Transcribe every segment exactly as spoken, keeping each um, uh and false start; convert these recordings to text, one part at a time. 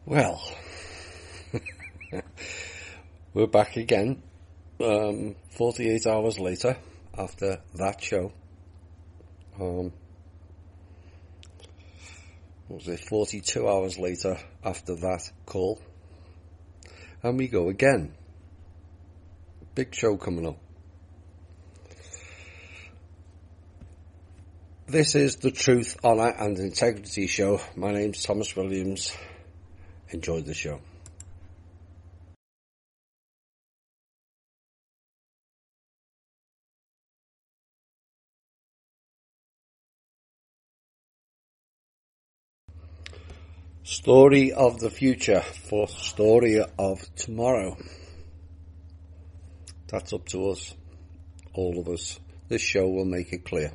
Well, we're back again, um, forty-eight hours later after that show. Um, what was it, forty-two hours later after that call. And we go again. Big show coming up. This is the Truth, Honour and Integrity Show. My name's Thomas Williams. Enjoy the show. Story of the future for story of tomorrow. That's up to us, all of us. This show will make it clear.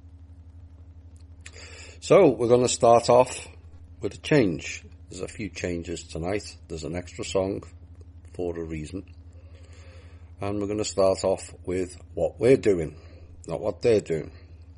So, we're going to start off with a change. There's a few changes tonight. There's an extra song for a reason. And we're going to start off with what we're doing, not what they're doing.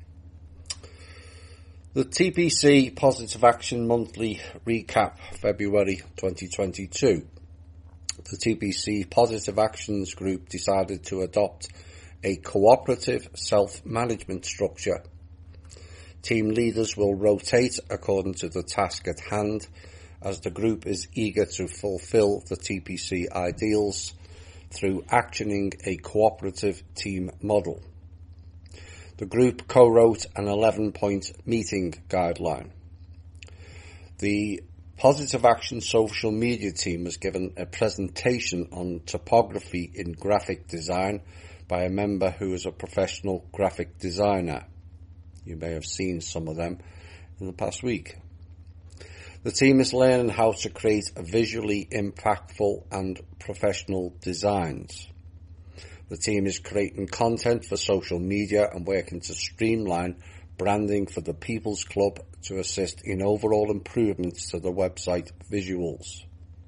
The T P C Positive Action Monthly Recap, February twenty twenty-two. The T P C Positive Actions Group decided to adopt a cooperative self-management structure. Team leaders will rotate according to the task at hand, as the group is eager to fulfill the T P C ideals through actioning a cooperative team model. The group co-wrote an eleven-point meeting guideline. The Positive Action social media team was given a presentation on topography in graphic design by a member who is a professional graphic designer. You may have seen some of them in the past week. The team is learning how to create visually impactful and professional designs. The team is creating content for social media and working to streamline branding for the People's Club to assist in overall improvements to the website visuals.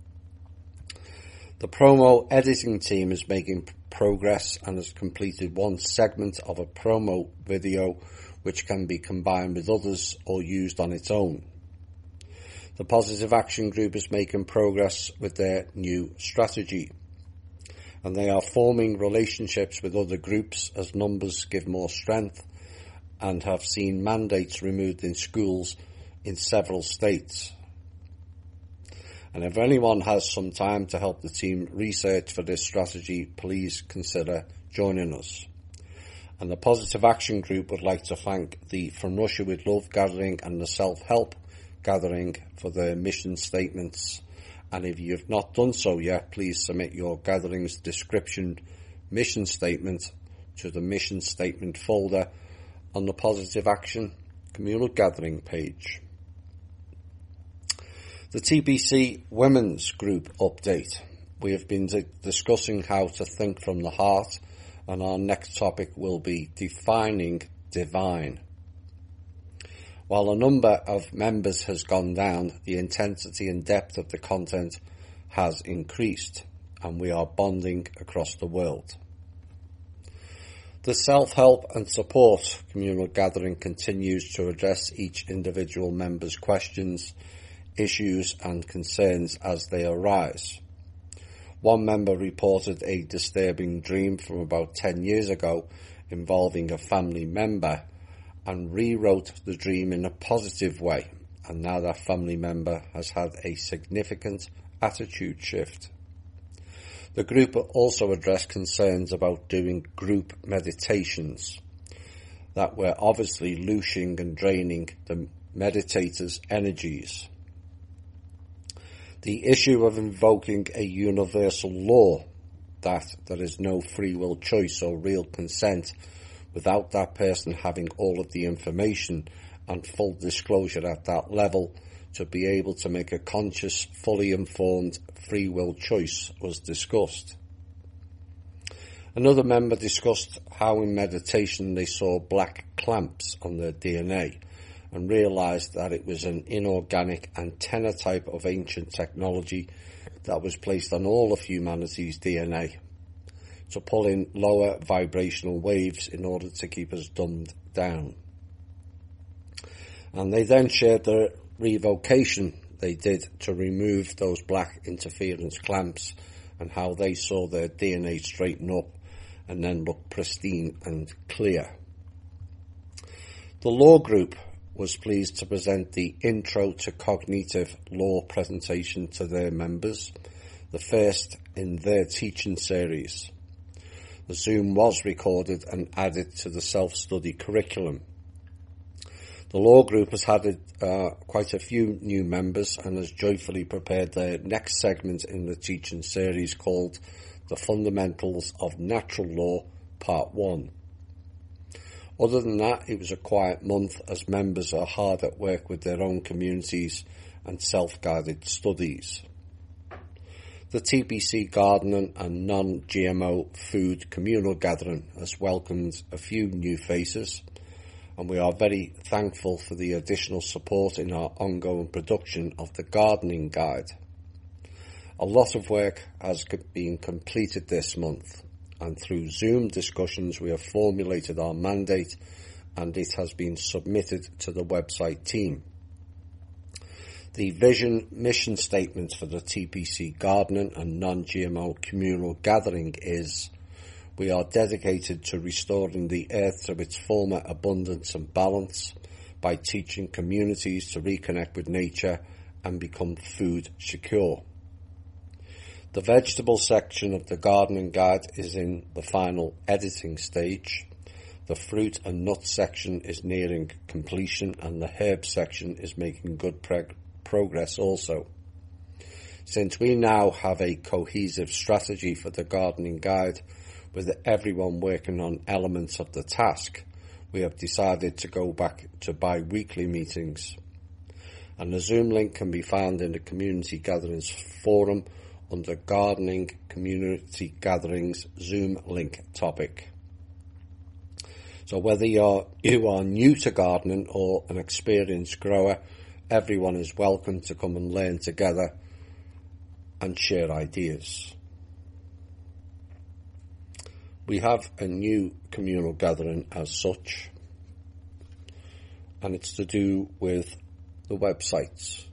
The promo editing team is making progress and has completed one segment of a promo video which can be combined with others or used on its own. The Positive Action Group is making progress with their new strategy, and they are forming relationships with other groups as numbers give more strength and have seen mandates removed in schools in several states. And if anyone has some time to help the team research for this strategy, please consider joining us. And the Positive Action Group would like to thank the From Russia with Love gathering and the Self-Help gathering for their mission statements. And if you have not done so yet, please submit your gathering's description mission statement to the mission statement folder on the Positive Action Communal Gathering page. The T P C Women's Group update. We have been d- discussing how to think from the heart, and our next topic will be defining divine. While the number of members has gone down, the intensity and depth of the content has increased, and we are bonding across the world. The self-help and support communal gathering continues to address each individual member's questions, issues and concerns as they arise. One member reported a disturbing dream from about ten years ago involving a family member and rewrote the dream in a positive way, and now that family member has had a significant attitude shift. The group also addressed concerns about doing group meditations that were obviously loosening and draining the meditators' energies. The issue of invoking a universal law, that there is no free will choice or real consent without that person having all of the information and full disclosure at that level to be able to make a conscious, fully informed free will choice, was discussed. Another member discussed how in meditation they saw black clamps on their D N A and realised that it was an inorganic antenna type of ancient technology that was placed on all of humanity's D N A to pull in lower vibrational waves in order to keep us dumbed down. And they then shared the revocation they did to remove those black interference clamps and how they saw their D N A straighten up and then look pristine and clear. The law group was pleased to present the Intro to Cognitive Law presentation to their members, the first in their teaching series. The Zoom was recorded and added to the self-study curriculum. The law group has had uh, quite a few new members and has joyfully prepared their next segment in the teaching series called The Fundamentals of Natural Law, Part one. Other than that, it was a quiet month as members are hard at work with their own communities and self-guided studies. The T P C Gardening and Non-G M O Food Communal Gathering has welcomed a few new faces, and we are very thankful for the additional support in our ongoing production of the Gardening Guide. A lot of work has been completed this month, and through Zoom discussions we have formulated our mandate and it has been submitted to the website team. The vision mission statement for the T P C Gardening and Non-G M O Communal Gathering is: we are dedicated to restoring the earth to its former abundance and balance by teaching communities to reconnect with nature and become food secure. The vegetable section of the Gardening Guide is in the final editing stage. The fruit and nut section is nearing completion and the herb section is making good preg- progress also. Since we now have a cohesive strategy for the Gardening Guide, with everyone working on elements of the task, we have decided to go back to bi-weekly meetings. And the Zoom link can be found in the Community Gatherings Forum under Gardening Community Gatherings Zoom link topic. So whether you're, you are new to gardening or an experienced grower, everyone is welcome to come and learn together and share ideas. We have a new communal gathering as such, and it's to do with the websites.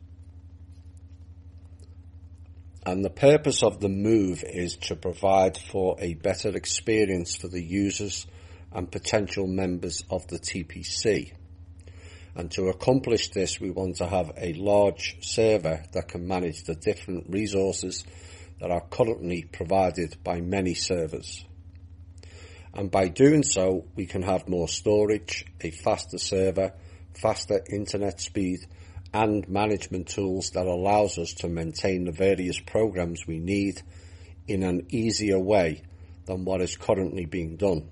And the purpose of the move is to provide for a better experience for the users and potential members of the T P C. And to accomplish this, we want to have a large server that can manage the different resources that are currently provided by many servers. And by doing so, we can have more storage, a faster server, faster internet speed, and management tools that allows us to maintain the various programs we need in an easier way than what is currently being done.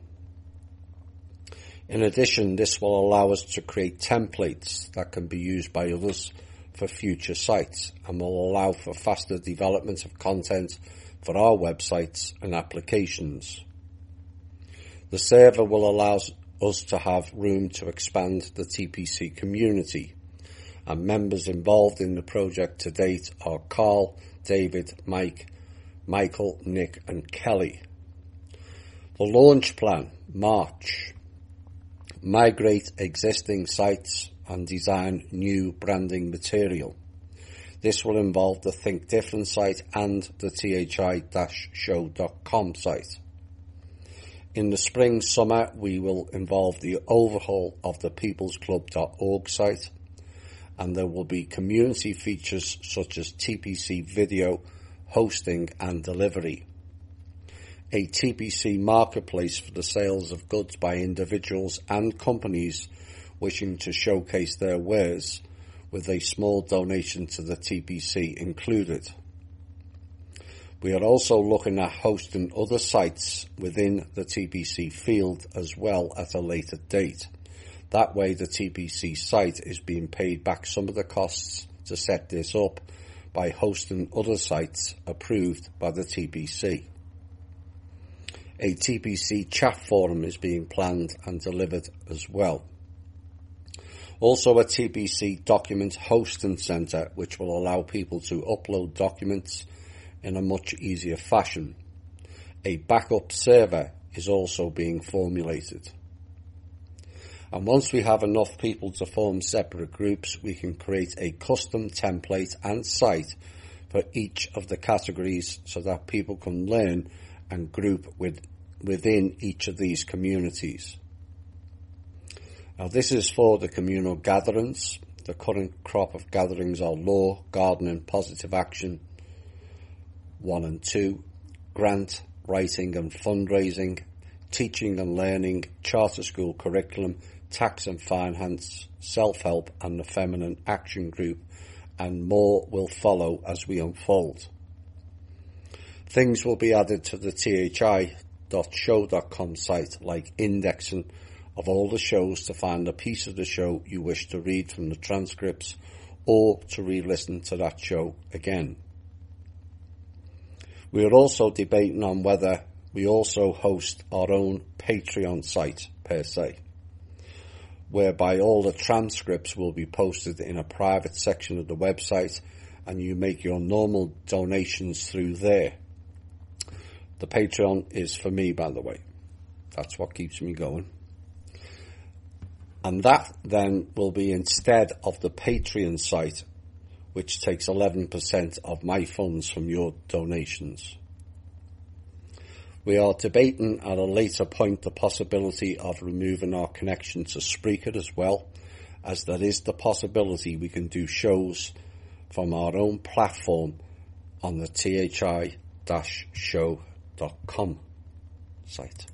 In addition, this will allow us to create templates that can be used by others for future sites and will allow for faster development of content for our websites and applications. The server will allow us to have room to expand the T P C community, and members involved in the project to date are Carl, David, Mike, Michael, Nick and Kelly. The launch plan, March. Migrate existing sites and design new branding material. This will involve the Think Different site and the T H I show dot com site. In the spring summer, we will involve the overhaul of the peoples club dot org site, and there will be community features such as T P C video, hosting and delivery. A T P C marketplace for the sales of goods by individuals and companies wishing to showcase their wares, with a small donation to the T P C included. We are also looking at hosting other sites within the T P C field as well at a later date. That way the T P C site is being paid back some of the costs to set this up by hosting other sites approved by the T P C. A T P C chat forum is being planned and delivered as well. Also a T P C document hosting center which will allow people to upload documents in a much easier fashion. A backup server is also being formulated. And once we have enough people to form separate groups, we can create a custom template and site for each of the categories so that people can learn and group with, within each of these communities. Now, this is for the communal gatherings. The current crop of gatherings are law, gardening, positive action, one and two, grant, writing and fundraising, teaching and learning, charter school curriculum, tax and finance, self-help and the feminine action group, and more will follow as we unfold. Things will be added to the T H I dot show dot com site, like indexing of all the shows to find a piece of the show you wish to read from the transcripts or to re-listen to that show again. We are also debating on whether we also host our own Patreon site per se, whereby all the transcripts will be posted in a private section of the website and you make your normal donations through there. The Patreon is for me, by the way. That's what keeps me going. And that then will be instead of the Patreon site, which takes eleven percent of my funds from your donations. We are debating at a later point the possibility of removing our connection to Spreaker as well, as there is the possibility we can do shows from our own platform on the T H I dot show dot com site.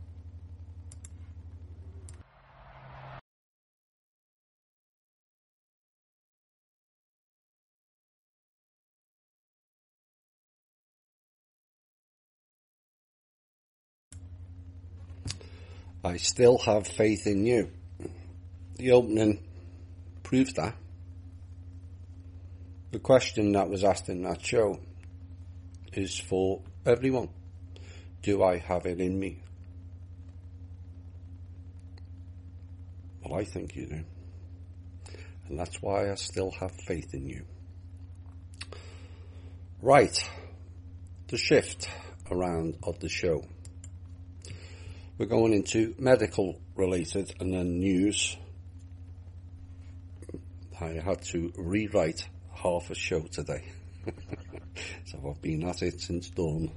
I still have faith in you. The opening proves that. The question that was asked in that show is for everyone. Do I have it in me? Well, I think you do. And that's why I still have faith in you. Right. The shift around of the show. We're going into medical related and then news. I had to rewrite half a show today. So I've been at it since dawn.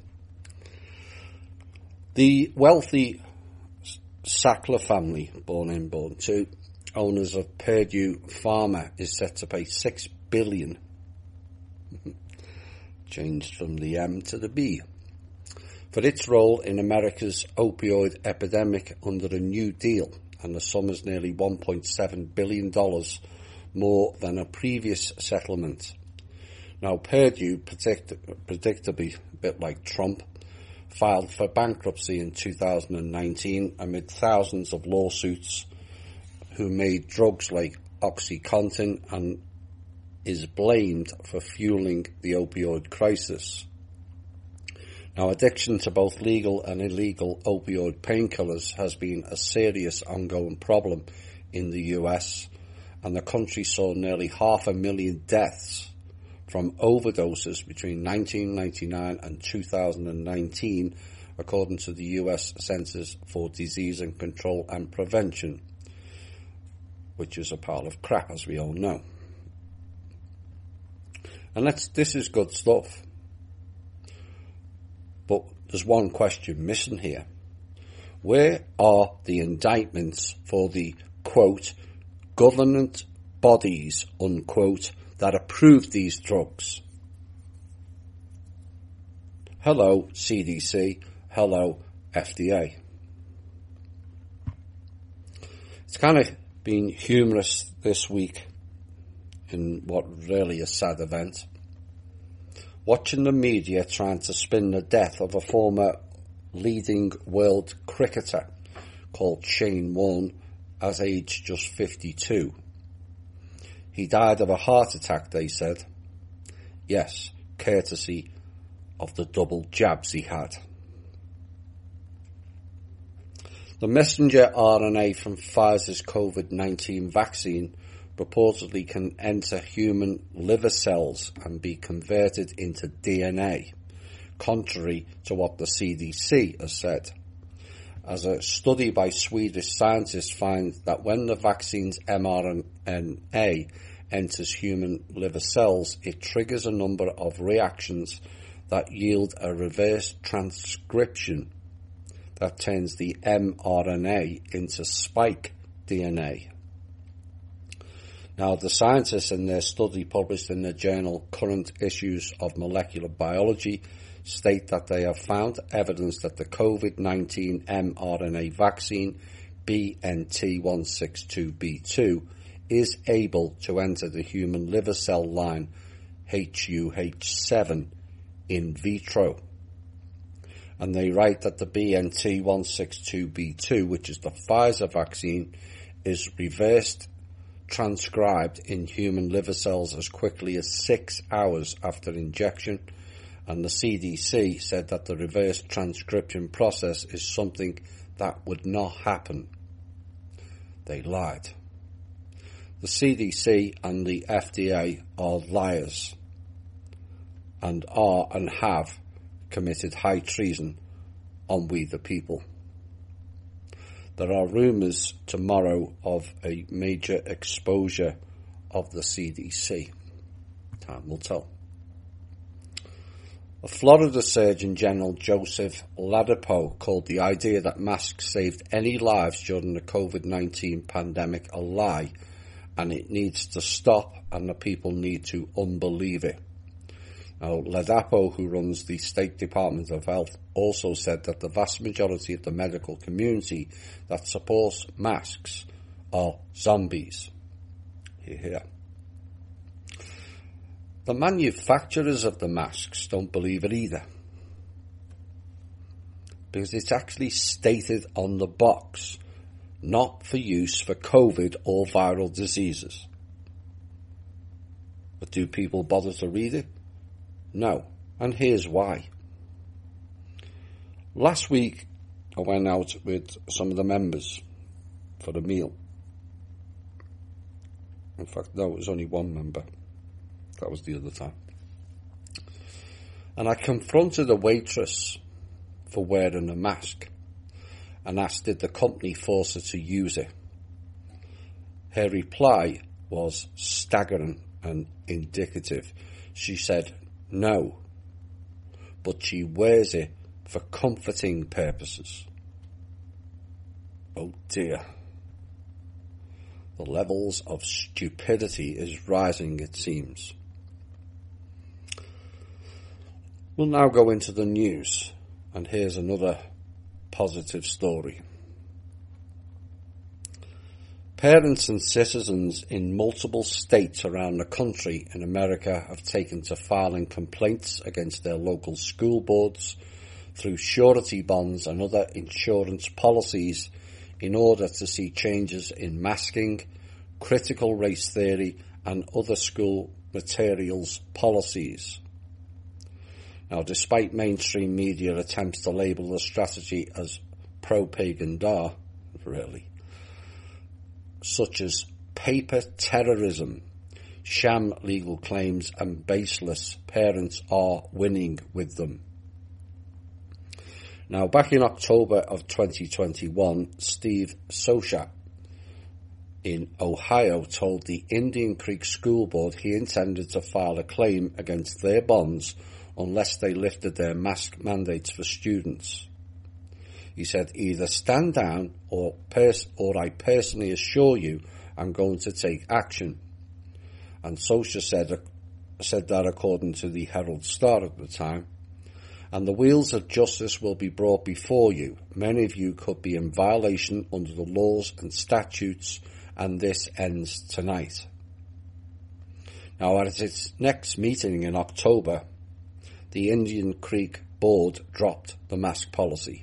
The wealthy Sackler family, born in born two, owners of Purdue Pharma, is set to pay six billion dollars, changed from the M to the B, for its role in America's opioid epidemic under a New Deal, and the sum is nearly one point seven billion dollars more than a previous settlement. Now, Purdue, predict- predictably, a bit like Trump, filed for bankruptcy in two thousand nineteen amid thousands of lawsuits who made drugs like OxyContin and is blamed for fueling the opioid crisis. Now, addiction to both legal and illegal opioid painkillers has been a serious ongoing problem in the U S, and the country saw nearly half a million deaths from overdoses between nineteen ninety-nine and two thousand nineteen, according to the U S Centers for Disease and Control and Prevention, which is a pile of crap, as we all know. And that's, this is good stuff. But there's one question missing here. Where are the indictments for the, quote, government bodies, unquote, that approved these drugs? Hello, C D C. Hello, F D A. It's kind of been humorous this week in what really a sad event. Watching the media trying to spin the death of a former leading world cricketer called Shane Warne as aged just fifty-two. He died of a heart attack, they said. Yes, courtesy of the double jabs he had. The messenger R N A from Pfizer's COVID nineteen vaccine purportedly can enter human liver cells and be converted into D N A, contrary to what the C D C has said. as a study by Swedish scientists finds that when the vaccine's mRNA enters human liver cells, it triggers a number of reactions that yield a reverse transcription that turns the mRNA into spike D N A. Now, the scientists in their study published in the journal Current Issues of Molecular Biology state that they have found evidence that the COVID nineteen mRNA vaccine B N T one sixty-two B two is able to enter the human liver cell line H U H seven in vitro. And they write that the B N T one sixty-two B two, which is the Pfizer vaccine, is reversed transcribed in human liver cells as quickly as six hours after injection, and the C D C said that the reverse transcription process is something that would not happen. They lied. The C D C and the F D A are liars and are and have committed high treason on we the people. There are rumours tomorrow of a major exposure of the C D C. Time will tell. A Florida Surgeon General Joseph Ladapo called the idea that masks saved any lives during the COVID nineteen pandemic a lie, and it needs to stop, and the people need to unbelieve it. Now, Ladapo, who runs the State Department of Health, also said that the vast majority of the medical community that supports masks are zombies. Hear, hear. The manufacturers of the masks don't believe it either, because it's actually stated on the box, not for use for COVID or viral diseases. But do people bother to read it? No, and here's why. Last week, I went out with some of the members for a meal. In fact, no, it was only one member. That was the other time. And I confronted a waitress for wearing a mask and asked did the company force her to use it. Her reply was staggering and indicative. She said, no, but she wears it for comforting purposes. Oh dear. The levels of stupidity is rising, it seems. We'll now go into the news, and here's another positive story. Parents and citizens in multiple states around the country in America have taken to filing complaints against their local school boards through surety bonds and other insurance policies in order to see changes in masking, critical race theory, and other school materials policies. Now, despite mainstream media attempts to label the strategy as pro-pagan da, really, such as paper terrorism, sham legal claims and baseless, parents are winning with them. Now, back in October of twenty twenty-one, Steve Sosha in Ohio told the Indian Creek School Board he intended to file a claim against their bonds unless they lifted their mask mandates for students. He said, either stand down or, pers- or I personally assure you I'm going to take action. And Sosha said, said that according to the Herald Star at the time. And the wheels of justice will be brought before you. Many of you could be in violation under the laws and statutes, and this ends tonight. Now, at its next meeting in October, the Indian Creek Board dropped the mask policy.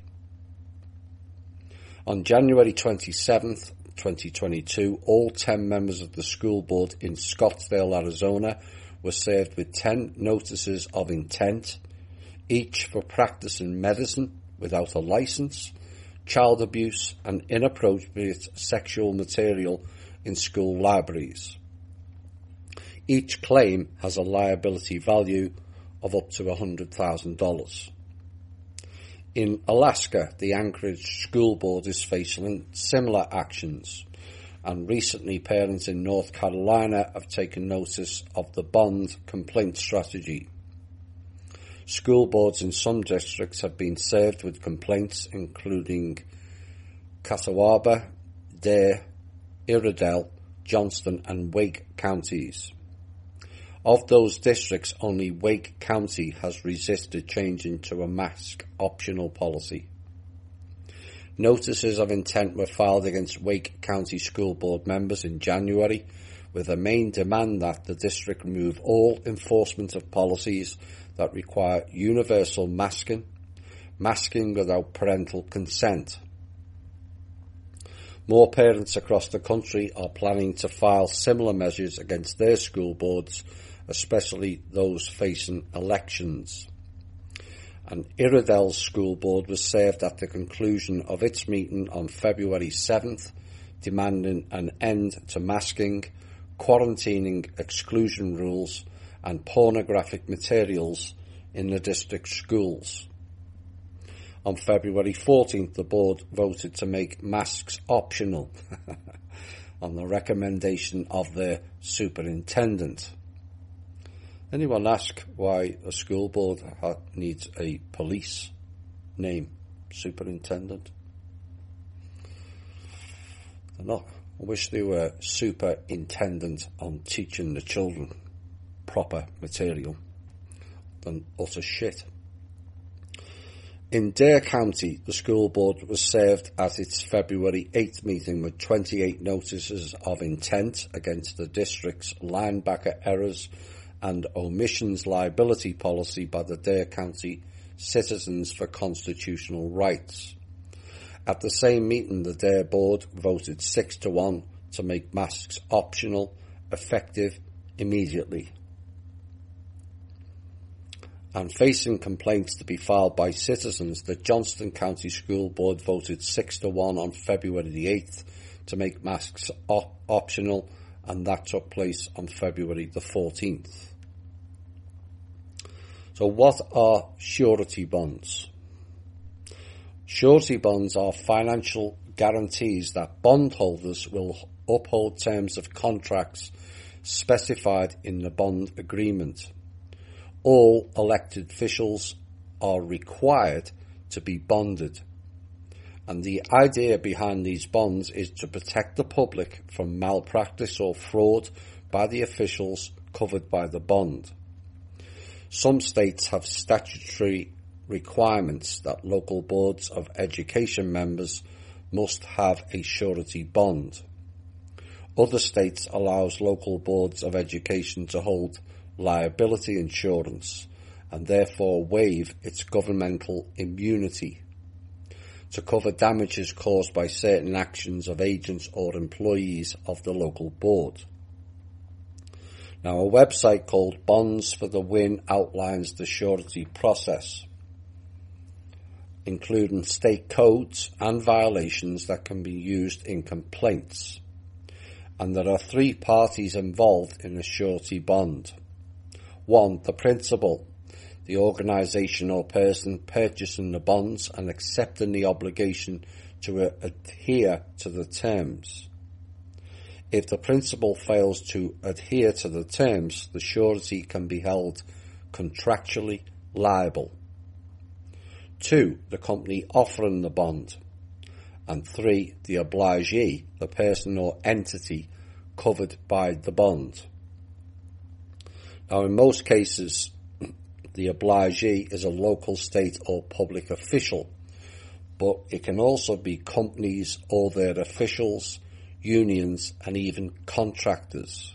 On January twenty-seventh, twenty twenty-two, all ten members of the school board in Scottsdale, Arizona, were served with ten notices of intent, each for practicing medicine without a license, child abuse, and inappropriate sexual material in school libraries. Each claim has a liability value of up to one hundred thousand dollars. In Alaska, the Anchorage School Board is facing similar actions, and recently parents in North Carolina have taken notice of the bond complaint strategy. School boards in some districts have been served with complaints, including Catawba, Dare, Iredell, Johnston and Wake counties. Of those districts, only Wake County has resisted changing to a mask optional policy. Notices of intent were filed against Wake County School Board members in January, with a main demand that the district remove all enforcement of policies that require universal masking, masking without parental consent. More parents across the country are planning to file similar measures against their school boards, especially those facing elections. An Iredell School Board was served at the conclusion of its meeting on February seventh, demanding an end to masking, quarantining exclusion rules and pornographic materials in the district schools. On February fourteenth, the board voted to make masks optional on the recommendation of their superintendent. Anyone ask why a school board ha- needs a police name, superintendent? They're not. I wish they were superintendent on teaching the children proper material than utter shit. In Dare County, the school board was served at its February eighth meeting with twenty-eight notices of intent against the district's linebacker errors and omissions liability policy by the Dare County Citizens for Constitutional Rights. At the same meeting, the Dare board voted six to one to make masks optional, effective immediately. And facing complaints to be filed by citizens, the Johnston County School Board voted six to one on February the eighth to make masks op- optional, and that took place on February the fourteenth. So what are surety bonds? Surety bonds are financial guarantees that bondholders will uphold terms of contracts specified in the bond agreement. All elected officials are required to be bonded, and the idea behind these bonds is to protect the public from malpractice or fraud by the officials covered by the bond. Some states have statutory requirements that local boards of education members must have a surety bond. Other states allows local boards of education to hold liability insurance and therefore waive its governmental immunity to cover damages caused by certain actions of agents or employees of the local board. Now, a website called Bonds for the Win outlines the surety process, including state codes and violations that can be used in complaints. And there are three parties involved in a surety bond. One, the principal, the organisation or person purchasing the bonds and accepting the obligation to uh, adhere to the terms. If the principal fails to adhere to the terms, the surety can be held contractually liable. Two, the company offering the bond. And three, the obligee, the person or entity covered by the bond. Now, in most cases, the obligee is a local, state or public official, but it can also be companies or their officials, unions and even contractors.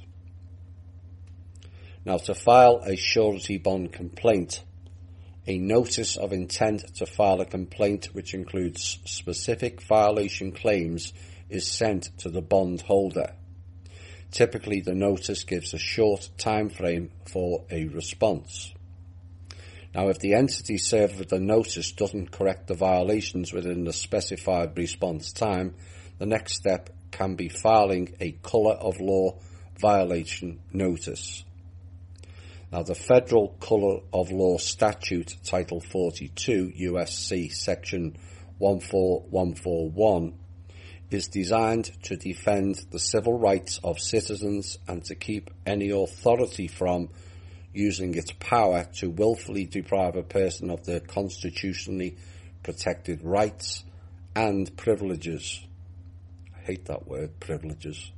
Now, to file a surety bond complaint, a notice of intent to file a complaint which includes specific violation claims is sent to the bond holder. Typically, the notice gives a short time frame for a response. Now, if the entity served with the notice doesn't correct the violations within the specified response time, the next step can be filing a colour of law violation notice. Now, the Federal Colour of Law Statute, Title forty-two, U S C, Section one four one four one, is designed to defend the civil rights of citizens and to keep any authority from using its power to willfully deprive a person of their constitutionally protected rights and privileges. I hate that word, privileges.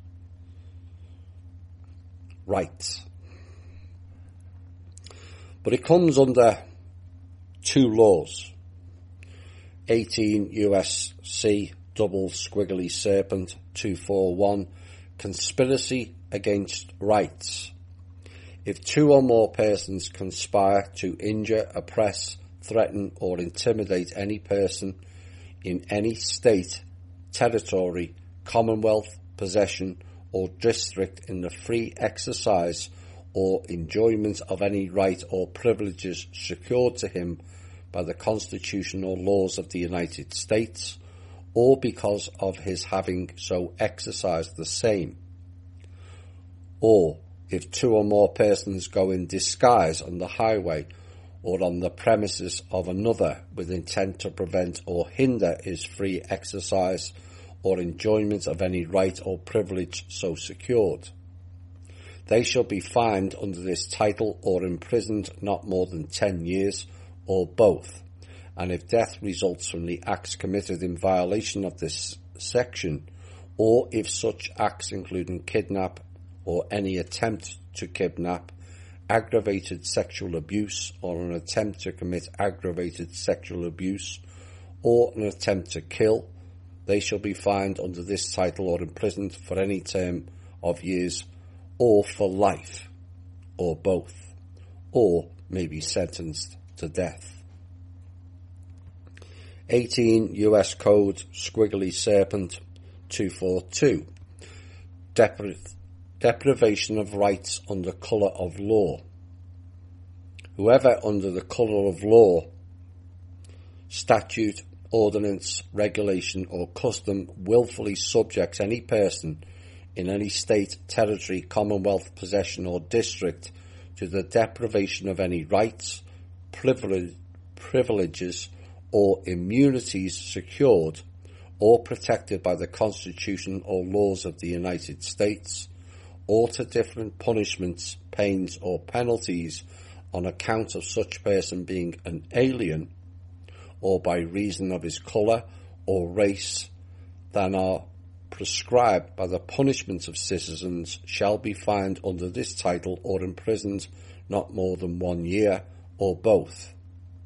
Rights. But it comes under two laws. eighteen U S C double squiggly serpent two forty-one, conspiracy against rights. If two or more persons conspire to injure, oppress, threaten or intimidate any person in any state, territory, commonwealth, possession or district in the free exercise or enjoyment of any right or privileges secured to him by the Constitution or laws of the United States, or because of his having so exercised the same. Or, if two or more persons go in disguise on the highway or on the premises of another with intent to prevent or hinder his free exercise or enjoyment of any right or privilege so secured, they shall be fined under this title or imprisoned not more than ten years, or both. And if death results from the acts committed in violation of this section, or if such acts including kidnap or any attempt to kidnap, aggravated sexual abuse or an attempt to commit aggravated sexual abuse, or an attempt to kill, they shall be fined under this title or imprisoned for any term of years, or for life, or both, or may be sentenced to death. eighteen U S Code Squiggly Serpent two forty-two, Depri- deprivation of rights under colour of law. Whoever under the colour of law, statute, ordinance, regulation or custom willfully subjects any person in any state, territory, commonwealth, possession or district to the deprivation of any rights, privilege, privileges or immunities secured or protected by the Constitution or laws of the United States, or to different punishments, pains or penalties on account of such person being an alien or by reason of his colour or race than are prescribed by the punishments of citizens, shall be fined under this title or imprisoned not more than one year, or both.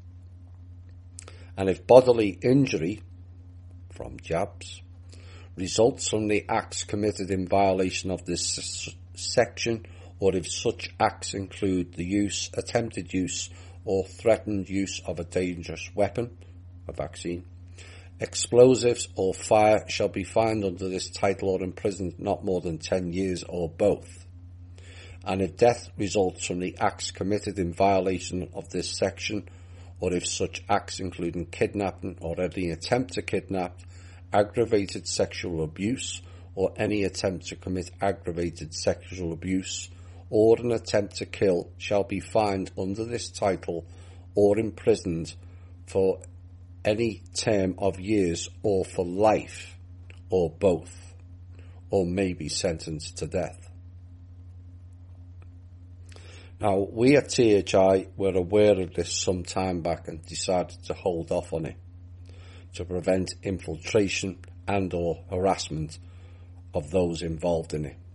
And if bodily injury, from jabs, results from the acts committed in violation of this s- section, or if such acts include the use, attempted use, or threatened use of a dangerous weapon, a vaccine, explosives or fire, shall be fined under this title or imprisoned not more than ten years, or both. And if death results from the acts committed in violation of this section, or if such acts including kidnapping or any attempt to kidnap, aggravated sexual abuse, or any attempt to commit aggravated sexual abuse, or an attempt to kill, shall be fined under this title or imprisoned for any term of years, or for life, or both, or may be sentenced to death. Now, we at T H I were aware of this some time back and decided to hold off on it to prevent infiltration and or harassment of those involved in it.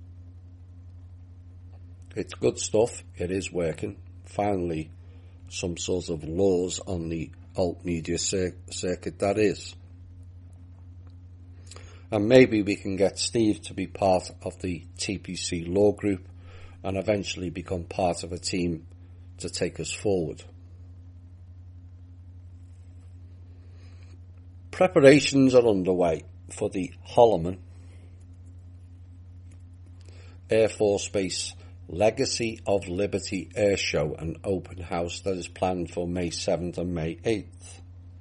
It's good stuff, it is working. Finally, some sort of laws on the alt media cir- circuit, that is. And maybe we can get Steve to be part of the T P C law group and eventually become part of a team to take us forward. Preparations are underway for the Holloman Air Force Base Legacy of Liberty Air Show, an open house that is planned for May seventh and May eighth.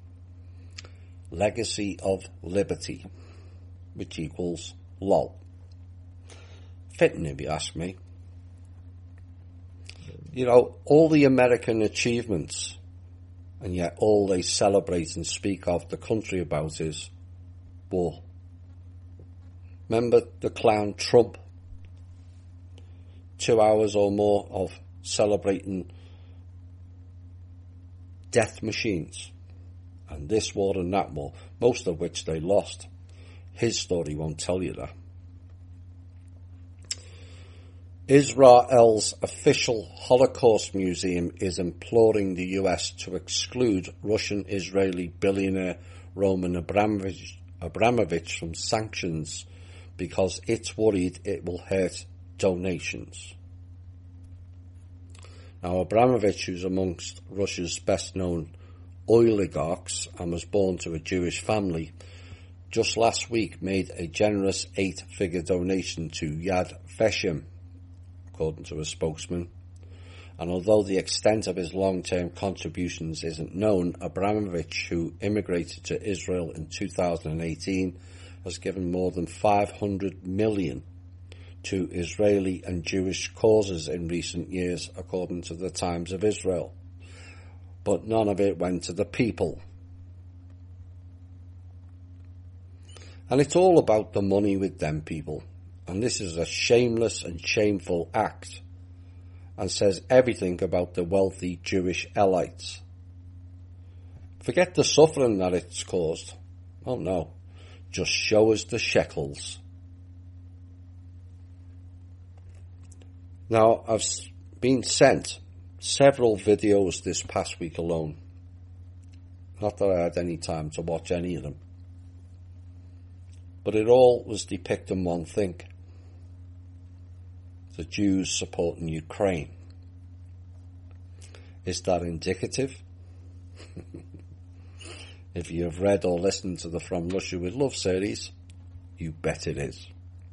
Legacy of Liberty, which equals LOL. Fitting if you ask me. You know, all the American achievements, and yet all they celebrate and speak of the country about is war. Remember the clown Trump? Two hours or more of celebrating death machines. And this war and that war, most of which they lost. His story won't tell you that. Israel's official Holocaust Museum is imploring the U S to exclude Russian-Israeli billionaire Roman Abramovich, Abramovich from sanctions because it's worried it will hurt donations. Now, Abramovich, who's amongst Russia's best-known oligarchs and was born to a Jewish family, just last week made a generous eight-figure donation to Yad Vashem, according to a spokesman. And although the extent of his long-term contributions isn't known, Abramovich, who immigrated to Israel in two thousand eighteen, has given more than five hundred million dollars to Israeli and Jewish causes in recent years, according to the Times of Israel. But none of it went to the people. And it's all about the money with them people. And this is a shameless and shameful act, and says everything about the wealthy Jewish elites. Forget the suffering that it's caused. Oh no, just show us the shekels. Now, I've been sent several videos this past week alone. Not that I had any time to watch any of them. But it all was depicting one thing. The Jews supporting Ukraine. Is that indicative? If you have read or listened to the From Russia with Love series, you bet it is.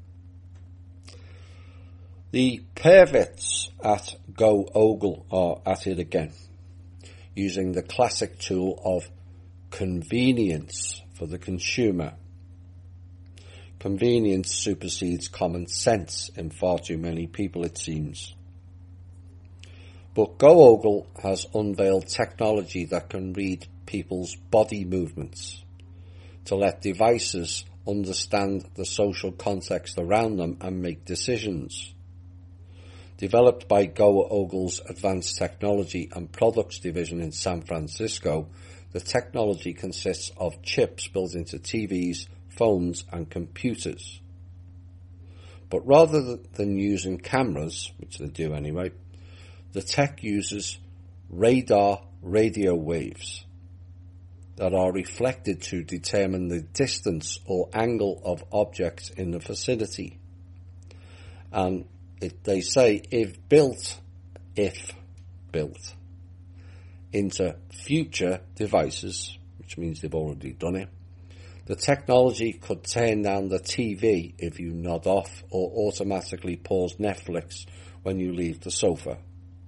The perverts at Go Ogle are at it again, using the classic tool of convenience for the consumer. Convenience supersedes common sense in far too many people, it seems. But Go Ogle has unveiled technology that can read people's body movements to let devices understand the social context around them and make decisions. Developed by Go Ogle's Advanced Technology and Products Division in San Francisco, the technology consists of chips built into T Vs, phones and computers. But rather than using cameras, which they do anyway, the tech uses radar radio waves that are reflected to determine the distance or angle of objects in the vicinity. And it, they say if built, if built into future devices, which means they've already done it, the technology could turn down the T V if you nod off or automatically pause Netflix when you leave the sofa.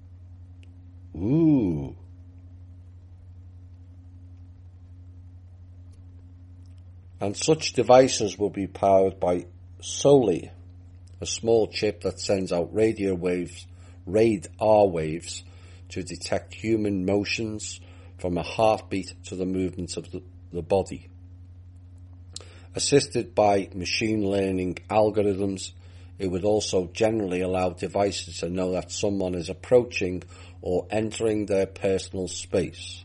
Ooh. And such devices will be powered by Soli, a small chip that sends out radio waves, radar waves, to detect human motions from a heartbeat to the movements of the, the body. Assisted by machine learning algorithms, it would also generally allow devices to know that someone is approaching or entering their personal space.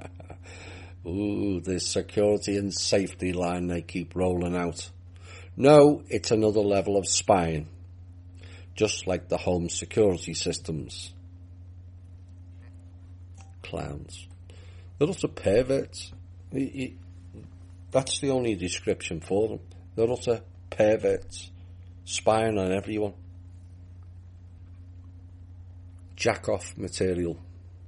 Ooh, this security and safety line they keep rolling out. No, it's another level of spying, just like the home security systems. Clowns. They're utter perverts. That's the only description for them. They're utter perverts, spying on everyone. Jack-off material.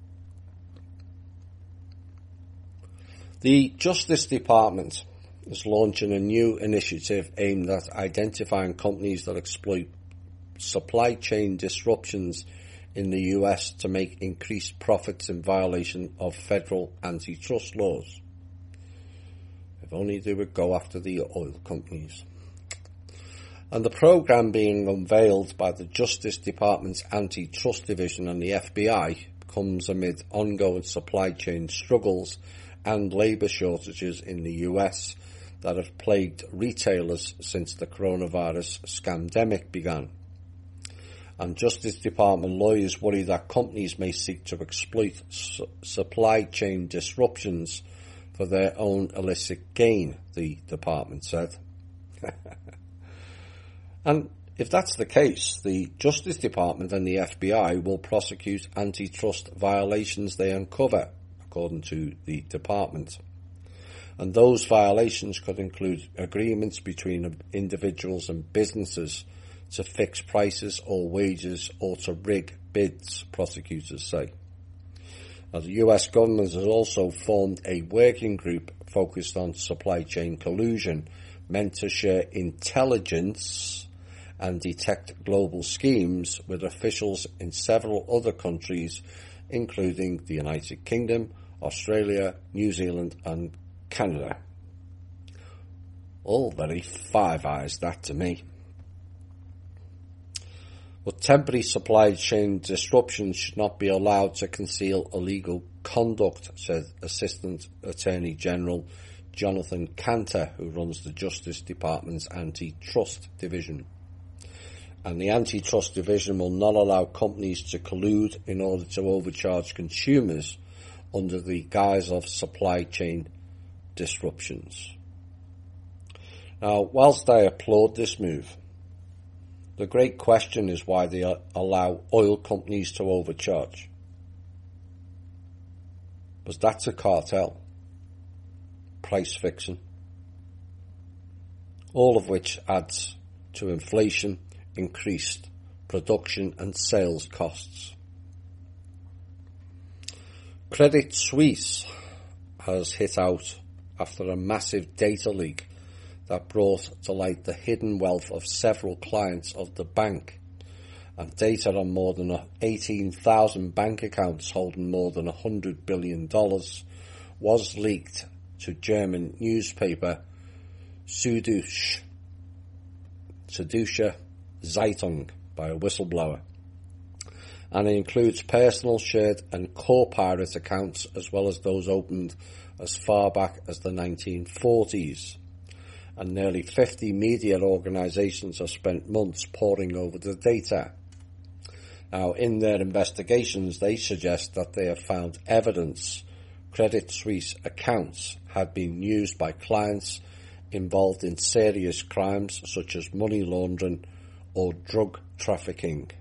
The Justice Department is launching a new initiative aimed at identifying companies that exploit supply chain disruptions in the U S to make increased profits in violation of federal antitrust laws. If only they would go after the oil companies. And the programme being unveiled by the Justice Department's Antitrust Division and the F B I comes amid ongoing supply chain struggles and labour shortages in the U S that have plagued retailers since the coronavirus scandemic began. And Justice Department lawyers worry that companies may seek to exploit su- supply chain disruptions for their own illicit gain, the department said. And if that's the case, the Justice Department and the F B I will prosecute antitrust violations they uncover, according to the department. And those violations could include agreements between individuals and businesses to fix prices or wages or to rig bids, prosecutors say. Now, the U S government has also formed a working group focused on supply chain collusion, meant to share intelligence and detect global schemes with officials in several other countries, including the United Kingdom, Australia, New Zealand and Canada. All very Five Eyes, that to me. But temporary supply chain disruptions should not be allowed to conceal illegal conduct, said Assistant Attorney General Jonathan Cantor, who runs the Justice Department's Antitrust Division. And the Antitrust Division will not allow companies to collude in order to overcharge consumers under the guise of supply chain disruptions. Now, whilst I applaud this move, the great question is why they allow oil companies to overcharge. Because that's a cartel. Price fixing. All of which adds to inflation, increased production and sales costs. Credit Suisse has hit out after a massive data leak that brought to light the hidden wealth of several clients of the bank, and data on more than eighteen thousand bank accounts holding more than one hundred billion dollars was leaked to German newspaper Süddeutsche, Süddeutsche Zeitung by a whistleblower. And it includes personal, shared and core pirate accounts as well as those opened as far back as the nineteen forties. And nearly fifty media organisations have spent months poring over the data. Now, in their investigations, they suggest that they have found evidence Credit Suisse accounts had been used by clients involved in serious crimes such as money laundering or drug trafficking.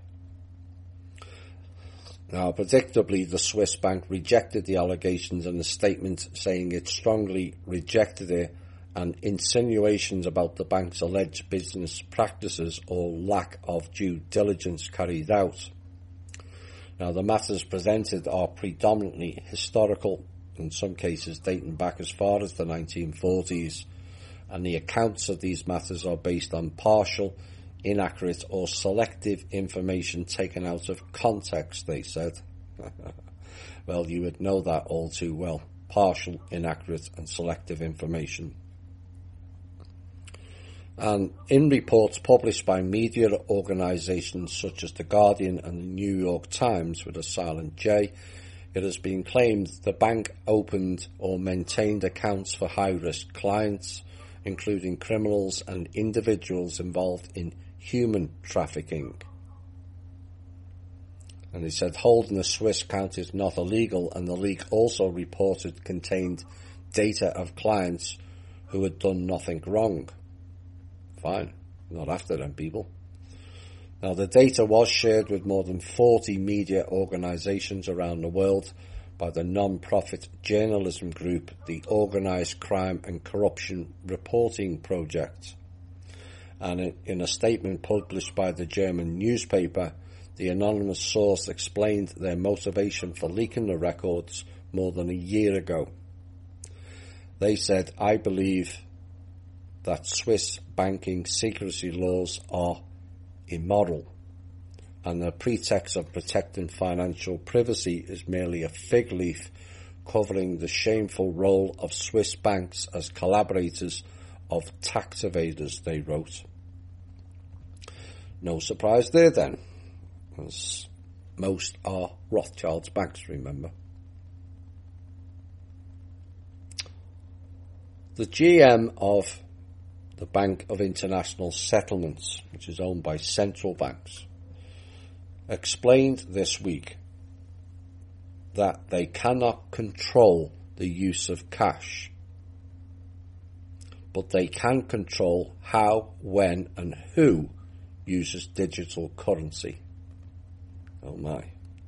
Now, predictably, the Swiss bank rejected the allegations in a statement saying it strongly rejected it and insinuations about the bank's alleged business practices or lack of due diligence carried out. Now, the matters presented are predominantly historical, in some cases dating back as far as the nineteen forties, and the accounts of these matters are based on partial, inaccurate or selective information taken out of context, they said. Well, you would know that all too well. Partial, inaccurate and selective information. And in reports published by media organisations such as The Guardian and the New York Times with a silent J, it has been claimed the bank opened or maintained accounts for high-risk clients, including criminals and individuals involved in human trafficking. And they said holding a Swiss account is not illegal, and the leak also reported contained data of clients who had done nothing wrong. Fine, not after them people. Now, the data was shared with more than forty media organisations around the world by the non-profit journalism group, the Organised Crime and Corruption Reporting Project. And in a statement published by the German newspaper, the anonymous source explained their motivation for leaking the records more than a year ago. They said, "I believe that Swiss banking secrecy laws are immoral, and the pretext of protecting financial privacy is merely a fig leaf covering the shameful role of Swiss banks as collaborators of tax evaders," they wrote. No surprise there then, as most are Rothschild's banks, remember. The G M of the Bank of International Settlements, which is owned by central banks, explained this week that they cannot control the use of cash, but they can control how, when and who uses digital currency. Oh my.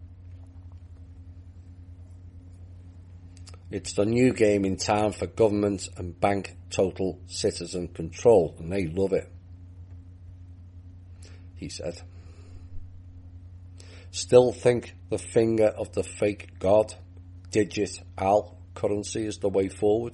It's the new game in town for government and bank total citizen control, and they love it, he said. Still think the finger of the fake god, digital currency, is the way forward?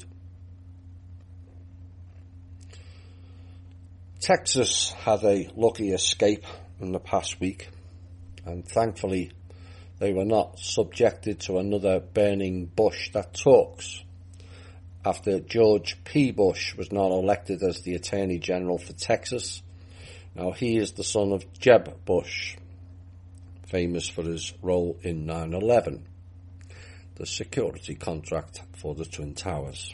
Texas had a lucky escape in the past week, and thankfully they were not subjected to another burning bush that talks after George P. Bush was not elected as the Attorney General for Texas. Now, he is the son of Jeb Bush, famous for his role in nine eleven, the security contract for the Twin Towers.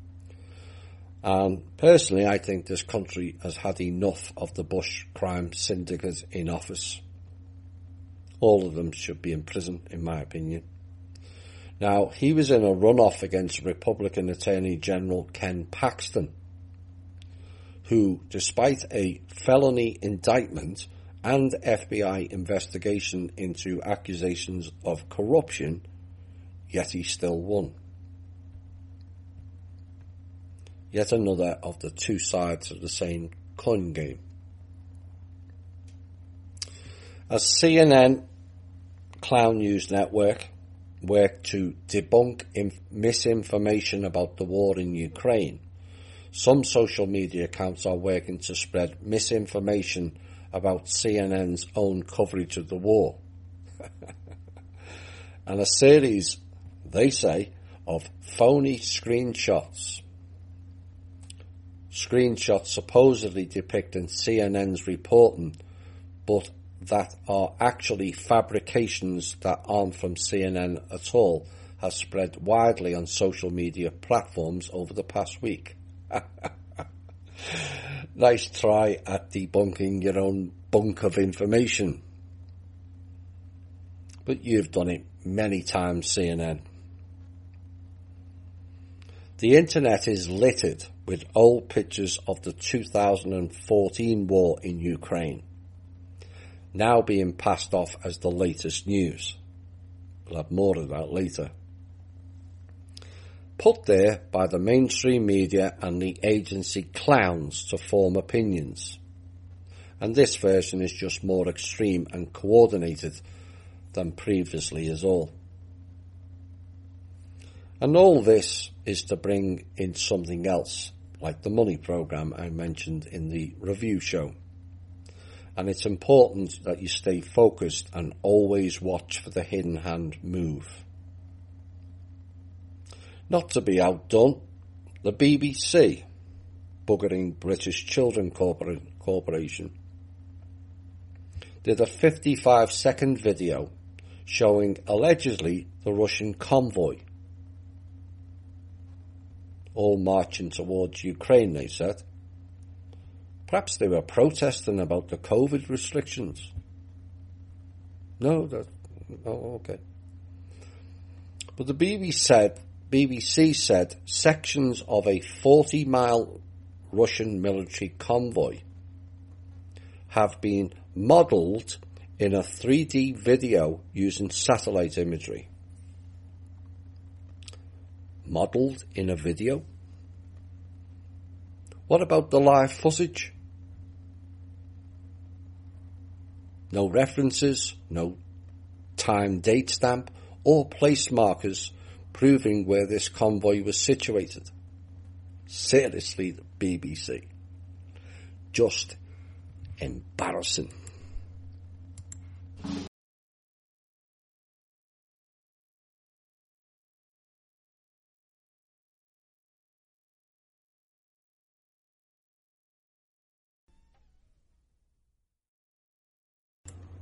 And personally, I think this country has had enough of the Bush crime syndicate in office. All of them should be in prison, in my opinion. Now, he was in a runoff against Republican Attorney General Ken Paxton, who, despite a felony indictment and F B I investigation into accusations of corruption, yet he still won. Yet another of the two sides of the same coin game. As C N N Clown News Network work to debunk inf- misinformation about the war in Ukraine, some social media accounts are working to spread misinformation about C N N's own coverage of the war. And a series, they say, of phony screenshots. Screenshots supposedly depicting C N N's reporting, but that are actually fabrications that aren't from C N N at all, has spread widely on social media platforms over the past week. Nice try at debunking your own bunk of information. But you've done it many times, C N N. The internet is littered with old pictures of the two thousand fourteen war in Ukraine, now being passed off as the latest news. We'll have more of that later. Put there by the mainstream media and the agency clowns to form opinions. And this version is just more extreme and coordinated than previously is all. And all this is to bring in something else, like the money program I mentioned in the review show. And it's important that you stay focused and always watch for the hidden hand move. Not to be outdone, the B B C, buggering British Children Corpor- Corporation, did a fifty-five second video showing allegedly the Russian convoy, all marching towards Ukraine, they said. Perhaps they were protesting about the COVID restrictions. No, that, oh, okay. But the B B C said, B B C said sections of a forty mile Russian military convoy have been modelled in a three D video using satellite imagery. Modelled in a video? What about the live footage? No references, no time date stamp or place markers proving where this convoy was situated. Seriously, the B B C. Just embarrassing.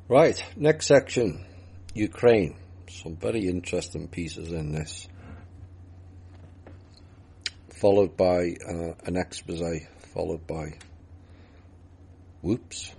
Right, next section, Ukraine. Some very interesting pieces in this. Followed by uh, an expose, followed by whoops.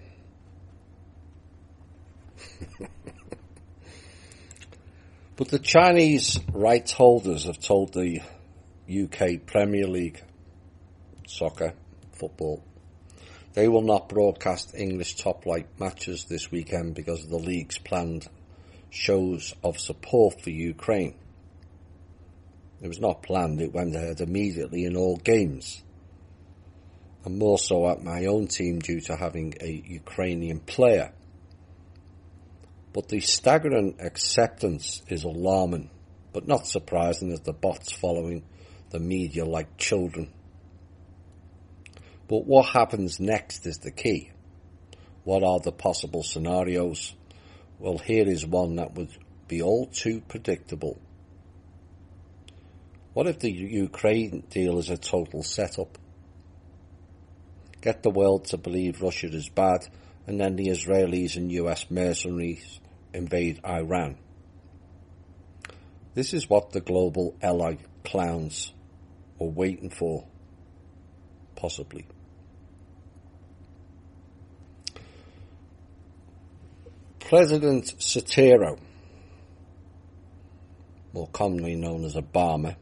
But the Chinese rights holders have told the U K Premier League soccer, football, they will not broadcast English top-flight matches this weekend because of the league's planned shows of support for Ukraine. It was not planned, it went ahead immediately in all games. And more so at my own team due to having a Ukrainian player. But the staggering acceptance is alarming, but not surprising as the bots following the media like children. But what happens next is the key. What are the possible scenarios? Well, here is one that would be all too predictable. What if the Ukraine deal is a total setup? Get the world to believe Russia is bad, and then the Israelis and U S mercenaries invade Iran. This is what the global ally clowns were waiting for, possibly. President Sotero, more commonly known as Obama,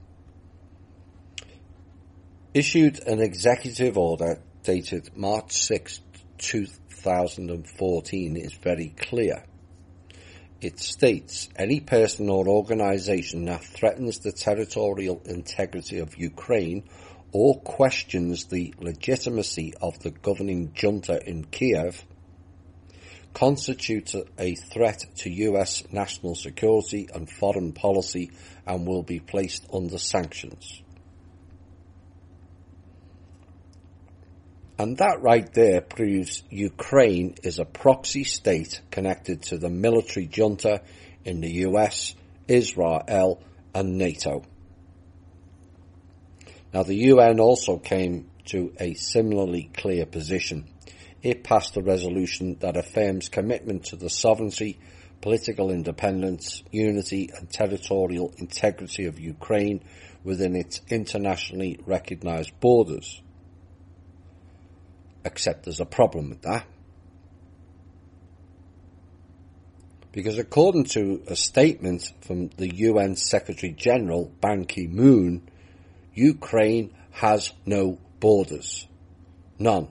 issued an executive order dated March sixth, two thousand fourteen. Is very clear. It states, any person or organization that threatens the territorial integrity of Ukraine or questions the legitimacy of the governing junta in Kiev constitutes a threat to U S national security and foreign policy and will be placed under sanctions. And that right there proves Ukraine is a proxy state connected to the military junta in the U S, Israel and NATO. Now the U N also came to a similarly clear position. It passed a resolution that affirms commitment to the sovereignty, political independence, unity and territorial integrity of Ukraine within its internationally recognised borders. Except there's a problem with that. Because according to a statement from the U N Secretary General Ban Ki-moon, Ukraine has no borders. None.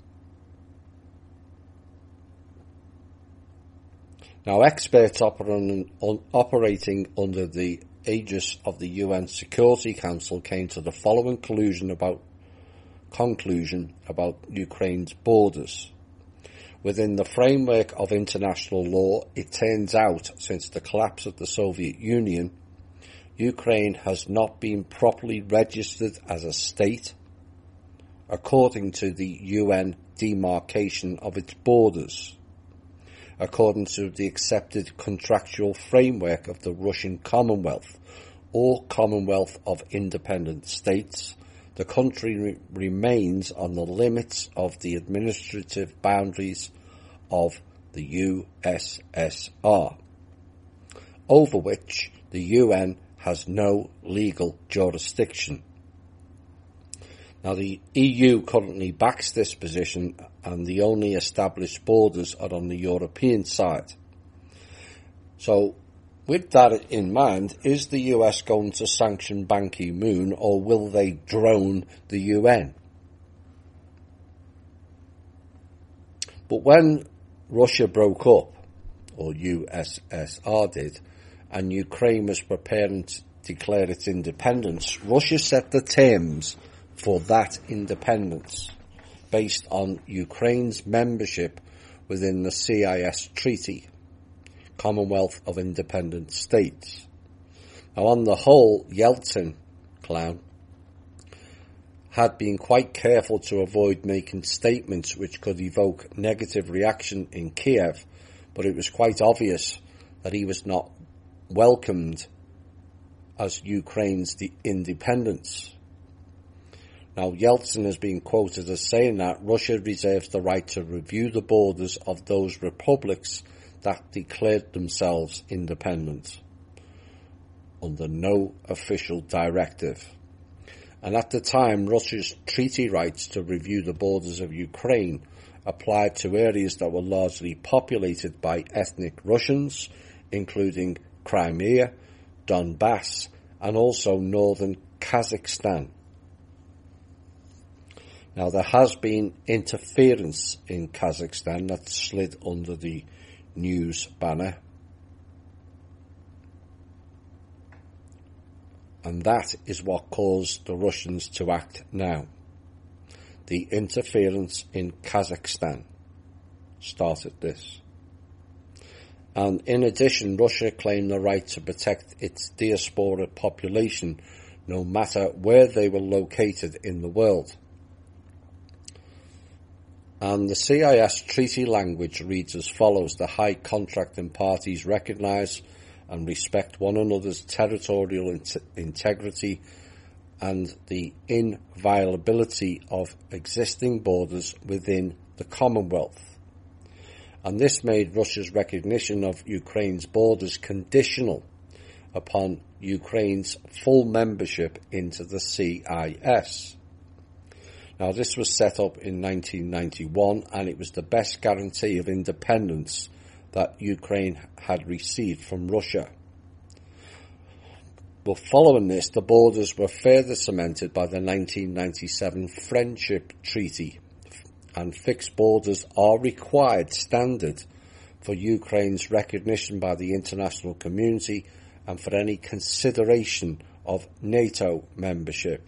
Now, experts operating, operating under the aegis of the U N Security Council came to the following conclusion about conclusion about Ukraine's borders. Within the framework of international law, it turns out, since the collapse of the Soviet Union, Ukraine has not been properly registered as a state, according to the U N demarcation of its borders, according to the accepted contractual framework of the Russian Commonwealth, or Commonwealth of Independent States. The country re- remains on the limits of the administrative boundaries of the U S S R, over which the U N has no legal jurisdiction. Now, the E U currently backs this position, and the only established borders are on the European side. So, with that in mind, is the U S going to sanction Ban Ki-moon, or will they drone the U N? But when Russia broke up, or U S S R did, and Ukraine was preparing to declare its independence, Russia set the terms for that independence based on Ukraine's membership within the C I S Treaty, Commonwealth of Independent States. Now, on the whole, Yeltsin, clown, had been quite careful to avoid making statements which could evoke negative reaction in Kiev, but it was quite obvious that he was not welcomed as Ukraine's independence. Now, Yeltsin has been quoted as saying that Russia reserves the right to review the borders of those republics that declared themselves independent under no official directive. And at the time, Russia's treaty rights to review the borders of Ukraine applied to areas that were largely populated by ethnic Russians, including Crimea, Donbass, and also northern Kazakhstan. Now, there has been interference in Kazakhstan that slid under the news banner, and that is what caused the Russians to act now. The interference in Kazakhstan started this. And in addition, Russia claimed the right to protect its diaspora population no matter where they were located in the world. And the C I S treaty language reads as follows: the high contracting parties recognise and respect one another's territorial in- integrity and the inviolability of existing borders within the Commonwealth. And this made Russia's recognition of Ukraine's borders conditional upon Ukraine's full membership into the C I S. Now, this was set up in nineteen ninety-one, and it was the best guarantee of independence that Ukraine had received from Russia. But following this, the borders were further cemented by the nineteen ninety-seven Friendship Treaty, and fixed borders are required standard for Ukraine's recognition by the international community and for any consideration of NATO membership.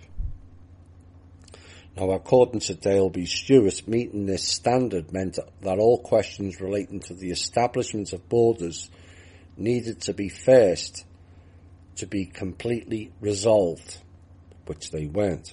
Now, according to Dale B. Stewart, meeting this standard meant that all questions relating to the establishment of borders needed to be first to be completely resolved, which they weren't.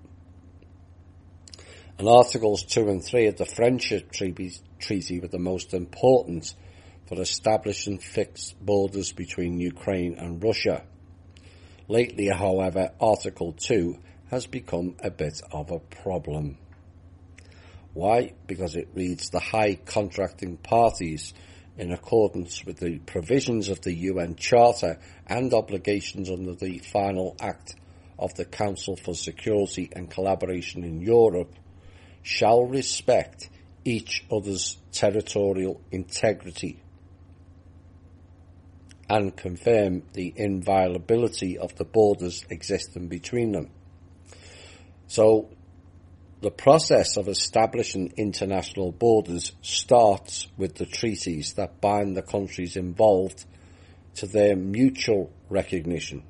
And Articles two and three of the Friendship Treaty were the most important for establishing fixed borders between Ukraine and Russia. Lately, however, Article two has become a bit of a problem. Why? Because it reads the high contracting parties, in accordance with the provisions of the U N Charter and obligations under the final act of the Council for Security and Collaboration in Europe, shall respect each other's territorial integrity and confirm the inviolability of the borders existing between them. So, the process of establishing international borders starts with the treaties that bind the countries involved to their mutual recognition.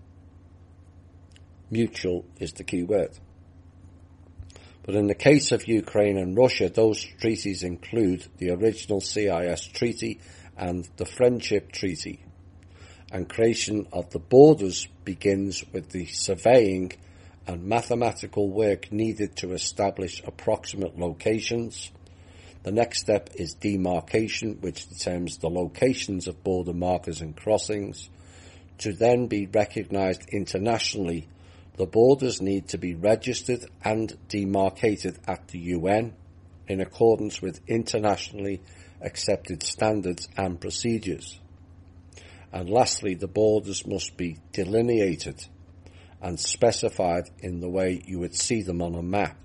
Mutual is the key word. But in the case of Ukraine and Russia, those treaties include the original C I S treaty and the Friendship Treaty. And creation of the borders begins with the surveying and mathematical work needed to establish approximate locations. The next step is demarcation, which determines the locations of border markers and crossings. To then be recognised internationally, the borders need to be registered and demarcated at the U N in accordance with internationally accepted standards and procedures. And lastly, the borders must be delineated and specified in the way you would see them on a map.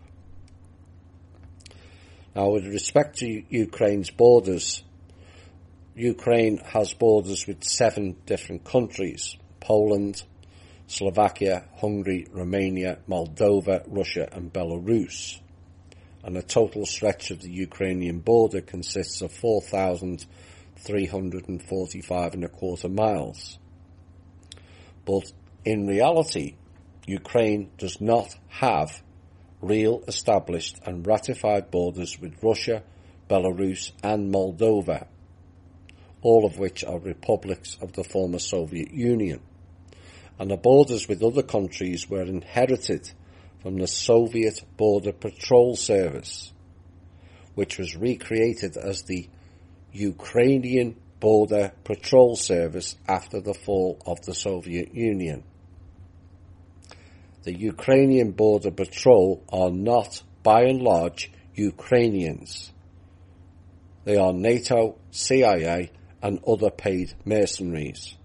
Now, with respect to Ukraine's borders, Ukraine has borders with seven different countries: Poland, Slovakia, Hungary, Romania, Moldova, Russia and Belarus. And the total stretch of the Ukrainian border consists of four thousand three hundred forty-five and a quarter miles. But in reality, Ukraine does not have real established and ratified borders with Russia, Belarus and Moldova, all of which are republics of the former Soviet Union. And the borders with other countries were inherited from the Soviet Border Patrol Service, which was recreated as the Ukrainian Border Patrol Service after the fall of the Soviet Union. The Ukrainian Border Patrol are not, by and large, Ukrainians. They are NATO, C I A, and other paid mercenaries.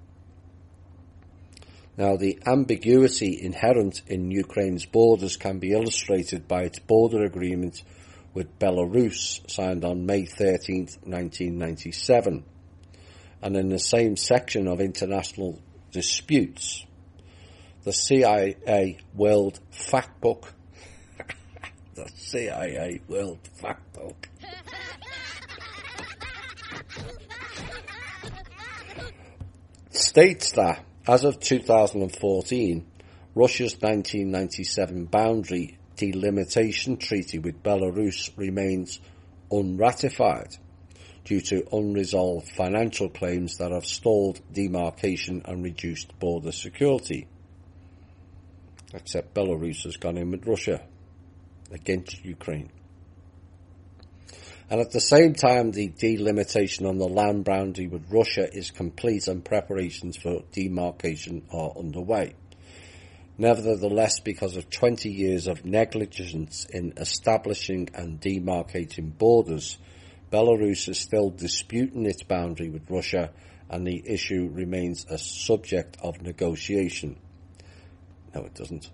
Now, the ambiguity inherent in Ukraine's borders can be illustrated by its border agreement with Belarus, signed on May thirteenth, nineteen ninety-seven. And in the same section of international disputes, the C I A World Factbook, the C I A World Factbook, states that, as of two thousand fourteen, Russia's nineteen ninety-seven boundary delimitation treaty with Belarus remains unratified due to unresolved financial claims that have stalled demarcation and reduced border security. Except Belarus has gone in with Russia against Ukraine. And at the same time, the delimitation on the land boundary with Russia is complete and preparations for demarcation are underway. Nevertheless, because of twenty years of negligence in establishing and demarcating borders, Belarus is still disputing its boundary with Russia, and the issue remains a subject of negotiation. No, it doesn't.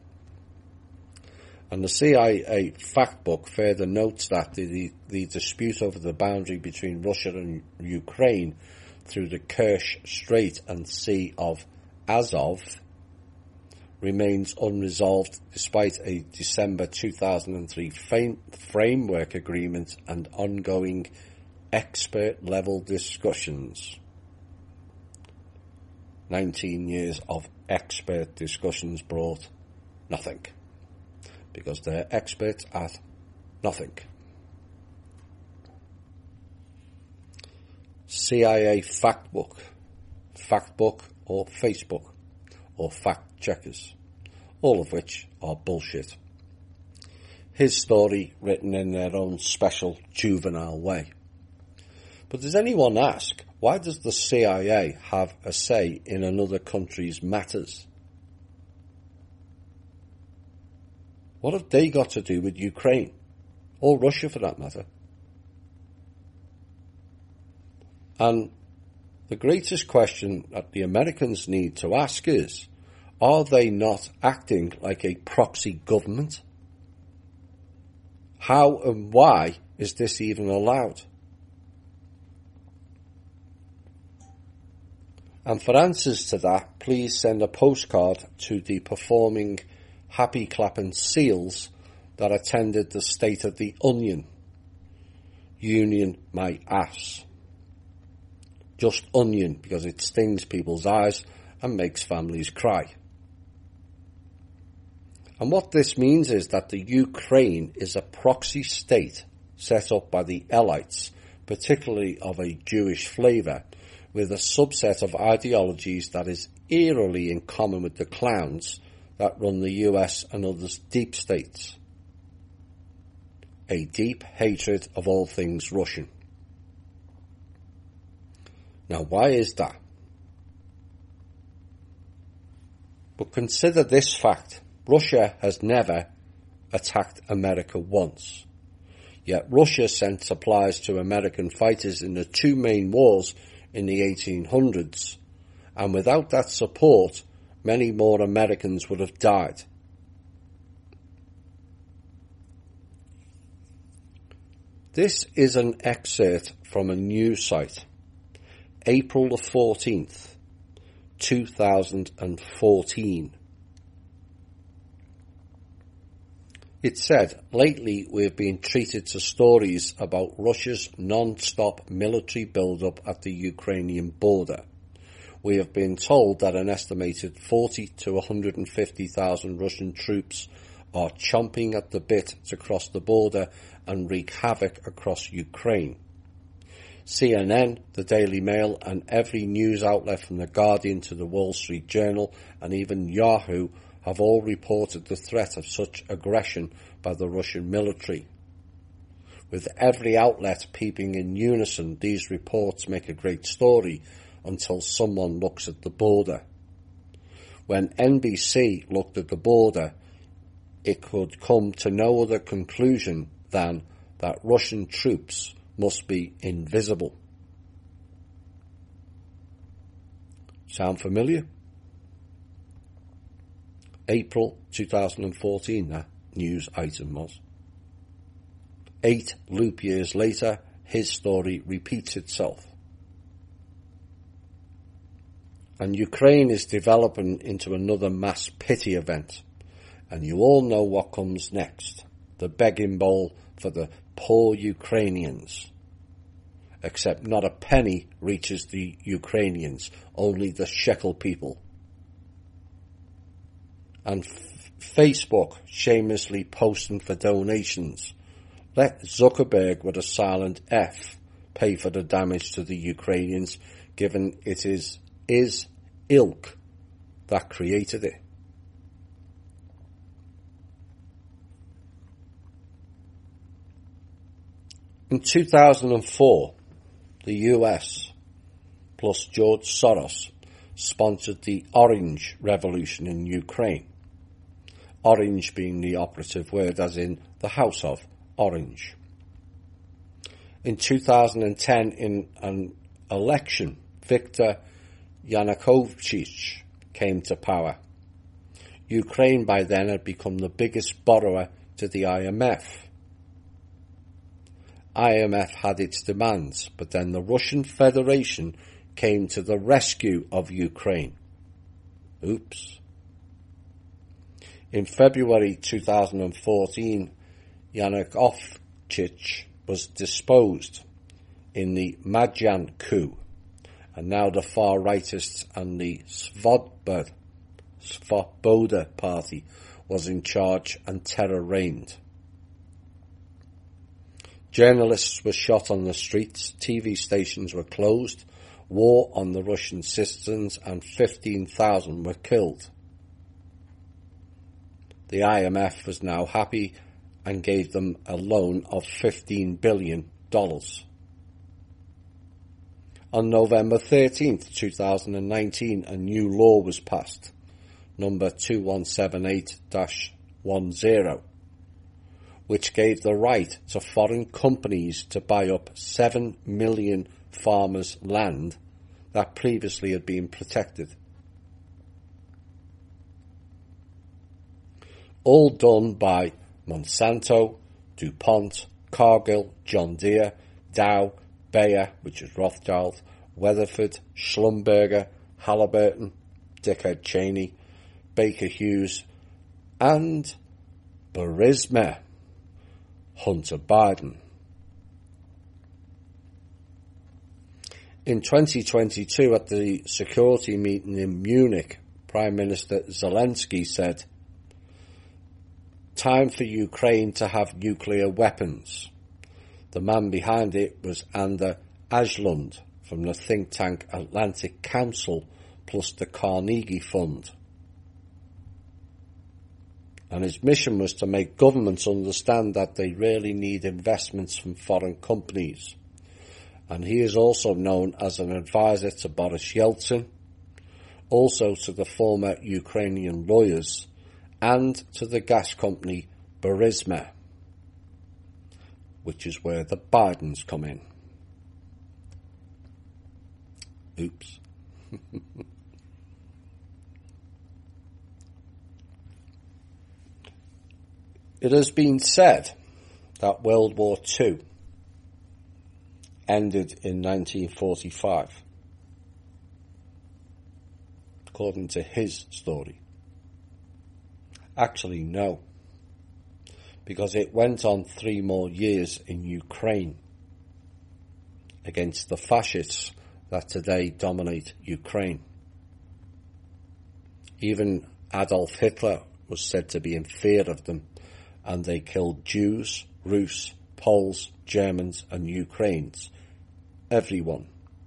And the C I A Factbook further notes that the, the, the dispute over the boundary between Russia and Ukraine through the Kerch Strait and Sea of Azov remains unresolved despite a December two thousand three fam- framework agreement and ongoing expert-level discussions. Nineteen years of expert discussions brought nothing, because they're experts at nothing. C I A Factbook, Factbook or Facebook, or fact checkers, all of which are bullshit. His story written in their own special juvenile way. But does anyone ask, why does the C I A have a say in another country's matters? What have they got to do with Ukraine? Or Russia, for that matter? And the greatest question that the Americans need to ask is, are they not acting like a proxy government? How and why is this even allowed? And for answers to that, please send a postcard to the performing happy clapping seals that attended the State of the Onion. Union my ass. Just onion, because it stings people's eyes and makes families cry. And what this means is that the Ukraine is a proxy state set up by the elites, particularly of a Jewish flavour, with a subset of ideologies that is eerily in common with the clowns that run the U S and other deep states. A deep hatred of all things Russian. Now, why is that? But consider this fact. Russia has never attacked America once. Yet Russia sent supplies to American fighters in the two main wars in the eighteen hundreds, and without that support, many more Americans would have died. This is an excerpt from a news site, April the fourteenth, two thousand fourteen. It said, lately we have been treated to stories about Russia's non-stop military build-up at the Ukrainian border. We have been told that an estimated forty to one hundred fifty thousand Russian troops are chomping at the bit to cross the border and wreak havoc across Ukraine. C N N, the Daily Mail, and every news outlet from The Guardian to the Wall Street Journal and even Yahoo have all reported the threat of such aggression by the Russian military. With every outlet peeping in unison, these reports make a great story until someone looks at the border. When N B C looked at the border, it could come to no other conclusion than that Russian troops must be invisible. Sound familiar? April two thousand fourteen, that news item was. Eight loop years later, his story repeats itself. And Ukraine is developing into another mass pity event. And you all know what comes next. The begging bowl for the poor Ukrainians. Except not a penny reaches the Ukrainians, only the shekel people. And f- Facebook shamelessly posting for donations. Let Zuckerberg with a silent F pay for the damage to the Ukrainians, given it is his ilk that created it. In two thousand four, the U S plus George Soros sponsored the Orange Revolution in Ukraine. Orange being the operative word, as in the House of Orange. In two thousand ten, in an election, Viktor Yanukovych came to power. Ukraine by then had become the biggest borrower to the I M F. I M F had its demands, but then the Russian Federation came to the rescue of Ukraine. Oops. In February two thousand fourteen, Yanukovych was disposed in the Maidan coup, and now the far-rightists and the Svoboda, Svoboda party was in charge and terror reigned. Journalists were shot on the streets, T V stations were closed, war on the Russian citizens, and fifteen thousand were killed. The I M F was now happy and gave them a loan of fifteen billion dollars. On November thirteenth, two thousand nineteen, a new law was passed, number two one seven eight dash ten, which gave the right to foreign companies to buy up seven million farmers' land that previously had been protected. All done by Monsanto, DuPont, Cargill, John Deere, Dow, Bayer, which is Rothschild, Weatherford, Schlumberger, Halliburton, Dickard Cheney, Baker Hughes, and Burisma, Hunter Biden. In twenty twenty-two, at the security meeting in Munich, Prime Minister Zelensky said, "Time for Ukraine to have nuclear weapons." The man behind it was Ander Ajlund from the think tank Atlantic Council plus the Carnegie Fund. And his mission was to make governments understand that they really need investments from foreign companies. And he is also known as an advisor to Boris Yeltsin, also to the former Ukrainian lawyers, and to the gas company Burisma, which is where the Bidens come in. Oops. It has been said that World War Two ended in nineteen forty-five, according to his story. Actually, no, because it went on three more years in Ukraine against the fascists that today dominate Ukraine. Even Adolf Hitler was said to be in fear of them, and they killed Jews, Rus, Poles, Germans and Ukrainians. Everyone.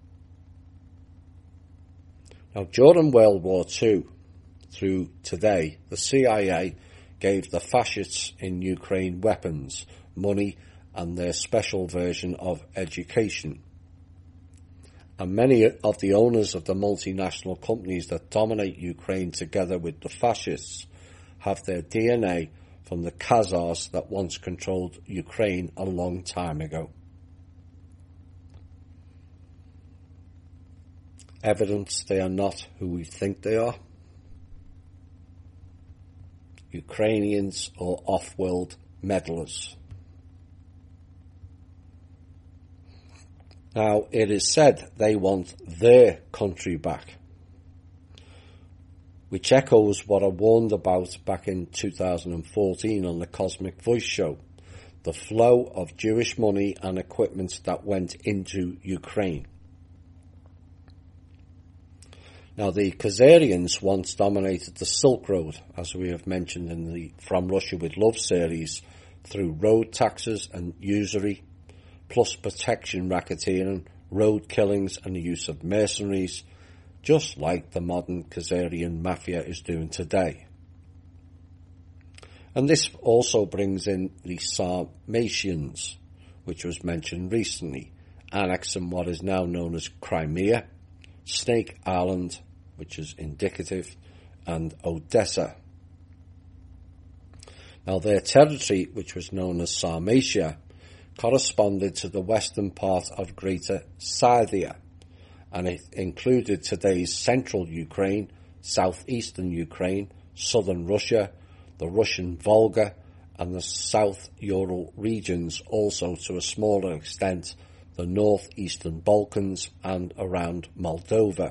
Now, during World War Two, through today, the C I A gave the fascists in Ukraine weapons, money and their special version of education. And many of the owners of the multinational companies that dominate Ukraine, together with the fascists, have their D N A from the Khazars that once controlled Ukraine a long time ago. Evidence they are not who we think they are. Ukrainians or off-world meddlers. Now, it is said they want their country back, which echoes what I warned about back in two thousand fourteen on the Cosmic Voice show, the flow of Jewish money and equipment that went into Ukraine. Now, the Khazarians once dominated the Silk Road, as we have mentioned in the From Russia with Love series, through road taxes and usury, plus protection racketeering, road killings and the use of mercenaries, just like the modern Khazarian mafia is doing today. And this also brings in the Sarmatians, which was mentioned recently, annexing what is now known as Crimea, Snake Island, which is indicative, and Odessa. Now, their territory, which was known as Sarmatia, corresponded to the western part of Greater Scythia, and it included today's central Ukraine, southeastern Ukraine, southern Russia, the Russian Volga, and the South Ural regions, also to a smaller extent the northeastern Balkans and around Moldova.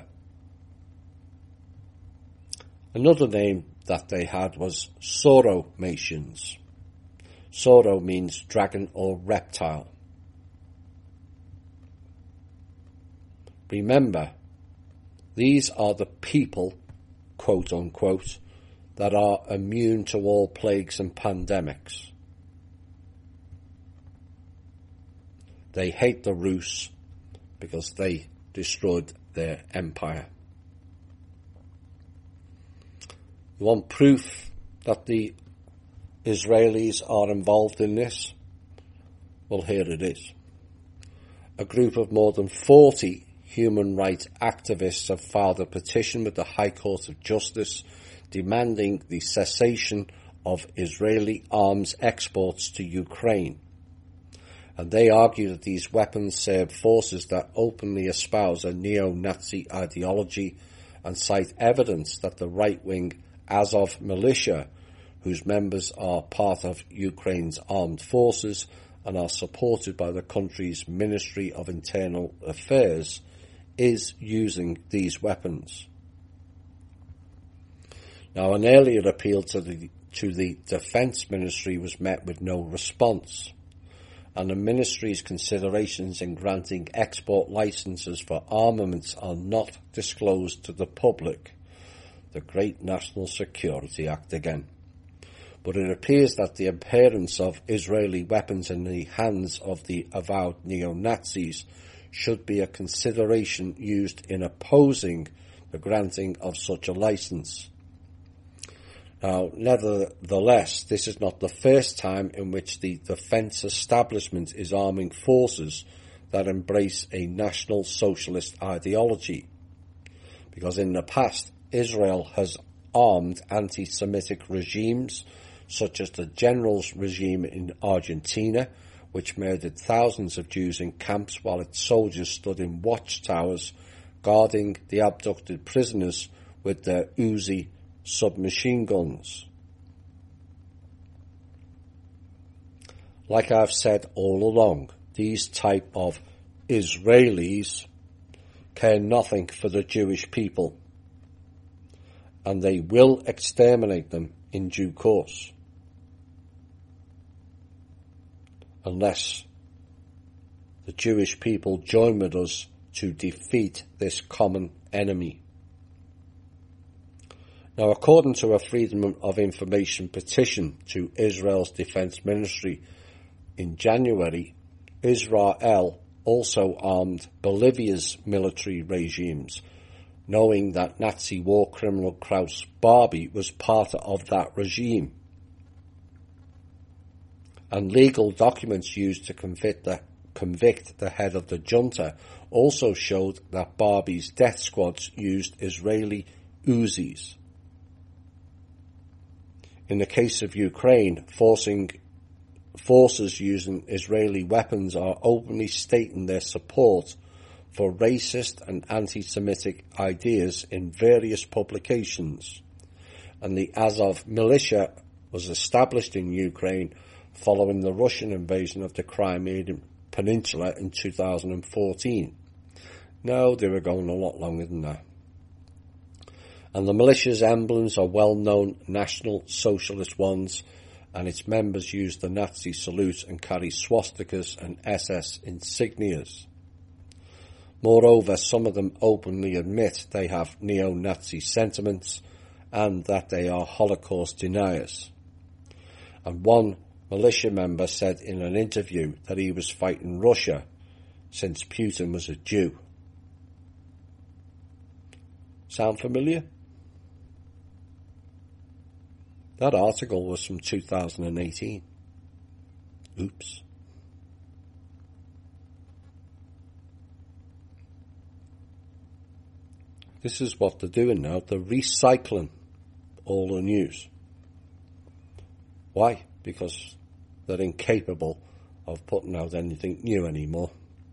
Another name that they had was Sauromations. Sauro means dragon or reptile. Remember, these are the people, quote unquote, that are immune to all plagues and pandemics. They hate the Rus because they destroyed their empire. You want proof that the Israelis are involved in this? Well, here it is. A group of more than forty human rights activists have filed a petition with the High Court of Justice demanding the cessation of Israeli arms exports to Ukraine. And they argue that these weapons serve forces that openly espouse a neo-Nazi ideology and cite evidence that the right-wing Azov militia, whose members are part of Ukraine's armed forces and are supported by the country's Ministry of Internal Affairs, is using these weapons. Now, an earlier appeal to the, to the Defence Ministry was met with no response, and the Ministry's considerations in granting export licences for armaments are not disclosed to the public. The Great National Security Act again. But it appears that the appearance of Israeli weapons in the hands of the avowed neo-Nazis should be a consideration used in opposing the granting of such a license. Now, nevertheless, this is not the first time in which the defence establishment is arming forces that embrace a National Socialist ideology, because in the past, Israel has armed anti-Semitic regimes, such as the Generals regime in Argentina, which murdered thousands of Jews in camps while its soldiers stood in watchtowers guarding the abducted prisoners with their Uzi submachine guns. Like I've said all along, these type of Israelis care nothing for the Jewish people, and they will exterminate them in due course, unless the Jewish people join with us to defeat this common enemy. Now, according to a Freedom of Information petition to Israel's Defense Ministry in January, Israel also armed Bolivia's military regimes, knowing that Nazi war criminal Klaus Barbie was part of that regime. And legal documents used to convict the convict the head of the junta also showed that Barbie's death squads used Israeli Uzis. In the case of Ukraine, forcing forces using Israeli weapons are openly stating their support for racist and anti-Semitic ideas in various publications, and the Azov militia was established in Ukraine following the Russian invasion of the Crimean Peninsula in two thousand fourteen. No, they were going a lot longer than that. And the militia's emblems are well-known National Socialist ones, and its members use the Nazi salute and carry swastikas and S S insignias. Moreover, some of them openly admit they have neo-Nazi sentiments and that they are Holocaust deniers. And one militia member said in an interview that he was fighting Russia since Putin was a Jew. Sound familiar? That article was from two thousand eighteen. Oops. This is what they're doing now. They're recycling all the news. Why? Because they're incapable of putting out anything new anymore.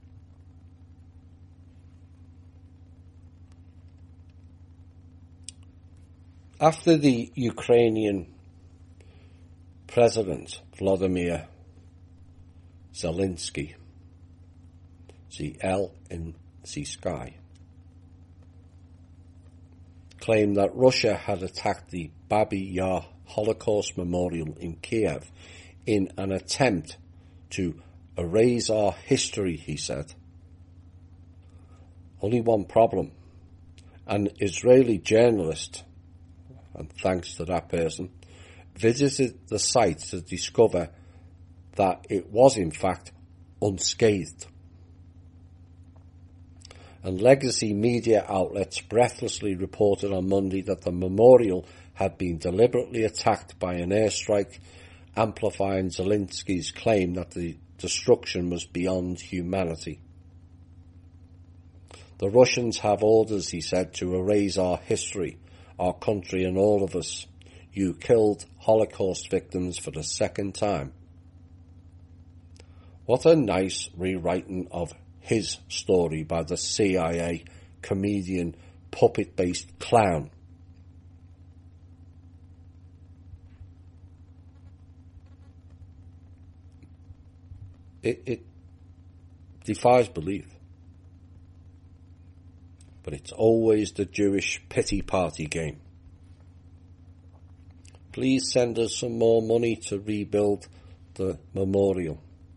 After the Ukrainian President Volodymyr Zelensky, the L in the sky, claimed that Russia had attacked the Babi Yar Holocaust Memorial in Kiev in an attempt to erase our history, he said. Only one problem. An Israeli journalist, and thanks to that person, visited the site to discover that it was in fact unscathed. And legacy media outlets breathlessly reported on Monday that the memorial had been deliberately attacked by an airstrike, amplifying Zelensky's claim that the destruction was beyond humanity. The Russians have orders, he said, to erase our history, our country and all of us. You killed Holocaust victims for the second time. What a nice rewriting of his story by the C I A comedian, puppet-based clown. It, it defies belief. But it's always the Jewish pity party game. Please send us some more money to rebuild the memorial.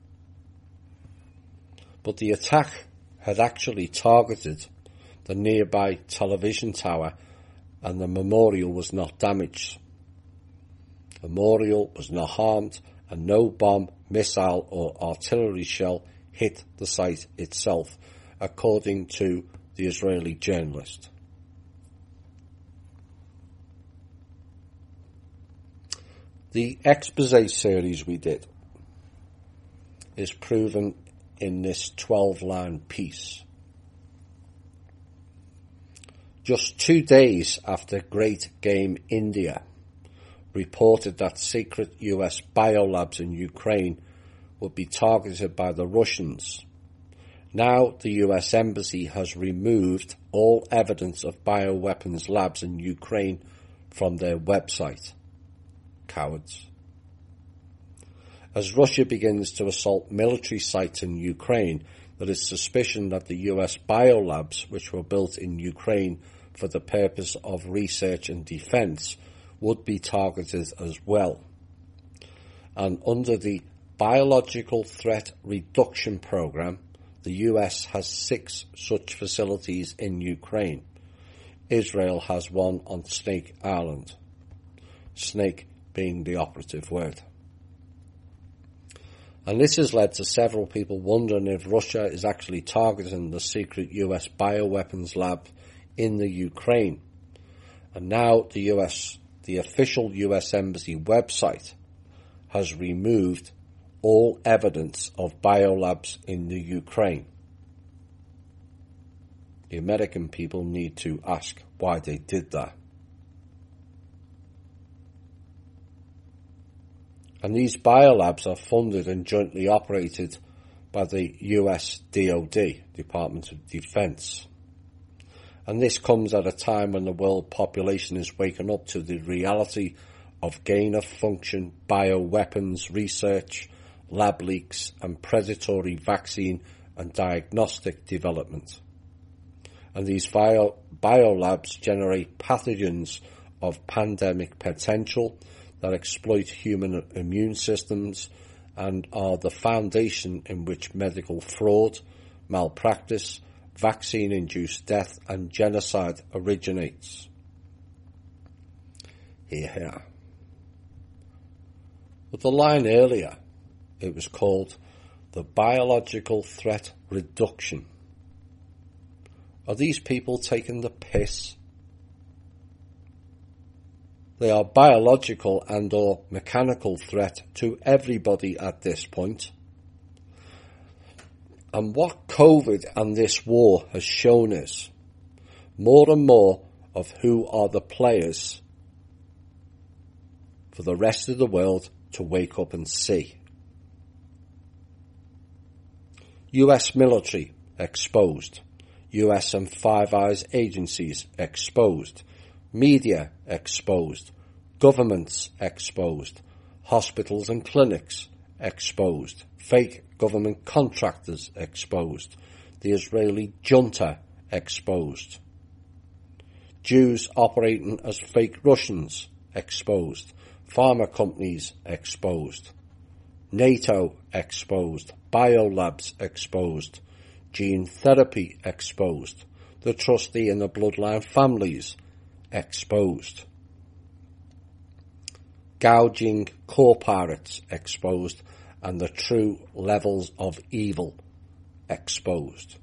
But the attack had actually targeted the nearby television tower, and the memorial was not damaged. The memorial was not harmed, and no bomb, missile or artillery shell hit the site itself, according to the Israeli journalist. The expose series we did is proven in this twelve-line piece. Just two days after Great Game India reported that secret U S biolabs in Ukraine would be targeted by the Russians, now the U S Embassy has removed all evidence of bioweapons labs in Ukraine from their website. Cowards. As Russia begins to assault military sites in Ukraine, there is suspicion that the U S biolabs, which were built in Ukraine for the purpose of research and defence, would be targeted as well. And under the Biological Threat Reduction Programme, the U S has six such facilities in Ukraine. Israel has one on Snake Island. Snake being the operative word. And this has led to several people wondering if Russia is actually targeting the secret U S bioweapons lab in the Ukraine. And now the U S, the official U S Embassy website has removed all evidence of biolabs in the Ukraine. The American people need to ask why they did that. And these biolabs are funded and jointly operated by the U S D O D, Department of Defense. And this comes at a time when the world population is waking up to the reality of gain-of-function bioweapons research, lab leaks, and predatory vaccine and diagnostic development. And these bio, biolabs generate pathogens of pandemic potential that exploit human immune systems and are the foundation in which medical fraud, malpractice, vaccine-induced death and genocide originates. Here, here. With the line earlier, it was called the biological threat reduction. Are these people taking the piss? They are biological and or mechanical threat to everybody at this point. And what COVID and this war has shown is more and more of who are the players for the rest of the world to wake up and see. U S military exposed. U S and Five Eyes agencies exposed. Media exposed. Governments exposed. Hospitals and clinics exposed. Fake government contractors exposed. The Israeli junta exposed. Jews operating as fake Russians exposed. Pharma companies exposed. NATO exposed. Biolabs exposed. Gene therapy exposed. The trustee and the bloodline families exposed. Gouging core pirates exposed, and the true levels of evil exposed.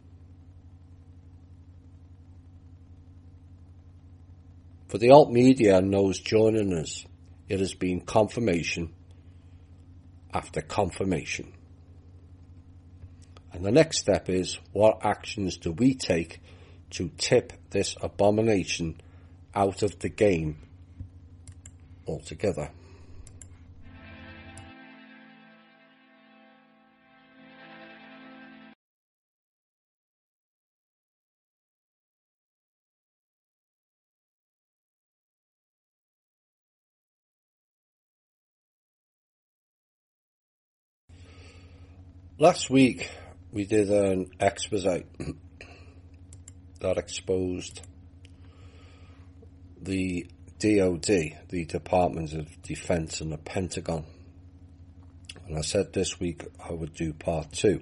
For the alt media and those joining us, it has been confirmation after confirmation. And the next step is, what actions do we take to tip this abomination out of the game altogether? Last week we did an expose that exposed the D O D, the Department of Defense, and the Pentagon. And I said this week I would do part two.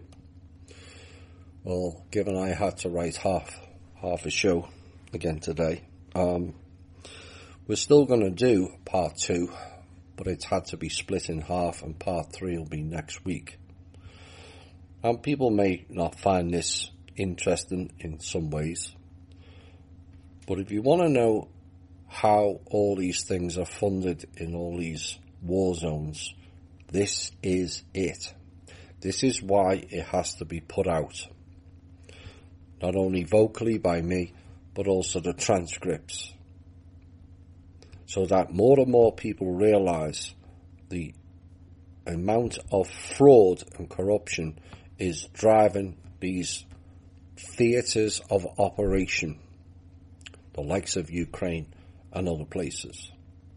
Well, given I had to write half half a show again today, um, we're still going to do part two, but it's had to be split in half, and part three will be next week. And people may not find this interesting in some ways, but if you want to know how all these things are funded in all these war zones, this is it. This is why it has to be put out. Not only vocally by me, but also the transcripts. So that more and more people realise the amount of fraud and corruption is driving these theatres of operation, the likes of Ukraine and other places.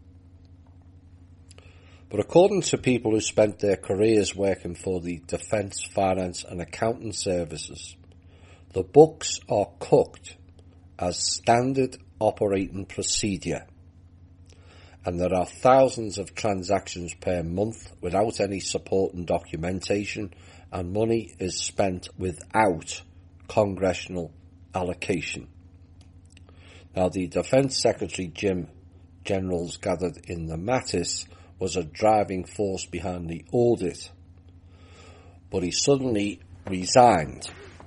But according to people who spent their careers working for the Defence, Finance and Accounting Services, the books are cooked as standard operating procedure, and there are thousands of transactions per month without any supporting documentation, and money is spent without congressional allocation. Now, the Defence Secretary Jim Generals gathered in the Mattis was a driving force behind the audit, but he suddenly resigned.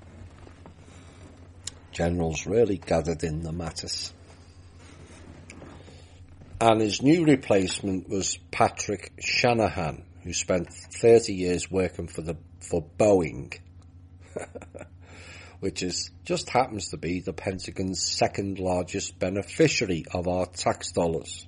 Generals really gathered in the Mattis. And his new replacement was Patrick Shanahan, who spent thirty years working for the for Boeing, which is just happens to be the Pentagon's second largest beneficiary of our tax dollars.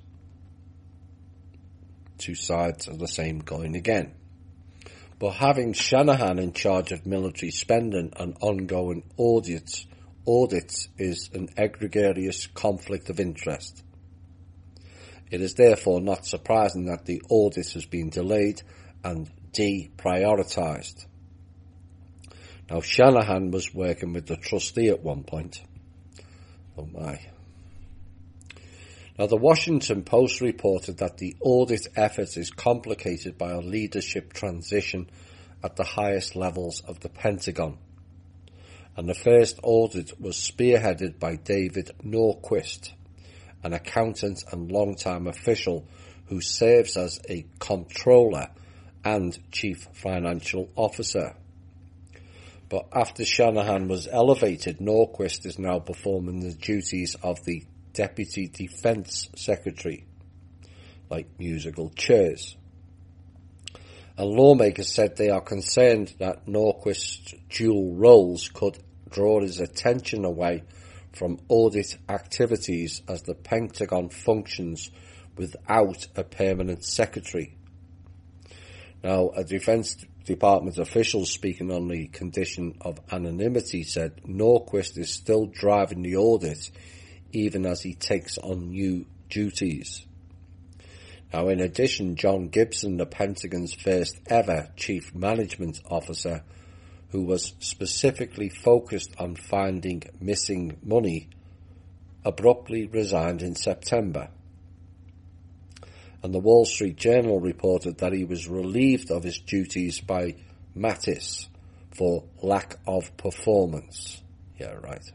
Two sides of the same coin again. But having Shanahan in charge of military spending and ongoing audits, audits is an egregious conflict of interest. It is therefore not surprising that the audit has been delayed and deprioritised. Now, Shanahan was working with the trustee at one point. Oh my. Now, the Washington Post reported that the audit effort is complicated by a leadership transition at the highest levels of the Pentagon. And the first audit was spearheaded by David Norquist, an accountant and long-time official who serves as a comptroller and chief financial officer. But after Shanahan was elevated, Norquist is now performing the duties of the Deputy Defence Secretary, like musical chairs. And lawmakers said they are concerned that Norquist's dual roles could draw his attention away from audit activities as the Pentagon functions without a permanent secretary. Now, a Defence Department official speaking on the condition of anonymity said Norquist is still driving the audit even as he takes on new duties. Now, in addition, John Gibson, the Pentagon's first ever Chief Management Officer, who was specifically focused on finding missing money, abruptly resigned in September. And the Wall Street Journal reported that he was relieved of his duties by Mattis for lack of performance. Yeah, right.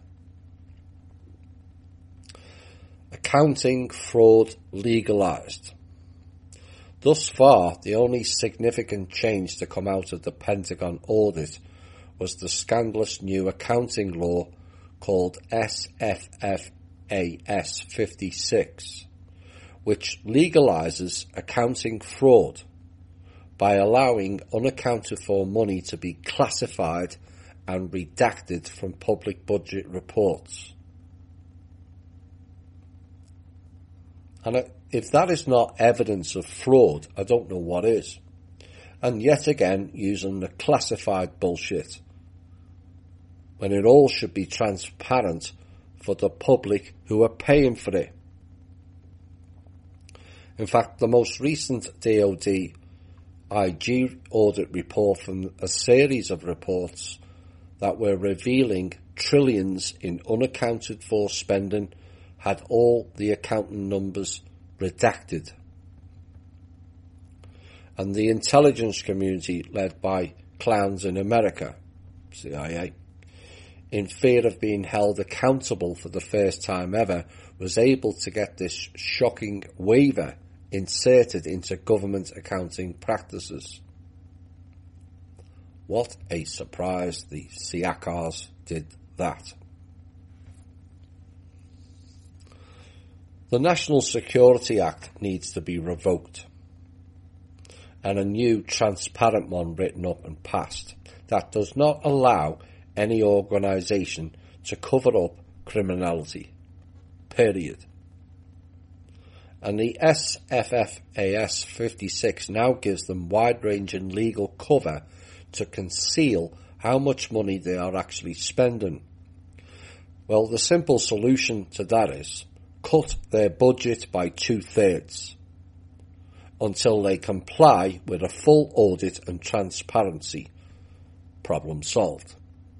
Accounting fraud legalised. Thus far, the only significant change to come out of the Pentagon audit was the scandalous new accounting law called S F F A S fifty-six, which legalises accounting fraud by allowing unaccounted for money to be classified and redacted from public budget reports. And if that is not evidence of fraud, I don't know what is. And yet again, using the classified bullshit, when it all should be transparent for the public who are paying for it. In fact, the most recent D O D I G audit report from a series of reports that were revealing trillions in unaccounted for spending had all the accounting numbers redacted. And the intelligence community, led by clowns in America, C I A, in fear of being held accountable for the first time ever, was able to get this shocking waiver inserted into government accounting practices. What a surprise the C I A Cs did that. The National Security Act needs to be revoked and a new transparent one written up and passed that does not allow any organisation to cover up criminality. Period. And the S F F A S fifty-six now gives them wide-ranging legal cover to conceal how much money they are actually spending. Well, the simple solution to that is cut their budget by two-thirds until they comply with a full audit and transparency. Problem solved.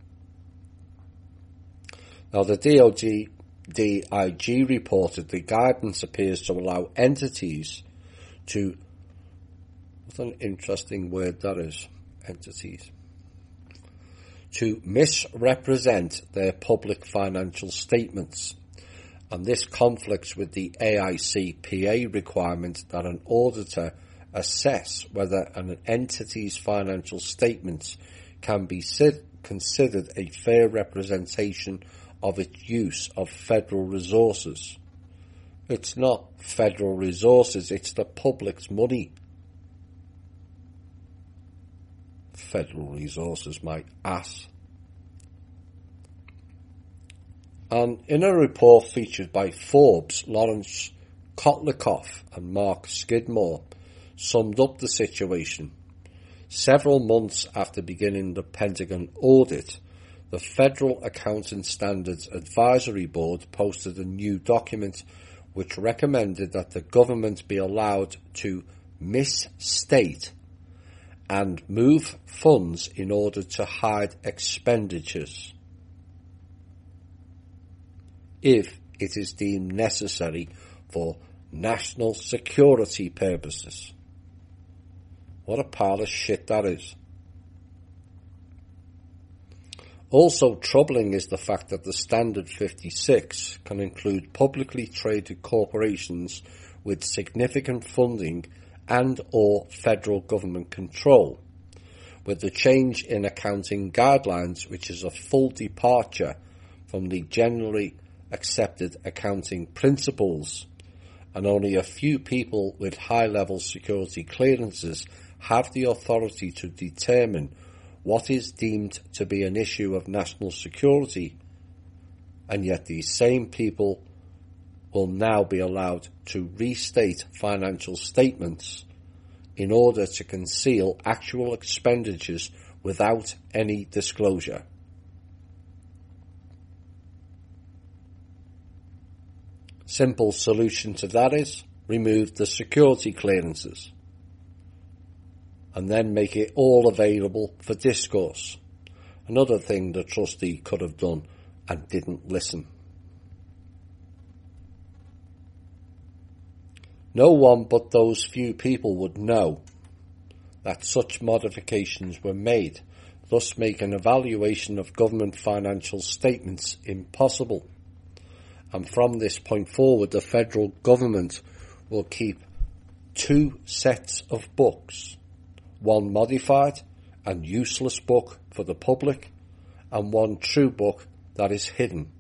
Now, the D O D I G reported the guidance appears to allow entities to, what an interesting word that is, entities, to misrepresent their public financial statements. And this conflicts with the A I C P A requirement that an auditor assess whether an entity's financial statements can be considered a fair representation of its use of federal resources. It's not federal resources, it's the public's money. federal resources, my ass. And in a report featured by Forbes, Lawrence Kotlikoff and Mark Skidmore summed up the situation. Several months after beginning the Pentagon audit, the Federal Accounting Standards Advisory Board posted a new document which recommended that the government be allowed to misstate and move funds in order to hide expenditures if it is deemed necessary for national security purposes. What a pile of shit that is. Also troubling is the fact that the Standard fifty-six can include publicly traded corporations with significant funding and or federal government control, with the change in accounting guidelines, which is a full departure from the generally accepted accounting principles, and only a few people with high-level security clearances have the authority to determine what is deemed to be an issue of national security, and yet these same people will now be allowed to restate financial statements in order to conceal actual expenditures without any disclosure. Simple solution to that is remove the security clearances and then make it all available for discourse. Another thing the trustee could have done and didn't listen. No one but those few people would know that such modifications were made, thus making evaluation of government financial statements impossible. And from this point forward, the federal government will keep two sets of books, one modified and useless book for the public, and one true book that is hidden.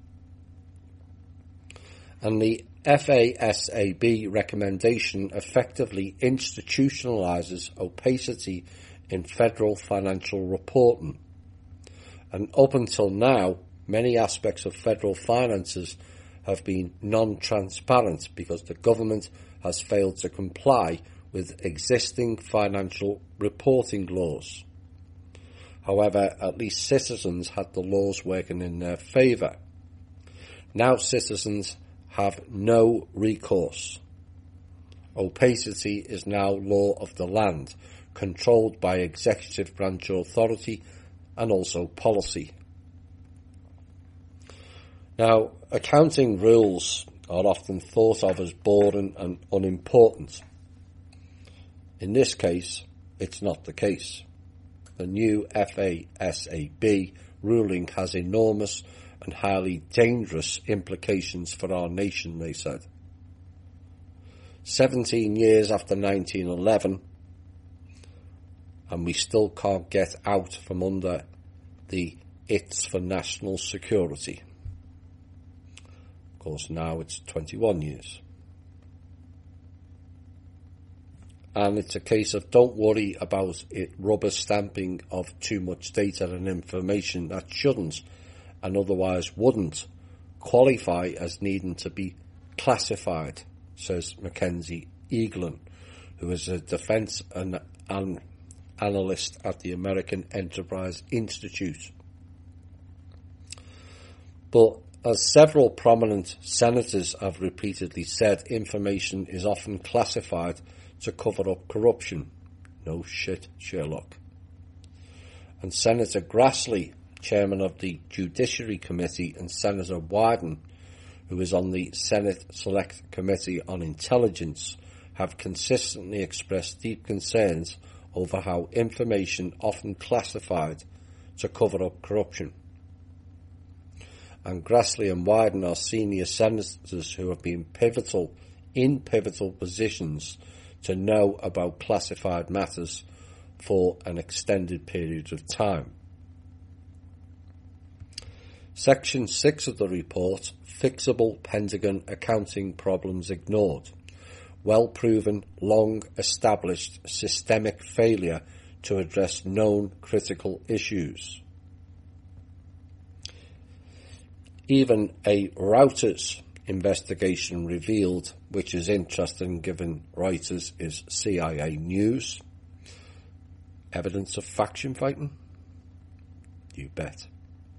And the F A S A B recommendation effectively institutionalizes opacity in federal financial reporting. And up until now, many aspects of federal finances have been non-transparent because the government has failed to comply with existing financial reporting laws. However, at least citizens had the laws working in their favour. Now citizens have no recourse. Opacity is now law of the land, controlled by executive branch authority and also policy. Now, accounting rules are often thought of as boring and unimportant. In this case, it's not the case. The new F A S A B ruling has enormous and highly dangerous implications for our nation, they said. Seventeen years after nineteen eleven, and we still can't get out from under the "it's for national security." Of course, now it's twenty-one years. And it's a case of don't worry about it rubber stamping of too much data and information that shouldn't and otherwise wouldn't qualify as needing to be classified, says Mackenzie Eaglin, who is a defence and an analyst at the American Enterprise Institute. But as several prominent senators have repeatedly said, information is often classified to cover up corruption. No shit, Sherlock. And Senator Grassley, chairman of the Judiciary Committee, and Senator Wyden, who is on the Senate Select Committee on Intelligence, have consistently expressed deep concerns over how information often classified to cover up corruption. And Grassley and Wyden are senior senators who have been pivotal in pivotal positions to know about classified matters for an extended period of time. Section six of the report, Fixable Pentagon Accounting Problems Ignored. Well-proven, long-established systemic failure to address known critical issues. Even a Reuters investigation revealed, which is interesting given Reuters is C I A news, evidence of faction fighting? You bet.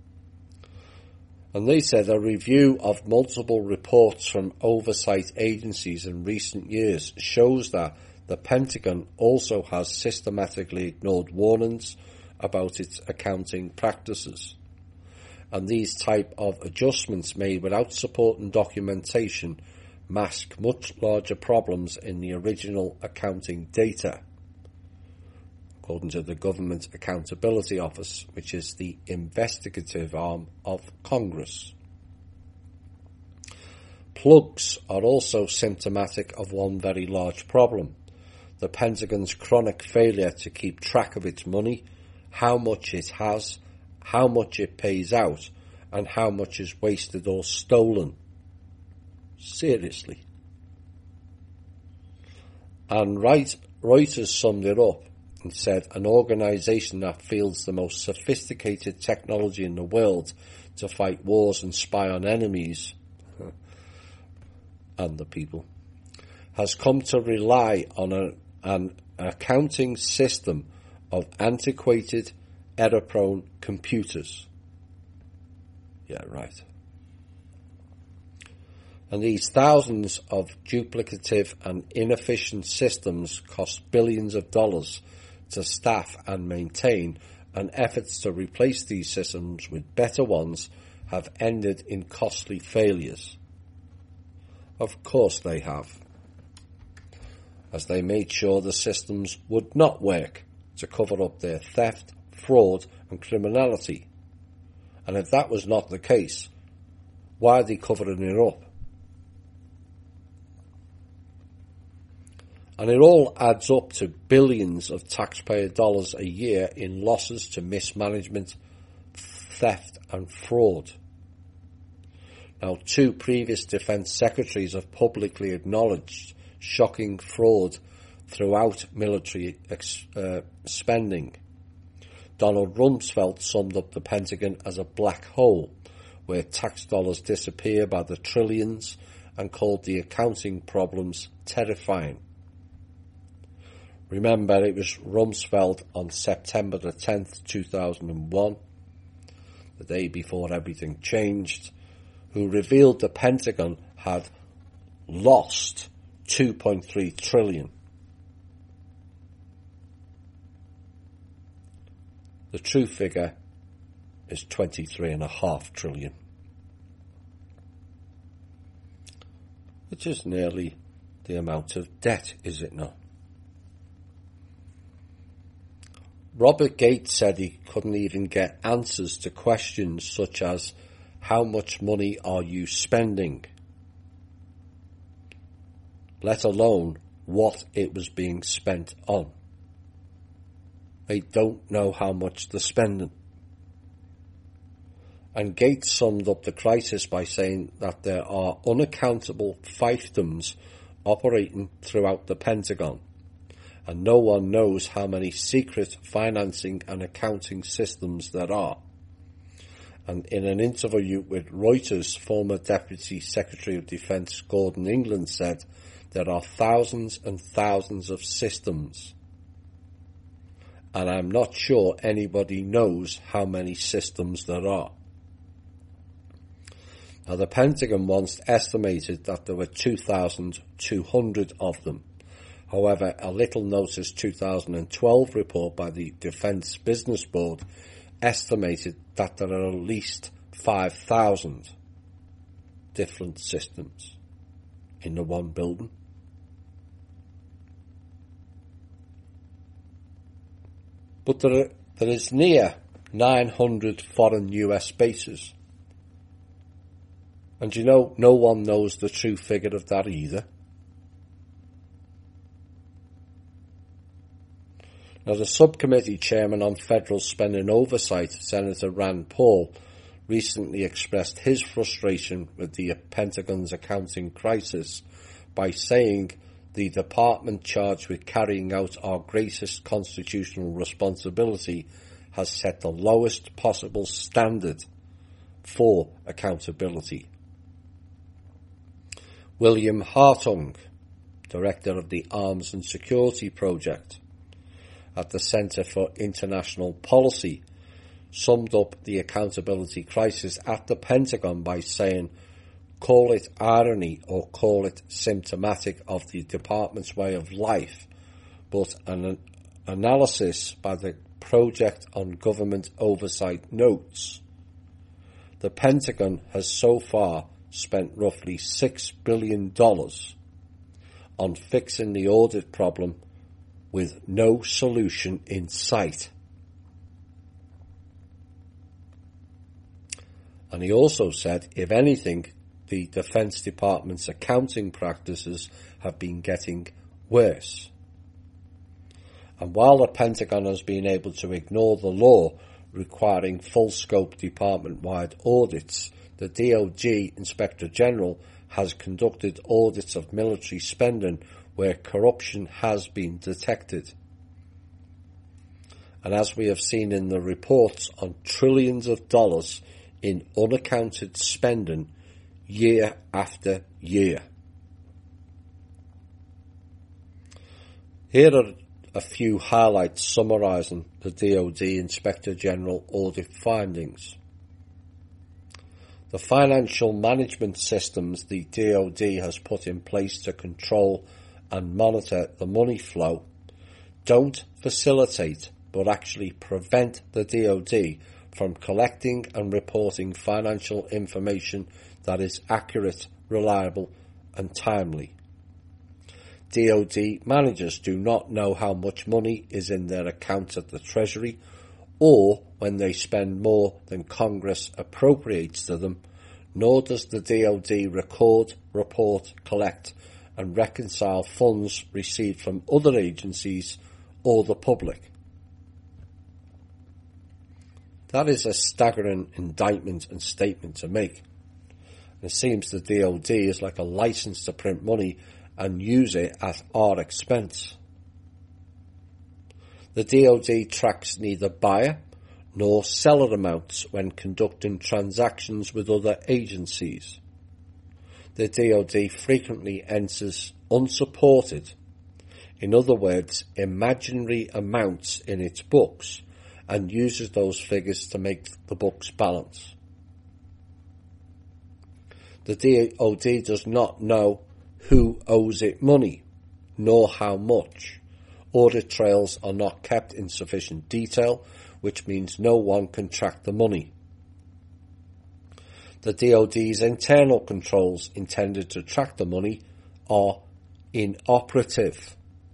And they said a review of multiple reports from oversight agencies in recent years shows that the Pentagon also has systematically ignored warnings about its accounting practices. And these type of adjustments made without support and documentation mask much larger problems in the original accounting data, according to the Government Accountability Office, which is the investigative arm of Congress. Plugs are also symptomatic of one very large problem: the Pentagon's chronic failure to keep track of its money, how much it has, how much it pays out, and how much is wasted or stolen. Seriously. And Reuters summed it up and said an organisation that fields the most sophisticated technology in the world to fight wars and spy on enemies and the people has come to rely on a, an accounting system of antiquated, error-prone computers. Yeah, right. And these thousands of duplicative and inefficient systems cost billions of dollars to staff and maintain, and efforts to replace these systems with better ones have ended in costly failures. Of course they have, as they made sure the systems would not work to cover up their theft, fraud and criminality. And if that was not the case, why are they covering it up? And it all adds up to billions of taxpayer dollars a year in losses to mismanagement, theft and fraud. Now, two previous defence secretaries have publicly acknowledged shocking fraud throughout military ex- uh, spending. Donald Rumsfeld summed up the Pentagon as a black hole where tax dollars disappear by the trillions and called the accounting problems terrifying. Remember, it was Rumsfeld on September the tenth, two thousand one, the day before everything changed, who revealed the Pentagon had lost two point three trillion. The true figure is twenty-three and a half trillion, which is nearly the amount of debt, is it not? Robert Gates said he couldn't even get answers to questions such as, how much money are you spending? Let alone what it was being spent on. They don't know how much they're spending. And Gates summed up the crisis by saying that there are unaccountable fiefdoms operating throughout the Pentagon, and no one knows how many secret financing and accounting systems there are. And in an interview with Reuters, former Deputy Secretary of Defence Gordon England said there are thousands and thousands of systems, and I'm not sure anybody knows how many systems there are. Now, the Pentagon once estimated that there were two thousand two hundred of them. However, a little noticed two thousand twelve report by the Defence Business Board estimated that there are at least five thousand different systems in the one building. But there, are, there is near nine hundred foreign U S bases. And you know, no one knows the true figure of that either. Now, the subcommittee chairman on federal spending oversight, Senator Rand Paul, recently expressed his frustration with the Pentagon's accounting crisis by saying the department charged with carrying out our greatest constitutional responsibility has set the lowest possible standard for accountability. William Hartung, Director of the Arms and Security Project at the Centre for International Policy, summed up the accountability crisis at the Pentagon by saying, "Call it irony or call it symptomatic of the department's way of life, but an analysis by the Project on Government Oversight notes the Pentagon has so far spent roughly six billion dollars on fixing the audit problem with no solution in sight." And he also said, if anything, the Defence Department's accounting practices have been getting worse. And while the Pentagon has been able to ignore the law requiring full-scope department-wide audits, the D O G Inspector General has conducted audits of military spending where corruption has been detected. And as we have seen in the reports on trillions of dollars in unaccounted spending year after year. Here are a few highlights summarising the D O D Inspector General audit findings. The financial management systems the D O D has put in place to control and monitor the money flow don't facilitate but actually prevent the D O D from collecting and reporting financial information that is accurate, reliable and timely. D O D managers do not know how much money is in their accounts at the Treasury, or when they spend more than Congress appropriates to them, nor does the D O D record, report, collect and reconcile funds received from other agencies or the public. That is a staggering indictment and statement to make. It seems the D O D is like a license to print money and use it at our expense. The D O D tracks neither buyer nor seller amounts when conducting transactions with other agencies. The D O D frequently enters unsupported, in other words, imaginary amounts in its books, and uses those figures to make the books balance. The D O D does not know who owes it money, nor how much. Audit trails are not kept in sufficient detail, which means no one can track the money. The D O D's internal controls intended to track the money are inoperative.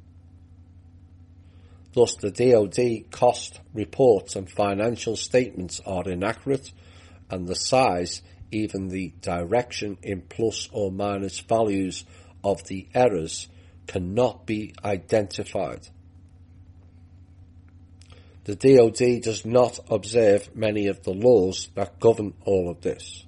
Thus, the D O D cost reports and financial statements are inaccurate, and the size, even the direction in plus or minus values of the errors, cannot be identified. The D O D does not observe many of the laws that govern all of this.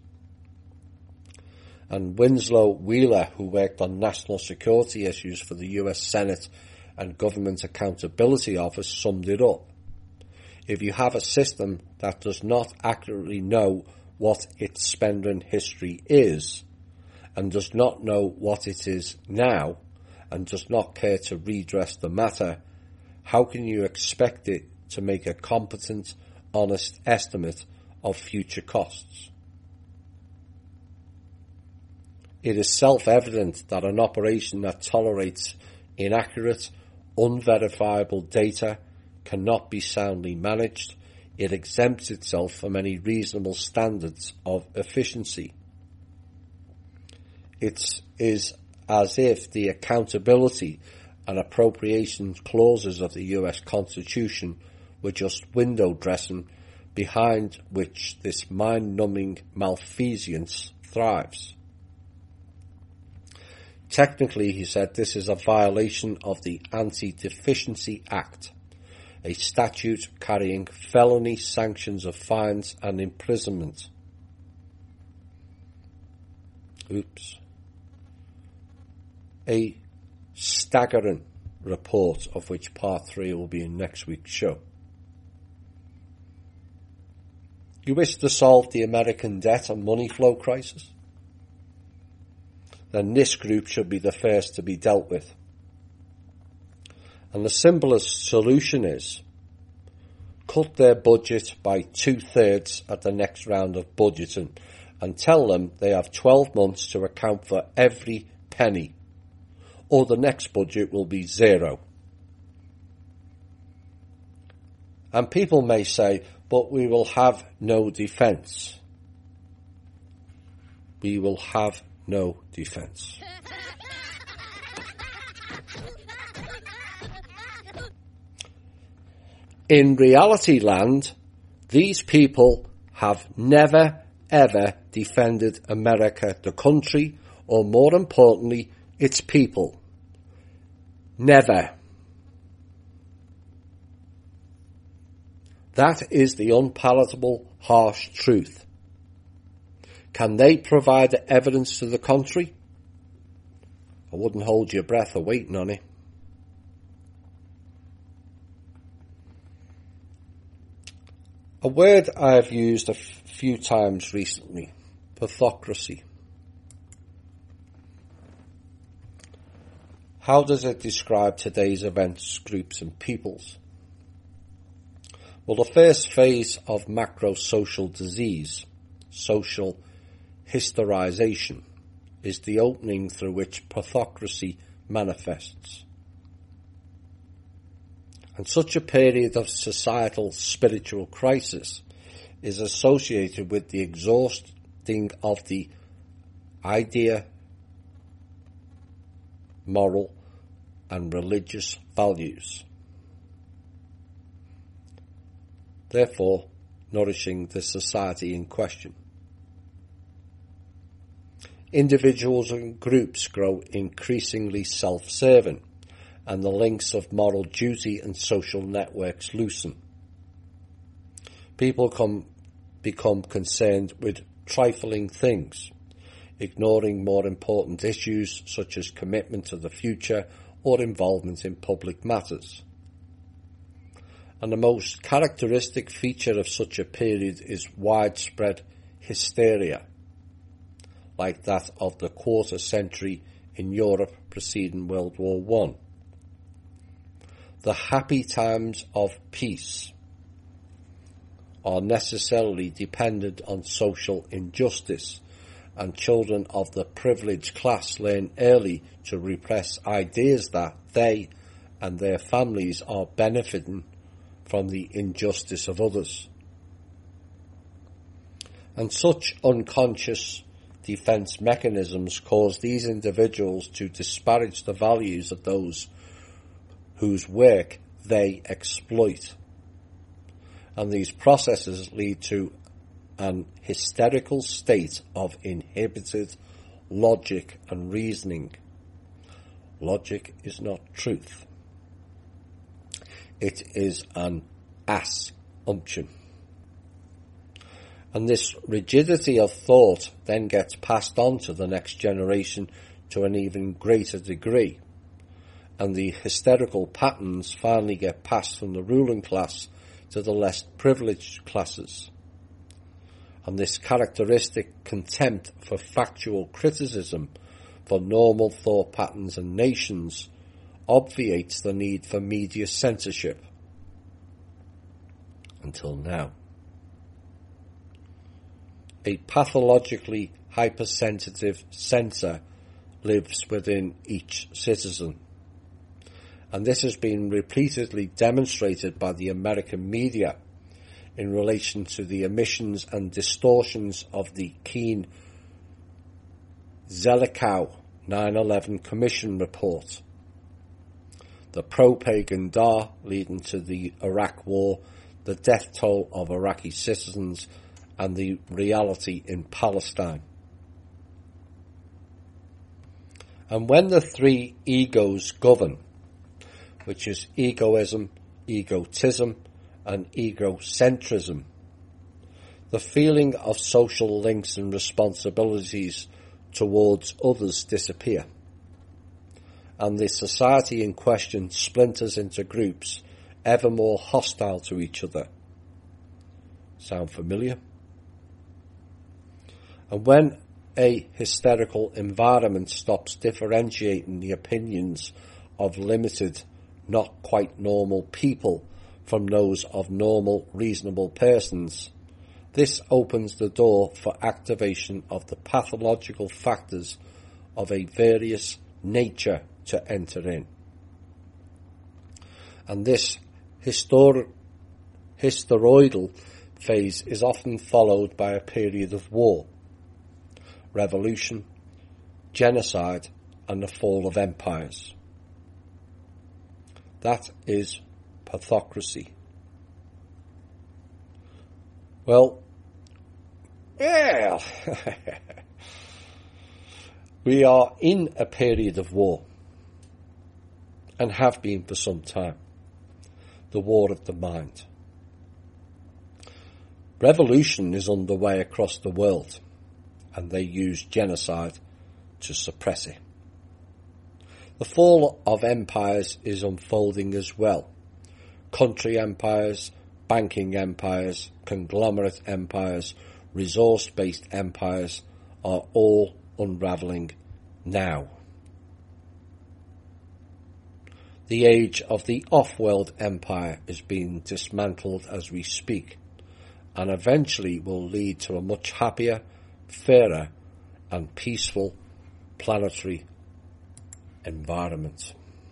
And Winslow Wheeler, who worked on national security issues for the U S Senate and Government Accountability Office, summed it up. If you have a system that does not accurately know what its spending history is, and does not know what it is now, and does not care to redress the matter, how can you expect it to make a competent, honest estimate of future costs? It is self-evident that an operation that tolerates inaccurate, unverifiable data cannot be soundly managed. It exempts itself from any reasonable standards of efficiency. It is as if the accountability and appropriations clauses of the U S Constitution were just window dressing behind which this mind-numbing malfeasance thrives. Technically, he said, this is a violation of the Anti-Deficiency Act, a statute carrying felony sanctions of fines and imprisonment. Oops. A staggering report, of which part three will be in next week's show. You wish to solve the American debt and money flow crisis? Then this group should be the first to be dealt with. And the simplest solution is cut their budget by two-thirds at the next round of budgeting and tell them they have twelve months to account for every penny, or the next budget will be zero. And people may say, but we will have no defence. We will have no defence. In reality land, these people have never, ever defended America, the country, or more importantly, its people. Never. That is the unpalatable, harsh truth. Can they provide evidence to the contrary? I wouldn't hold your breath awaiting on it. A word I have used a f- few times recently, pathocracy. How does it describe today's events, groups and peoples? Well, the first phase of macro-social disease, social hysterization, is the opening through which pathocracy manifests. And such a period of societal spiritual crisis is associated with the exhausting of the idea, moral and religious values, therefore nourishing the society in question. Individuals and groups grow increasingly self-serving, and the links of moral duty and social networks loosen. People come, become concerned with trifling things, ignoring more important issues such as commitment to the future or involvement in public matters. And the most characteristic feature of such a period is widespread hysteria, like that of the quarter century in Europe preceding World War One. The happy times of peace are necessarily dependent on social injustice, and children of the privileged class learn early to repress ideas that they and their families are benefiting from the injustice of others. And such unconscious defence mechanisms cause these individuals to disparage the values of those whose work they exploit. And these processes lead to an hysterical state of inhibited logic and reasoning. Logic is not truth. It is an assumption. And this rigidity of thought then gets passed on to the next generation to an even greater degree. And the hysterical patterns finally get passed from the ruling class to the less privileged classes. And this characteristic contempt for factual criticism for normal thought patterns and nations obviates the need for media censorship. Until now. A pathologically hypersensitive censor lives within each citizen. And this has been repeatedly demonstrated by the American media in relation to the omissions and distortions of the Keen Zelikow nine eleven Commission report, the pro-pagan Dar leading to the Iraq War, the death toll of Iraqi citizens, and the reality in Palestine. And when the three egos govern, which is egoism, egotism, and egocentrism, the feeling of social links and responsibilities towards others disappear. and the society in question splinters into groups ever more hostile to each other. Sound familiar? And when a hysterical environment stops differentiating the opinions of limited, not quite normal people from those of normal, reasonable persons, this opens the door for activation of the pathological factors of a various nature to enter in. And this histor- hysteroidal phase is often followed by a period of war, revolution, genocide, and the fall of empires. That is pathocracy. Well, yeah, we are in a period of war, and have been for some time. The war of the mind. Revolution is underway across the world, and they use genocide to suppress it. The fall of empires is unfolding as well. Country empires, banking empires, conglomerate empires, resource-based empires are all unravelling now. The age of the off-world empire is being dismantled as we speak, and eventually will lead to a much happier, fairer and peaceful planetary environment.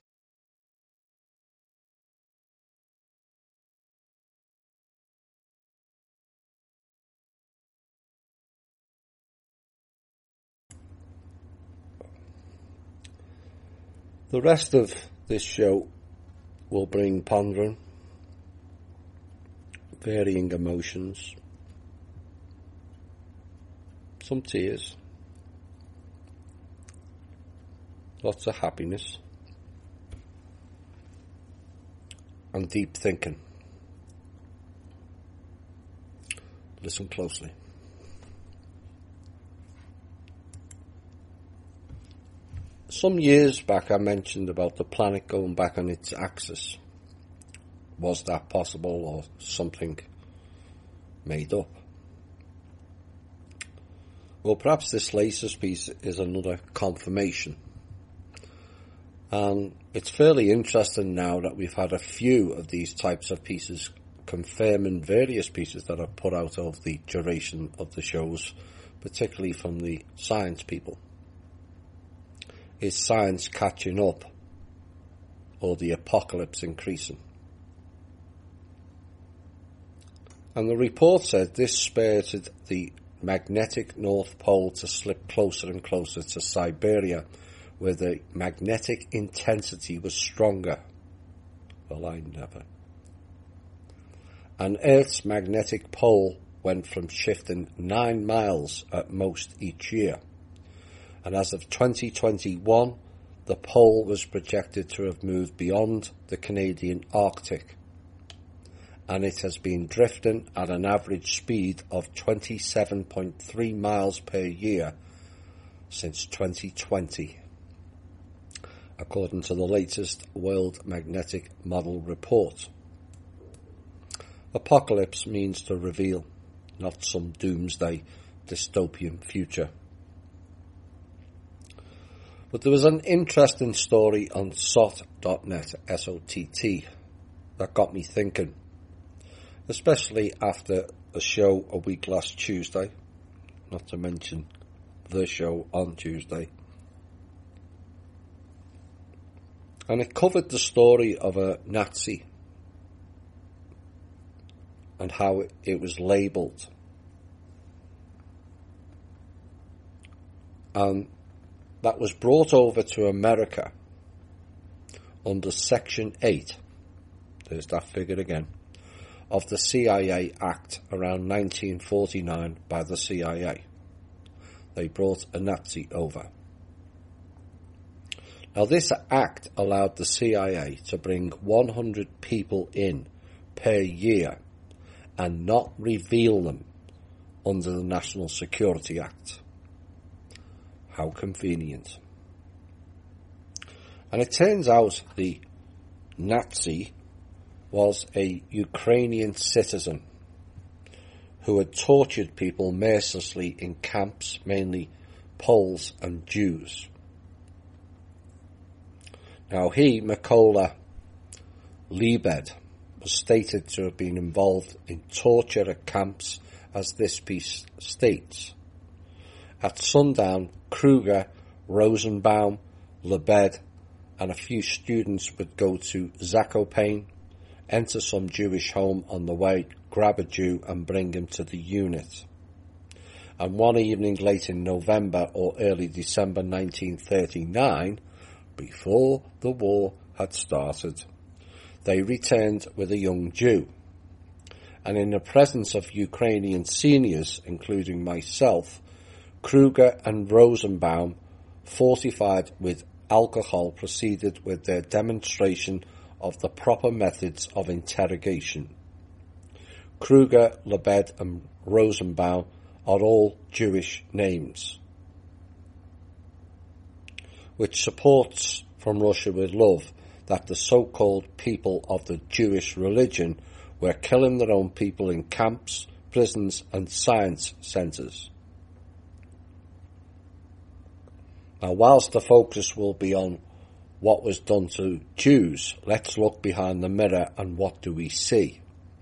The rest of this show will bring pondering, varying emotions, some tears, lots of happiness, and deep thinking. Listen closely. Some years back I mentioned about the planet going back on its axis. Was that possible, or something made up? Well, perhaps this latest piece is another confirmation. And it's fairly interesting now that we've had a few of these types of pieces confirming various pieces that are put out over the duration of the shows, particularly from the science people. Is science catching up, or the apocalypse increasing? And the report said this spurred the magnetic North Pole to slip closer and closer to Siberia, where the magnetic intensity was stronger. Well, I never. And Earth's magnetic pole went from shifting nine miles at most each year. And as of twenty twenty-one, the pole was projected to have moved beyond the Canadian Arctic, and it has been drifting at an average speed of twenty-seven point three miles per year since twenty twenty, according to the latest World Magnetic Model report. Apocalypse means to reveal, not some doomsday dystopian future. But there was an interesting story on S O T dot net, S O T T, that got me thinking, especially after a show a week last Tuesday, not to mention the show on Tuesday. And it covered the story of a Nazi and how it, it was labelled. And that was brought over to America under Section eight, there's that figure again, of the C I A Act around nineteen forty-nine by the C I A. They brought a Nazi over. Now this act allowed the C I A to bring one hundred people in per year and not reveal them under the National Security Act. How convenient. And it turns out the Nazi was a Ukrainian citizen who had tortured people mercilessly in camps, mainly Poles and Jews. Now he, Mykola Lebed, was stated to have been involved in torture at camps, as this piece states. At sundown, Kruger, Rosenbaum, Lebed and a few students would go to Zakopane, enter some Jewish home on the way, grab a Jew and bring him to the unit. And one evening late in November or early December nineteen thirty-nine, before the war had started, they returned with a young Jew. And in the presence of Ukrainian seniors, including myself, Kruger and Rosenbaum, fortified with alcohol, proceeded with their demonstration of the proper methods of interrogation. Kruger, Lebed and Rosenbaum are all Jewish names, which supports from Russia with love that the so-called people of the Jewish religion were killing their own people in camps, prisons and science centres. Now, whilst the focus will be on what was done to Jews, let's look behind the mirror and what do we see?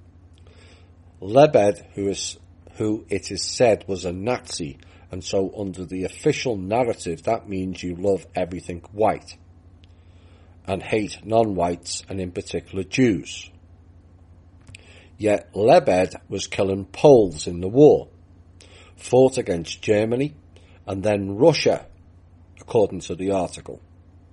Lebed, who is, who it is said was a Nazi, and so under the official narrative that means you love everything white and hate non-whites and in particular Jews. Yet Lebed was killing Poles in the war, fought against Germany and then Russia, according to the article.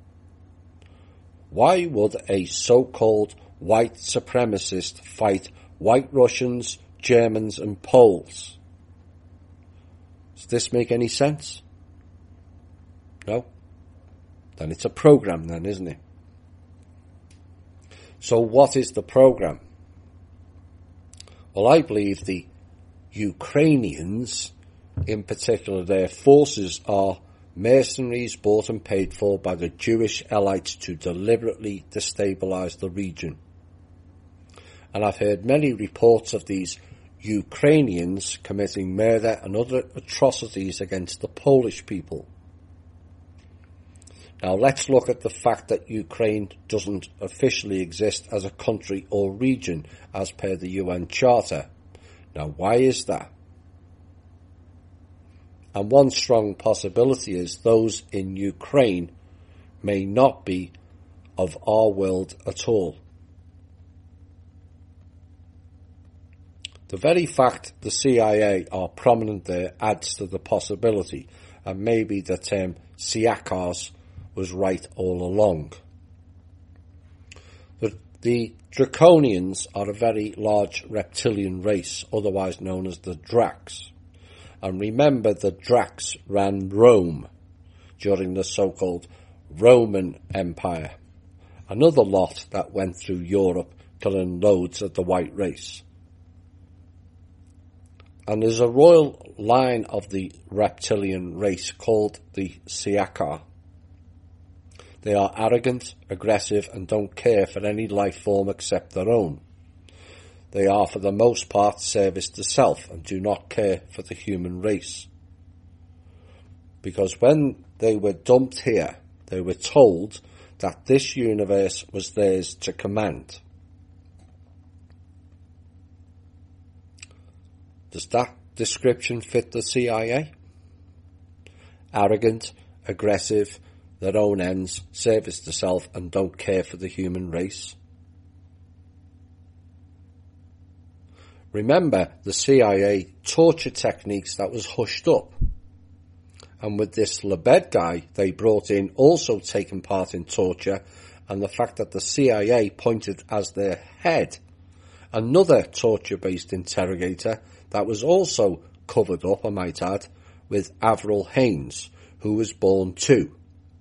Why would a so-called white supremacist fight white Russians, Germans and Poles? Does this make any sense? No? Then it's a program then, isn't it? So what is the program? Well, I believe the Ukrainians, in particular their forces, are mercenaries bought and paid for by the Jewish elites to deliberately destabilise the region. And I've heard many reports of these Ukrainians committing murder and other atrocities against the Polish people. Now let's look at the fact that Ukraine doesn't officially exist as a country or region as per the U N Charter. Now why is that? And one strong possibility is those in Ukraine may not be of our world at all. The very fact the C I A are prominent there adds to the possibility, and maybe the term Siakars was right all along. The, the Draconians are a very large reptilian race, otherwise known as the Dracs. And remember, the Dracs ran Rome during the so-called Roman Empire. Another lot that went through Europe killing loads of the white race. And there's a royal line of the reptilian race called the Siakar. They are arrogant, aggressive and don't care for any life form except their own. They are for the most part service to self and do not care for the human race. Because when they were dumped here, they were told that this universe was theirs to command. Does that description fit the C I A? Arrogant, aggressive, their own ends, service to self and don't care for the human race. Remember, the C I A torture techniques that was hushed up. And with this Lebed guy they brought in also taking part in torture, and the fact that the C I A pointed as their head another torture-based interrogator that was also covered up, I might add, with Avril Haines, who was born too.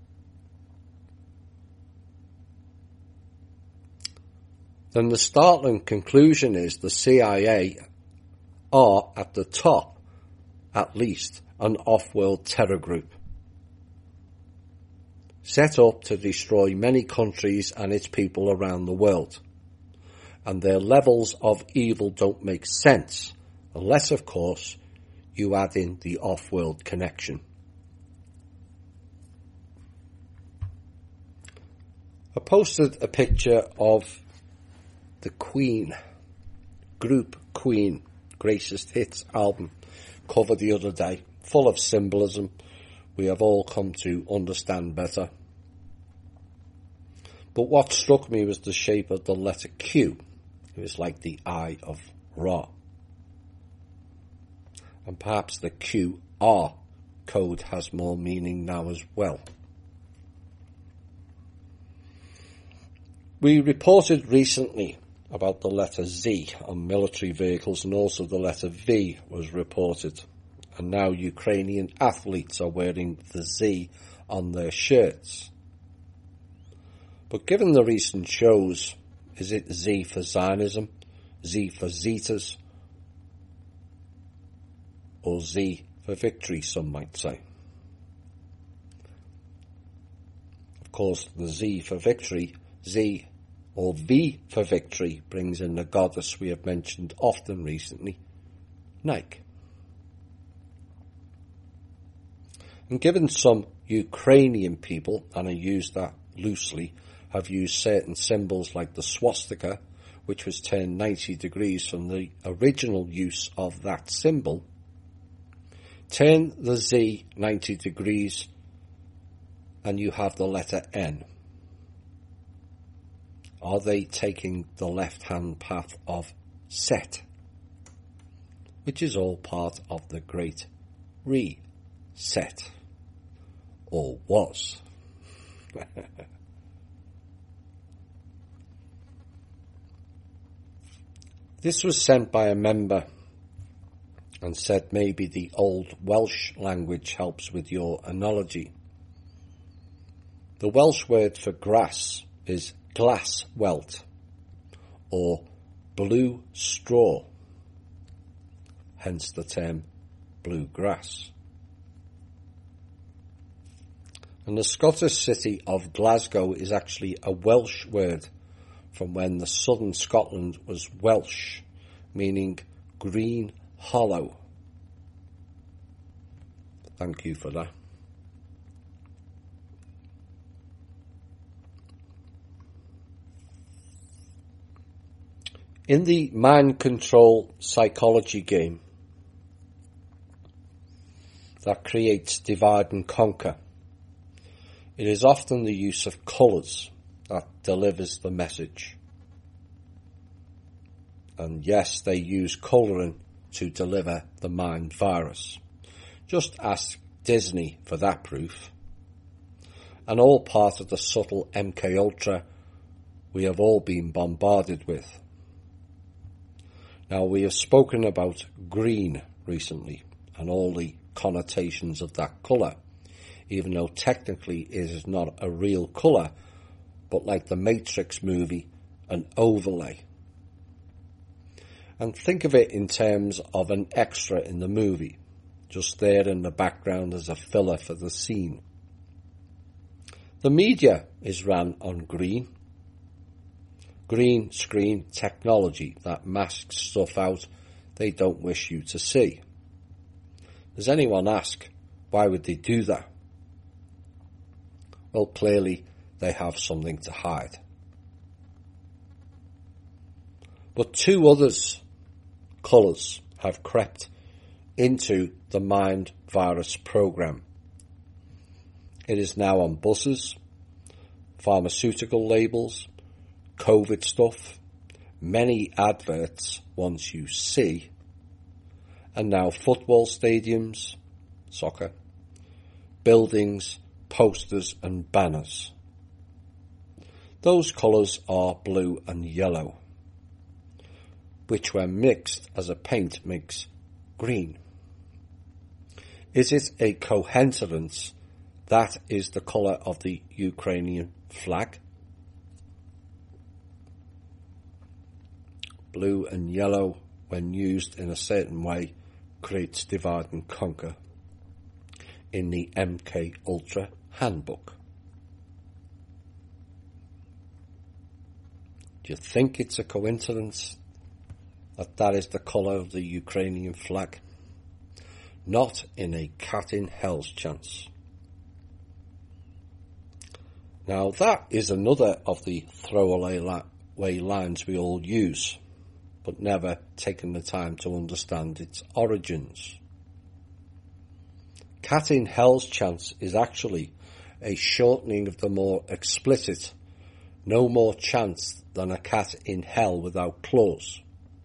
Then the startling conclusion is the C I A are, at the top, at least, an off-world terror group. set up to destroy many countries and its people around the world. And their levels of evil don't make sense, unless, of course, you add in the off-world connection. I posted a picture of the Queen, group Queen, Greatest Hits album cover the other day, full of symbolism we have all come to understand better. But what struck me was the shape of the letter Q. It was like the Eye of Ra. And perhaps the Q R code has more meaning now as well. We reported recently about the letter Z on military vehicles, and also the letter V was reported. And now Ukrainian athletes are wearing the Z on their shirts. But given the recent shows, is it Z for Zionism, Z for Zetas, or Z for victory, some might say? Of course, the Z for victory, Z or V for victory, brings in the goddess we have mentioned often recently, Nike. And given some Ukrainian people, and I use that loosely, have used certain symbols like the swastika, which was turned ninety degrees from the original use of that symbol, turn the Z ninety degrees and you have the letter N. Are they taking the left-hand path of Set, which is all part of the Great Reset, or was? This was sent by a member and said maybe the old Welsh language helps with your analogy. The Welsh word for grass is glass welt, or blue straw, hence the term blue grass. And the Scottish city of Glasgow is actually a Welsh word from when the southern Scotland was Welsh, meaning green hollow. Thank you for that. In the mind control psychology game that creates divide and conquer, it is often the use of colours that delivers the message. And yes, they use colouring to deliver the mind virus. Just ask Disney for that proof. And all part of the subtle M K Ultra we have all been bombarded with. Now, we have spoken about green recently and all the connotations of that colour, even though technically it is not a real colour, but like the Matrix movie, an overlay. And think of it in terms of an extra in the movie, just there in the background as a filler for the scene. The media is ran on green. Green screen technology that masks stuff out they don't wish you to see. Does anyone ask, why would they do that? Well, clearly they have something to hide. But two others, colours, have crept into the mind virus program. It is now on buses, pharmaceutical labels, COVID stuff, many adverts once you see, and now football stadiums, soccer, buildings, posters and banners. Those colours are blue and yellow, which when mixed as a paint makes green. Is it a coincidence that is the colour of the Ukrainian flag? Blue and yellow, when used in a certain way, creates divide and conquer in the M K Ultra handbook. Do you think it's a coincidence that that is the colour of the Ukrainian flag? Not in a cat in hell's chance. Now that is another of the throwaway li- lines we all use, but never taken the time to understand its origins. Cat in hell's chance is actually a shortening of the more explicit no more chance than a cat in hell without claws.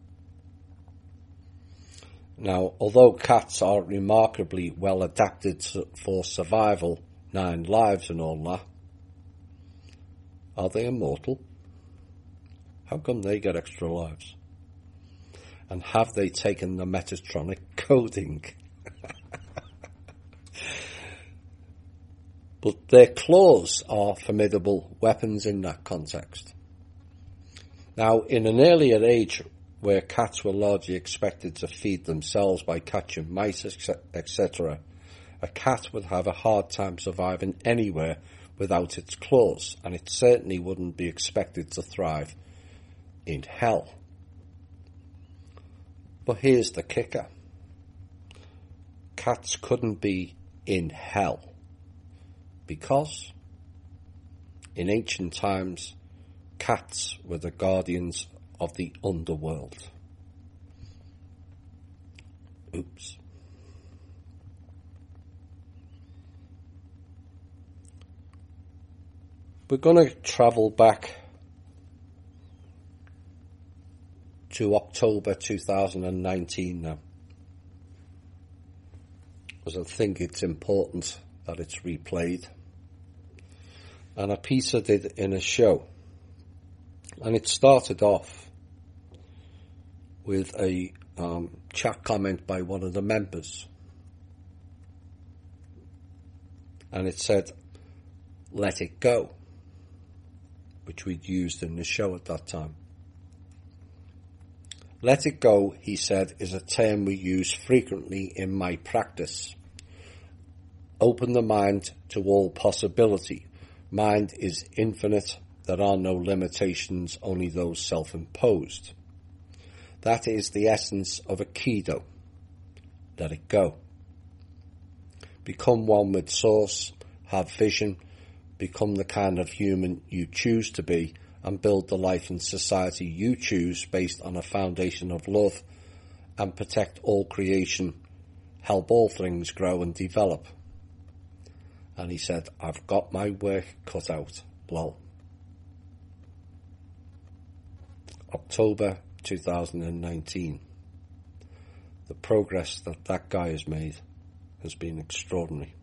Now, although cats are remarkably well adapted to, for survival, nine lives and all that, are they immortal? How come they get extra lives? And have they taken the Metatronic coding? But their claws are formidable weapons in that context. Now, in an earlier age where cats were largely expected to feed themselves by catching mice, et cetera, a cat would have a hard time surviving anywhere without its claws, and it certainly wouldn't be expected to thrive in hell. But here's the kicker. Cats couldn't be in hell because in ancient times cats were the guardians of the underworld. Oops. We're going to travel back to October two thousand nineteen now, because I think it's important that it's replayed. And a piece I did in a show, and it started off with a um, chat comment by one of the members, and it said, "Let it go," which we'd used in the show at that time. Let it go, he said, is a term we use frequently in my practice. Open the mind to all possibility. Mind is infinite. There are no limitations, only those self-imposed. That is the essence of Aikido. Let it go. Become one with Source, have vision, become the kind of human you choose to be, and build the life and society you choose based on a foundation of love, and protect all creation, help all things grow and develop. And he said, I've got my work cut out. Lol. October two thousand nineteen. The progress that that guy has made has been extraordinary.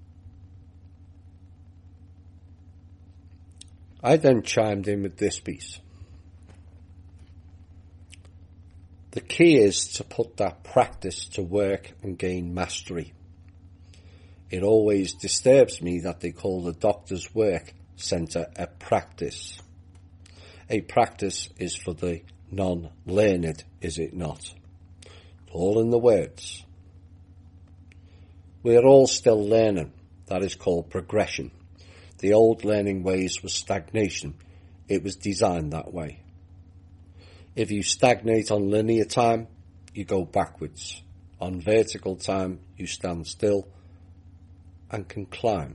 I then chimed in with this piece. The key is to put that practice to work and gain mastery. It always disturbs me that they call the doctor's work centre a practice. A practice is for the non-learned, is it not? All in the words. We are all still learning. That is called progression. The old learning ways was stagnation. It was designed that way. If you stagnate on linear time, you go backwards. On vertical time, you stand still and can climb.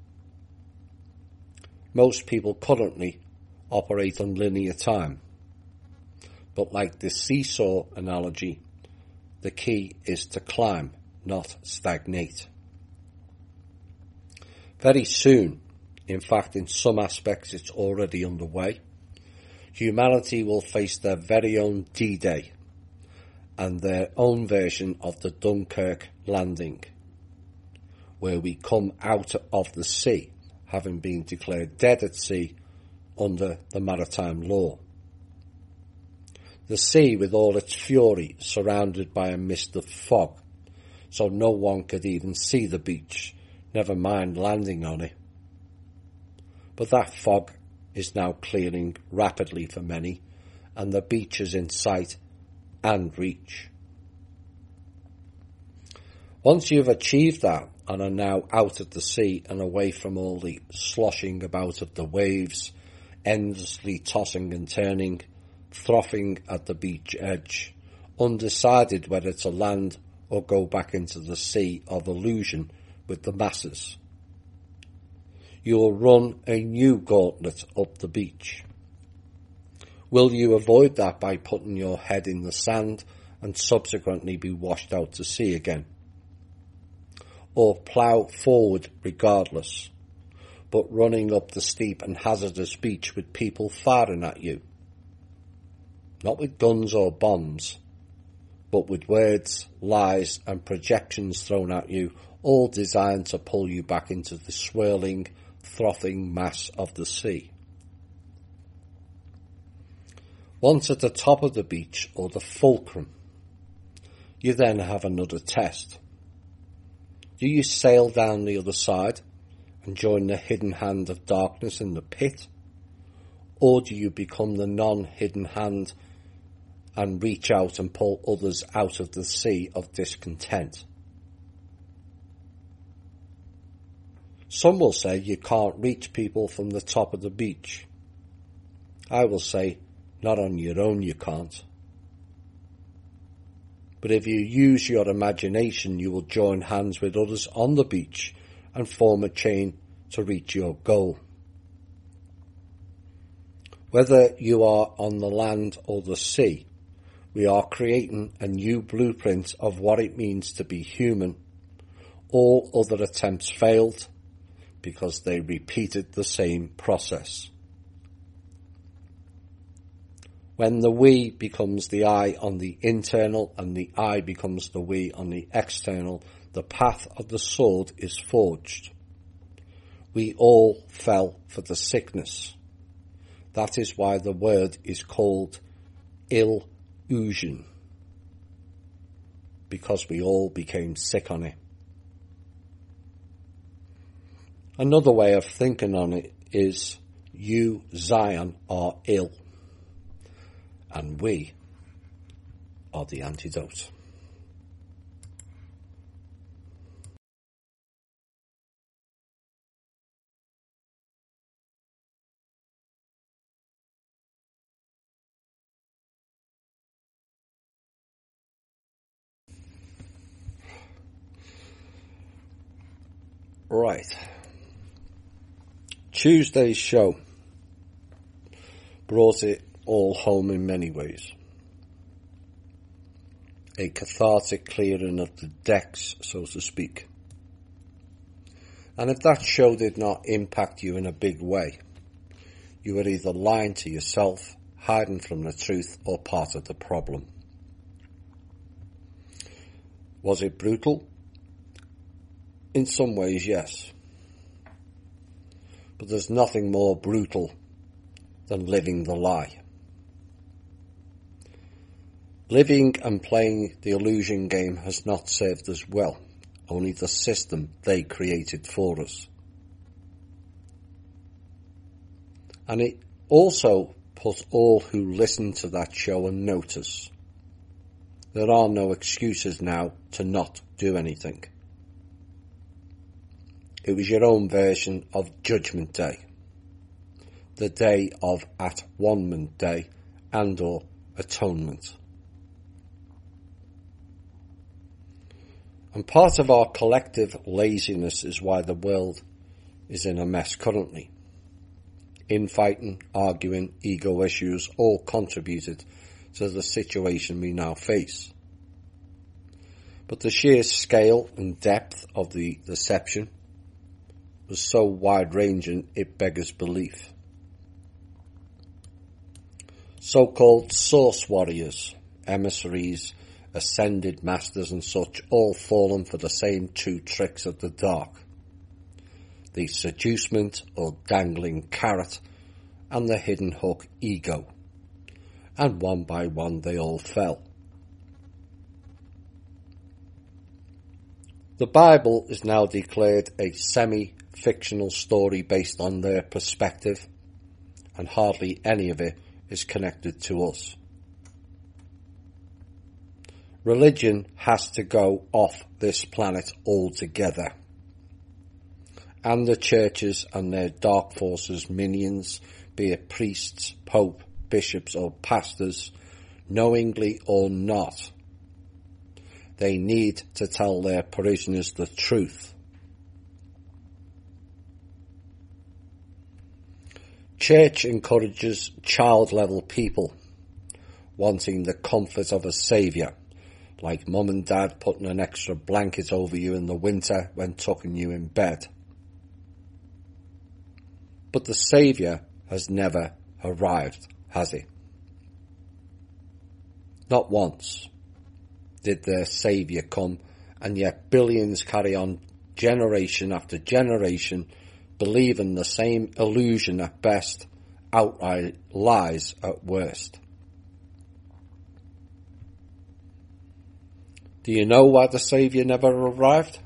Most people currently operate on linear time. But like the seesaw analogy, the key is to climb, not stagnate. Very soon, in fact, in some aspects, it's already underway. Humanity will face their very own D-Day and their own version of the Dunkirk landing, where we come out of the sea, having been declared dead at sea under the maritime law. The sea, with all its fury, surrounded by a mist of fog, so no one could even see the beach, never mind landing on it. But that fog is now clearing rapidly for many, and the beach is in sight and reach. Once you've achieved that and are now out at the sea and away from all the sloshing about of the waves, endlessly tossing and turning, frothing at the beach edge, undecided whether to land or go back into the sea of illusion with the masses. You will run a new gauntlet up the beach. Will you avoid that by putting your head in the sand and subsequently be washed out to sea again? Or plough forward regardless, but running up the steep and hazardous beach with people firing at you? Not with guns or bombs, but with words, lies and projections thrown at you, all designed to pull you back into the swirling, frothing mass of the sea. Once at the top of the beach, or the fulcrum, you then have another test. Do you sail down the other side and join the hidden hand of darkness in the pit? Or do you become the non-hidden hand and reach out and pull others out of the sea of discontent? Some will say you can't reach people from the top of the beach. I will say, not on your own you can't. But if you use your imagination, you will join hands with others on the beach and form a chain to reach your goal. Whether you are on the land or the sea, we are creating a new blueprint of what it means to be human. All other attempts failed because they repeated the same process. When the we becomes the I on the internal and the I becomes the we on the external, the path of the sword is forged. We all fell for the sickness. That is why the word is called illusion, because we all became sick on it. Another way of thinking on it is, you, Zion, are ill, and we are the antidote. Right. Tuesday's show brought it all home in many ways. A cathartic clearing of the decks, so to speak. And if that show did not impact you in a big way, you were either lying to yourself, hiding from the truth, or part of the problem. Was it brutal? In some ways, yes. But there's nothing more brutal than living the lie. Living and playing the illusion game has not served us well, only the system they created for us. And it also put all who listen to that show on notice. There are no excuses now to not do anything. It was your own version of Judgment Day, the day of At-One-ment Day and or Atonement. And part of our collective laziness is why the world is in a mess currently. Infighting, arguing, ego issues all contributed to the situation we now face. But the sheer scale and depth of the deception was so wide-ranging it beggars belief. So-called source warriors, emissaries, ascended masters and such, all fallen for the same two tricks of the dark. The seducement or dangling carrot and the hidden hook ego. And one by one they all fell. The Bible is now declared a semi-fictional story based on their perspective, and hardly any of it is connected to us. Religion has to go off this planet altogether. And the churches and their dark forces minions, be it priests, pope, bishops or pastors, knowingly or not. They need to tell their parishioners the truth. Church encourages child-level people, wanting the comfort of a saviour, like mum and dad putting an extra blanket over you in the winter when tucking you in bed. But the saviour has never arrived, has he? Not once did their saviour come, and yet billions carry on generation after generation, believing the same illusion at best, outright lies at worst. Do you know why the Saviour never arrived?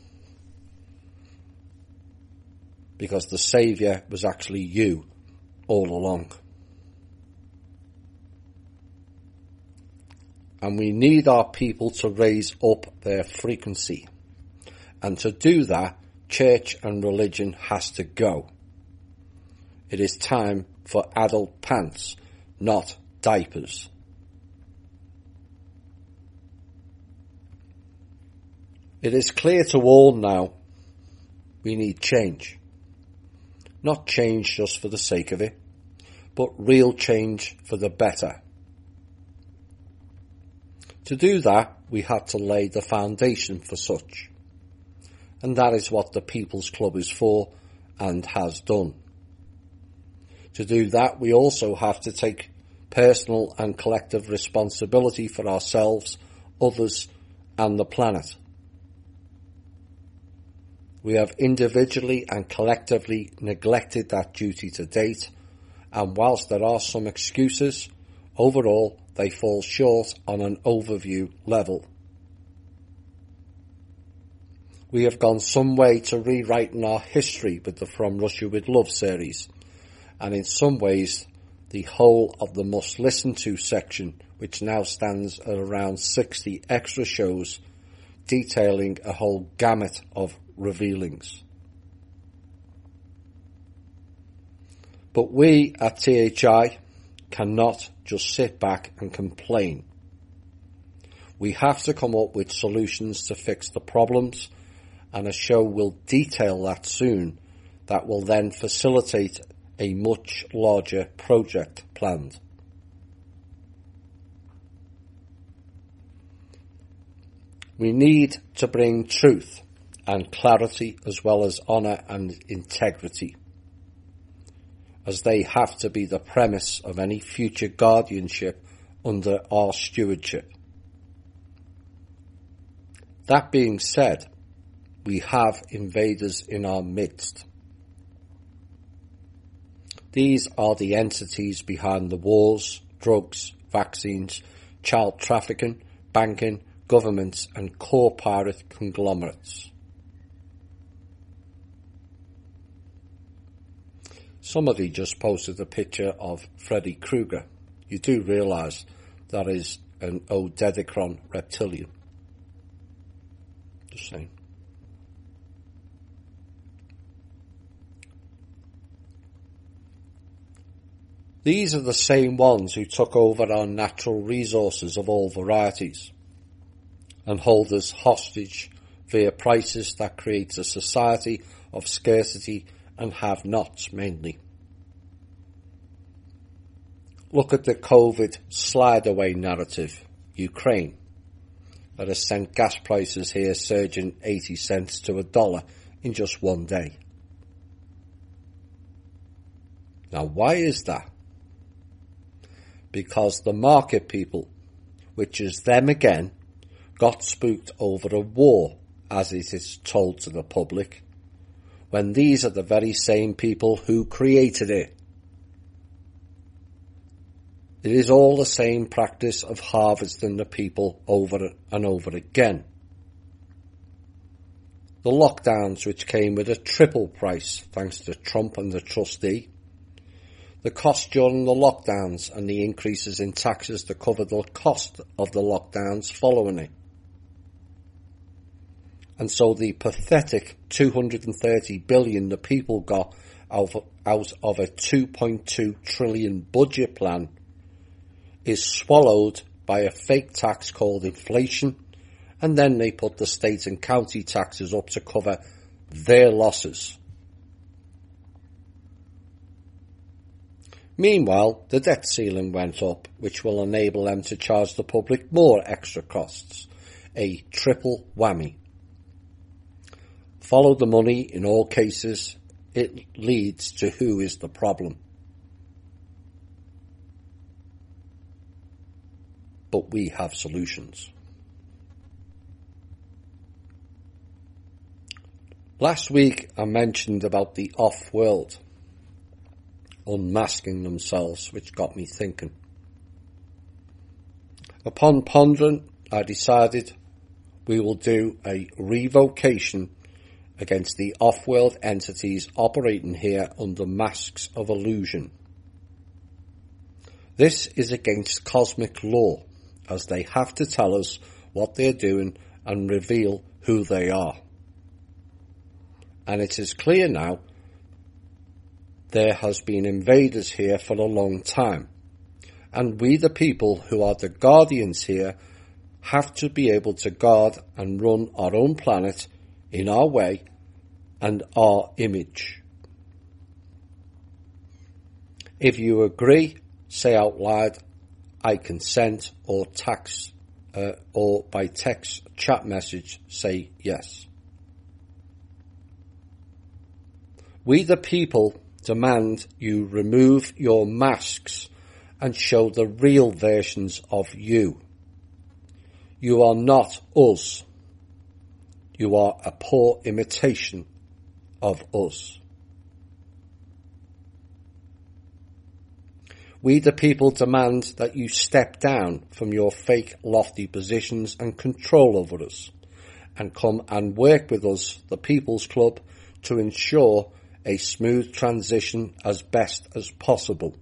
Because the Saviour was actually you all along. And we need our people to raise up their frequency. And to do that, church and religion has to go. It is time for adult pants, not diapers. It is clear to all now we need change. Not change just for the sake of it, but real change for the better. To do that, we had to lay the foundation for such. And that is what the People's Club is for and has done. To do that, we also have to take personal and collective responsibility for ourselves, others, and the planet. We have individually and collectively neglected that duty to date, and whilst there are some excuses, overall they fall short on an overview level. We have gone some way to rewriting our history with the From Russia with Love series, and in some ways the whole of the must listen to section, which now stands at around sixty extra shows detailing a whole gamut of revealings. But we at T H I cannot just sit back and complain. We have to come up with solutions to fix the problems, and a show will detail that soon, that will then facilitate a much larger project planned. We need to bring truth and clarity as well as honour and integrity, as they have to be the premise of any future guardianship under our stewardship. That being said, we have invaders in our midst. These are the entities behind the wars, drugs, vaccines, child trafficking, banking, governments and corporate conglomerates. Somebody just posted a picture of Freddy Krueger. You do realise that is an Odedicron reptilian. Just saying. These are the same ones who took over our natural resources of all varieties and hold us hostage via prices that creates a society of scarcity and have-nots mainly. Look at the COVID slide-away narrative, Ukraine, that has sent gas prices here surging eighty cents to a dollar in just one day. Now, why is that? Because the market people, which is them again, got spooked over a war, as it is told to the public, when these are the very same people who created it. It is all the same practice of harvesting the people over and over again. The lockdowns, which came with a triple price thanks to Trump and the trustee, the cost during the lockdowns and the increases in taxes to cover the cost of the lockdowns following it. And so the pathetic two hundred thirty billion the people got out of a two point two trillion budget plan is swallowed by a fake tax called inflation, and then they put the state and county taxes up to cover their losses. Meanwhile, the debt ceiling went up, which will enable them to charge the public more extra costs. A triple whammy. Follow the money in all cases. It leads to who is the problem. But we have solutions. Last week I mentioned about the off-world unmasking themselves, which got me thinking. Upon pondering, I decided we will do a revocation against the off-world entities operating here under masks of illusion. This is against cosmic law, as they have to tell us what they're doing and reveal who they are. And it is clear now there has been invaders here for a long time, and we the people who are the guardians here have to be able to guard and run our own planet in our way and our image. If you agree, say out loud, I consent, or text, uh, or by text chat message, say yes. We the people demand you remove your masks and show the real versions of you. You are not us. You are a poor imitation of us. We the people demand that you step down from your fake lofty positions and control over us, and come and work with us, the People's Club, to ensure a smooth transition as best as possible.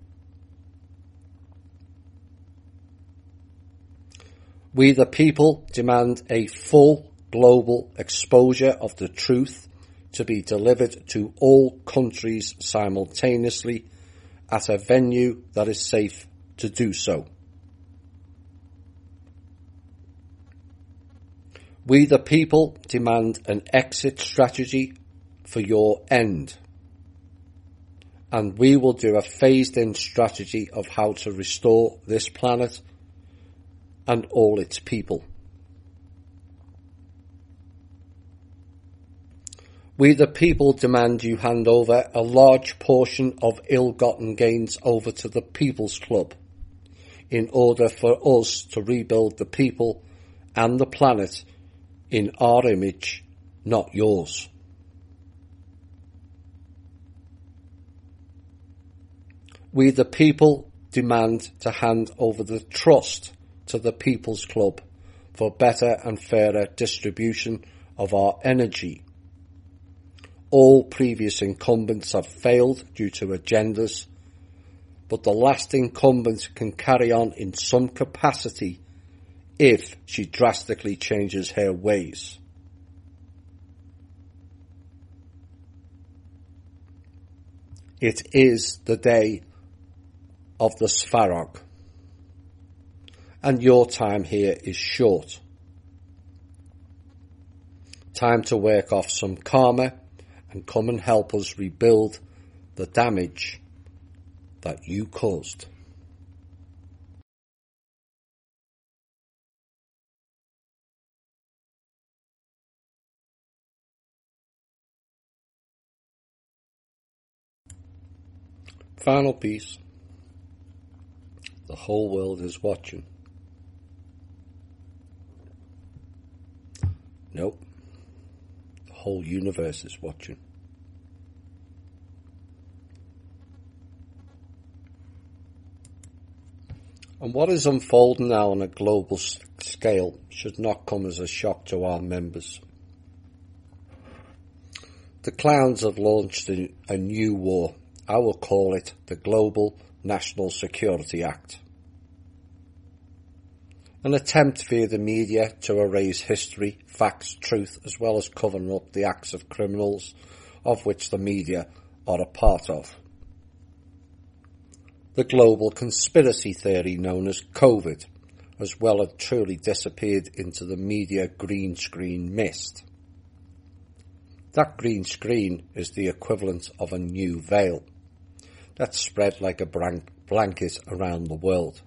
We the people demand a full global exposure of the truth to be delivered to all countries simultaneously at a venue that is safe to do so. We the people demand an exit strategy for your end, and we will do a phased-in strategy of how to restore this planet and all its people. We the people demand you hand over a large portion of ill-gotten gains over to the People's Club in order for us to rebuild the people and the planet in our image, not yours. We the people demand to hand over the trust to the People's Club for better and fairer distribution of our energy. All previous incumbents have failed due to agendas, but the last incumbent can carry on in some capacity if she drastically changes her ways. It is the day of the Svarog, and your time here is short. Time to work off some karma and come and help us rebuild the damage that you caused. Final piece. The whole world is watching. Nope. The whole universe is watching. And what is unfolding now on a global scale should not come as a shock to our members. The clowns have launched a, a new war. I will call it the Global National Security Act. An attempt via the media to erase history, facts, truth, as well as covering up the acts of criminals of which the media are a part of. The global conspiracy theory known as COVID has well and truly disappeared into the media green screen mist. That green screen is the equivalent of a new veil that's spread like a blanket around the world.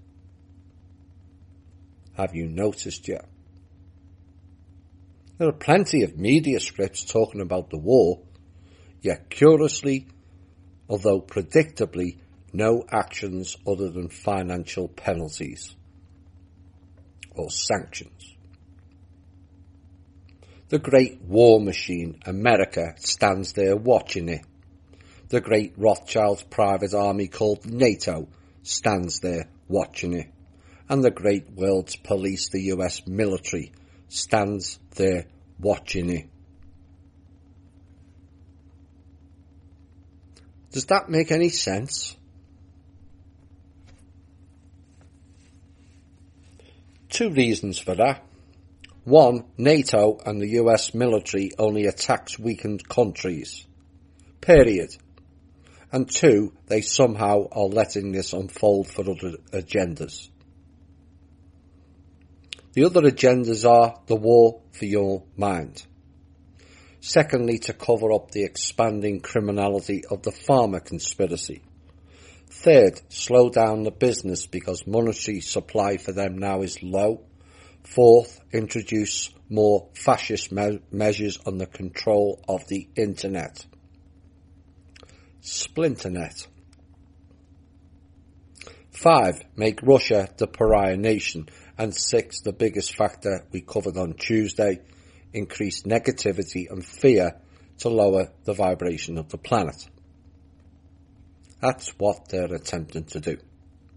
Have you noticed yet? There are plenty of media scripts talking about the war, yet curiously, although predictably, no actions other than financial penalties or sanctions. The great war machine, America, stands there watching it. The great Rothschild's private army called NATO stands there watching it. And the great world's police, the U S military, stands there watching it. Does that make any sense? Two reasons for that. One, NATO and the U S military only attacks weakened countries. Period. And two, they somehow are letting this unfold for other agendas. The other agendas are the war for your mind. Secondly, to cover up the expanding criminality of the pharma conspiracy. Third, slow down the business because monetary supply for them now is low. Fourth, introduce more fascist me- measures on the control of the internet. Splinternet. Five, make Russia the pariah nation. And six, the biggest factor we covered on Tuesday, increase negativity and fear to lower the vibration of the planet. That's what they're attempting to do.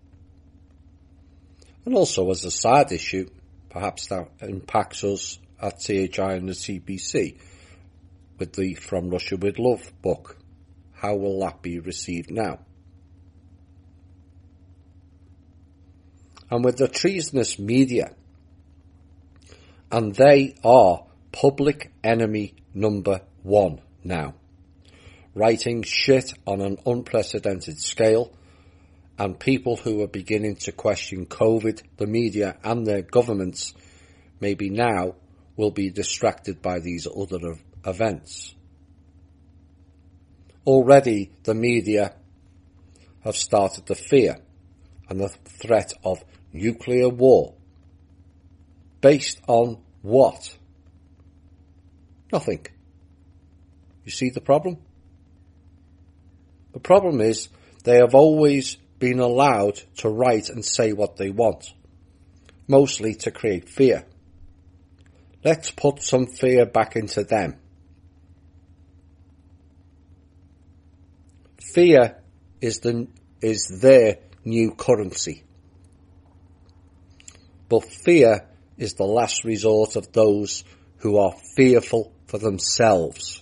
And also as a side issue, perhaps that impacts us at T H I and the C B C with the From Russia with Love book. How will that be received now? And with the treasonous media, and they are public enemy number one now, writing shit on an unprecedented scale, and people who are beginning to question COVID, the media and their governments, maybe now will be distracted by these other events. Already the media have started to fear and the threat of nuclear war. Based on what? Nothing. You see the problem? The problem is they have always been allowed to write and say what they want, mostly to create fear. Let's put some fear back into them. Fear is the is their new currency. But fear is the last resort of those who are fearful for themselves.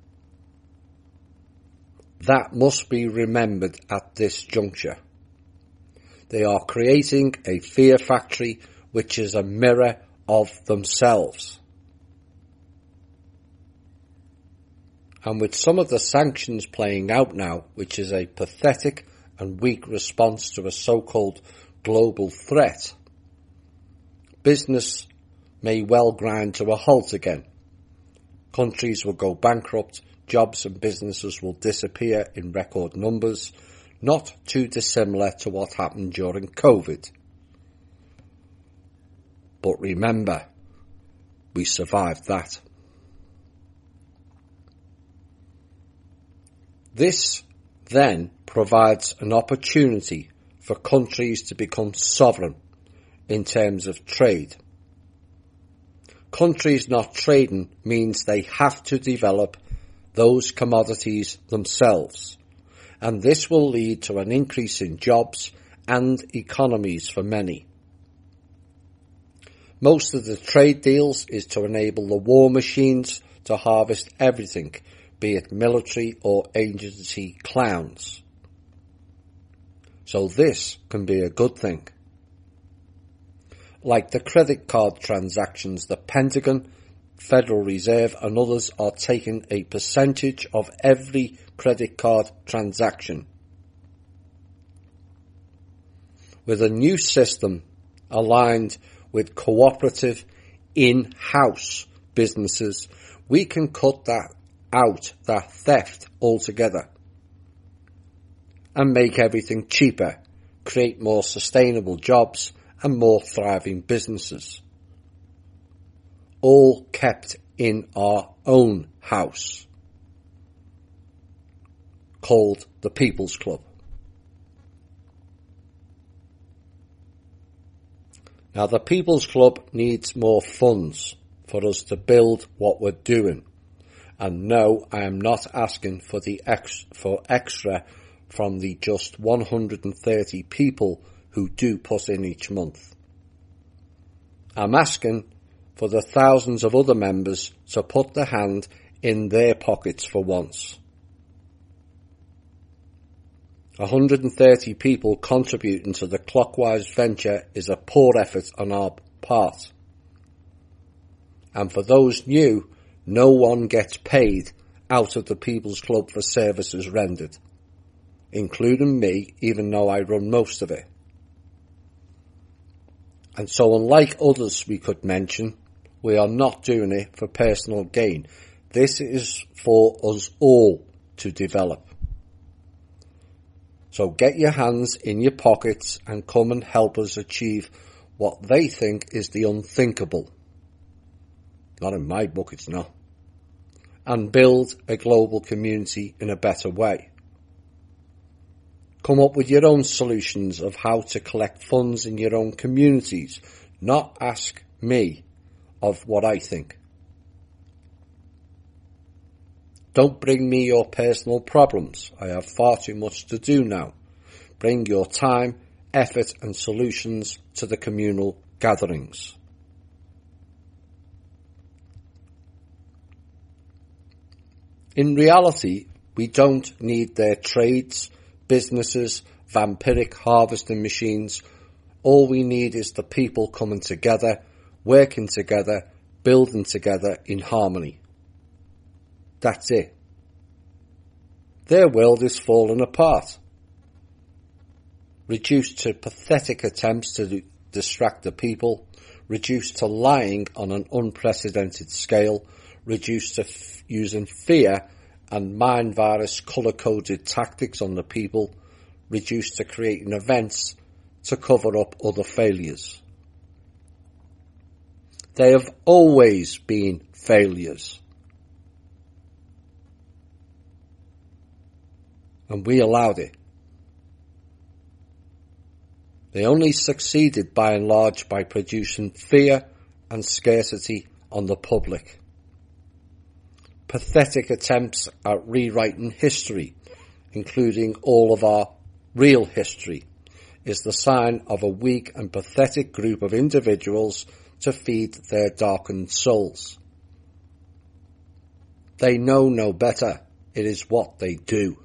That must be remembered at this juncture. They are creating a fear factory which is a mirror of themselves. And with some of the sanctions playing out now, which is a pathetic and weak response to a so-called global threat, business may well grind to a halt again. Countries will go bankrupt, jobs and businesses will disappear in record numbers, not too dissimilar to what happened during COVID. But remember, we survived that. This then provides an opportunity for countries to become sovereign in terms of trade. Countries not trading means they have to develop those commodities themselves, and this will lead to an increase in jobs and economies for many. Most of the trade deals is to enable the war machines to harvest everything, be it military or agency clowns. So this can be a good thing. Like the credit card transactions, the Pentagon, Federal Reserve and others are taking a percentage of every credit card transaction. With a new system aligned with cooperative in-house businesses, we can cut that out, that theft altogether, and make everything cheaper, create more sustainable jobs and more thriving businesses. All kept in our own house, called the People's Club. Now, the People's Club needs more funds for us to build what we're doing. And no, I am not asking for the ex- for extra from the just one hundred thirty people who do put in each month. I'm asking for the thousands of other members to put their hand in their pockets for once. one hundred thirty people contributing to the Clockwise venture is a poor effort on our part. And for those new, no one gets paid out of the People's Club for services rendered, including me, even though I run most of it. And so unlike others we could mention, we are not doing it for personal gain. This is for us all to develop. So get your hands in your pockets and come and help us achieve what they think is the unthinkable. Not in my buckets, no. And build a global community in a better way. Come up with your own solutions of how to collect funds in your own communities. Not ask me of what I think. Don't bring me your personal problems. I have far too much to do now. Bring your time, effort and solutions to the communal gatherings. In reality, we don't need their trades, businesses, vampiric harvesting machines. All we need is the people coming together, working together, building together in harmony. That's it. Their world is falling apart. Reduced to pathetic attempts to distract the people, reduced to lying on an unprecedented scale, reduced to f- using fear and mind virus colour-coded tactics on the people, reduced to creating events to cover up other failures. They have always been failures. And we allowed it. They only succeeded by and large by producing fear and scarcity on the public. Pathetic attempts at rewriting history, including all of our real history, is the sign of a weak and pathetic group of individuals to feed their darkened souls. They know no better. It is what they do.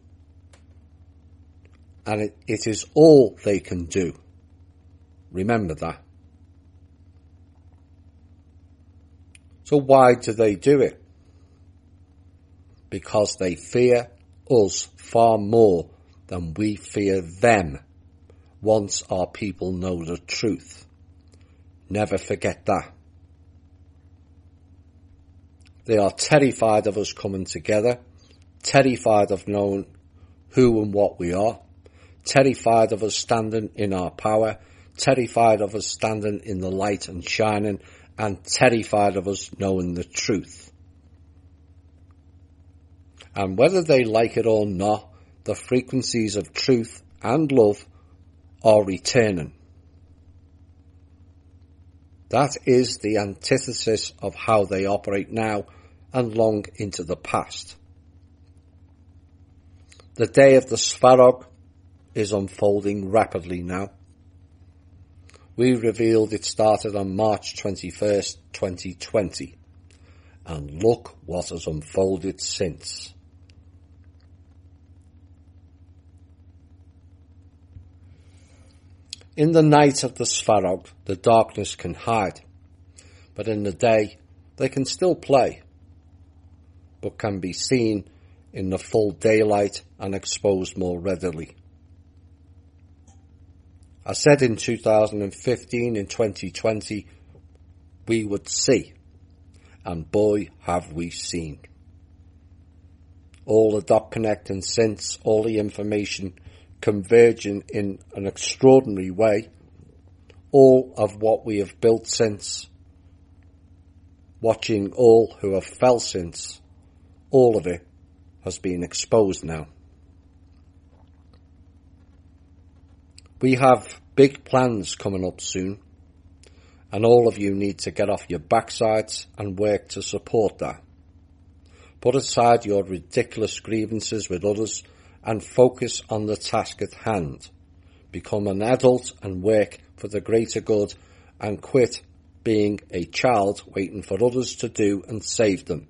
And it, it is all they can do. Remember that. So why do they do it? Because they fear us far more than we fear them once our people know the truth. Never forget that. They are terrified of us coming together, terrified of knowing who and what we are, terrified of us standing in our power, terrified of us standing in the light and shining, and terrified of us knowing the truth. And whether they like it or not, the frequencies of truth and love are returning. That is the antithesis of how they operate now and long into the past. The day of the Svarog is unfolding rapidly now. We revealed it started on March twenty-first, twenty twenty. And look what has unfolded since. In the night of the Svarog, the darkness can hide, but in the day they can still play, but can be seen in the full daylight and exposed more readily. I said in two thousand fifteen, in twenty twenty, we would see, and boy have we seen. All the dot connecting since, all the information converging in an extraordinary way, all of what we have built since, watching all who have fell since, all of it has been exposed now. We have big plans coming up soon, and all of you need to get off your backsides and work to support that. Put aside your ridiculous grievances with others and focus on the task at hand. Become an adult and work for the greater good, and quit being a child waiting for others to do and save them.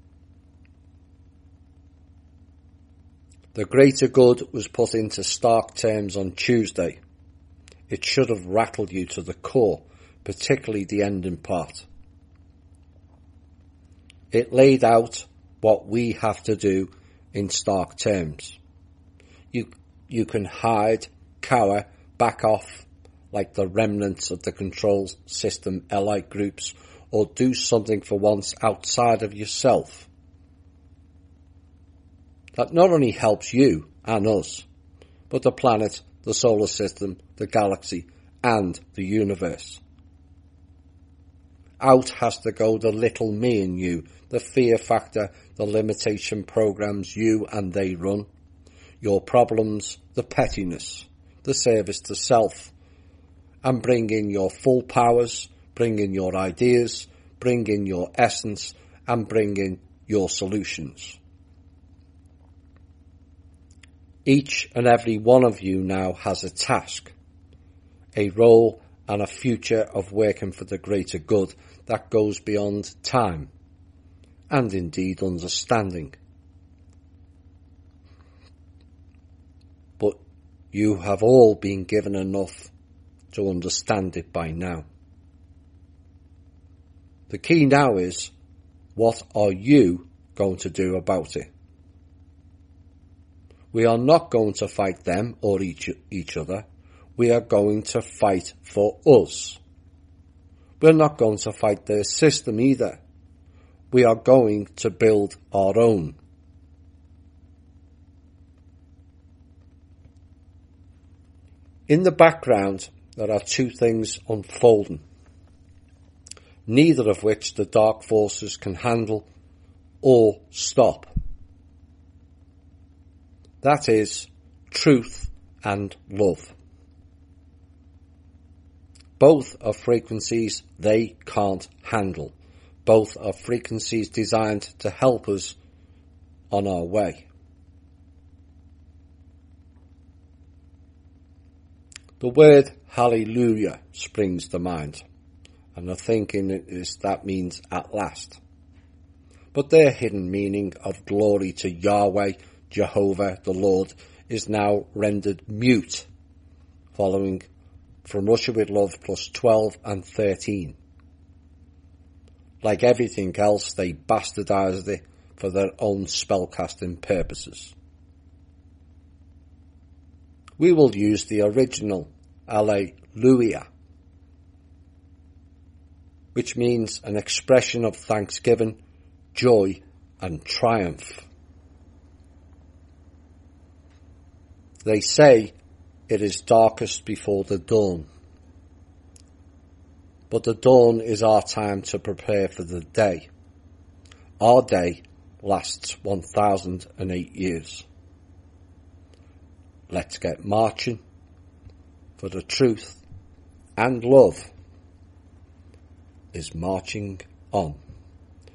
The greater good was put into stark terms on Tuesday. It should have rattled you to the core, particularly the ending part. It laid out what we have to do in stark terms. You, you can hide, cower, back off like the remnants of the control system allied groups, or do something for once outside of yourself. That not only helps you and us, but the planet, the solar system, the galaxy, and the universe. Out has to go the little me in you, the fear factor, the limitation programs you and they run, your problems, the pettiness, the service to self, and bring in your full powers, bring in your ideas, bring in your essence, and bring in your solutions. Each and every one of you now has a task, a role, and a future of working for the greater good that goes beyond time and indeed understanding. But you have all been given enough to understand it by now. The key now is, what are you going to do about it? We are not going to fight them or each, each other. We are going to fight for us. We're not going to fight their system either. We are going to build our own. In the background, there are two things unfolding, neither of which the dark forces can handle or stop. That is truth and love. Both are frequencies they can't handle. Both are frequencies designed to help us on our way. The word hallelujah springs to mind, and the thinking is that means at last. But their hidden meaning of glory to Yahweh, Jehovah, the Lord, is now rendered mute, following From Russia with Love plus twelve and thirteen. Like everything else, they bastardized it for their own spellcasting purposes. We will use the original Alleluia, which means an expression of thanksgiving, joy, and triumph. They say it is darkest before the dawn. But the dawn is our time to prepare for the day. Our day lasts one thousand eight years. Let's get marching, for the truth and love is marching on.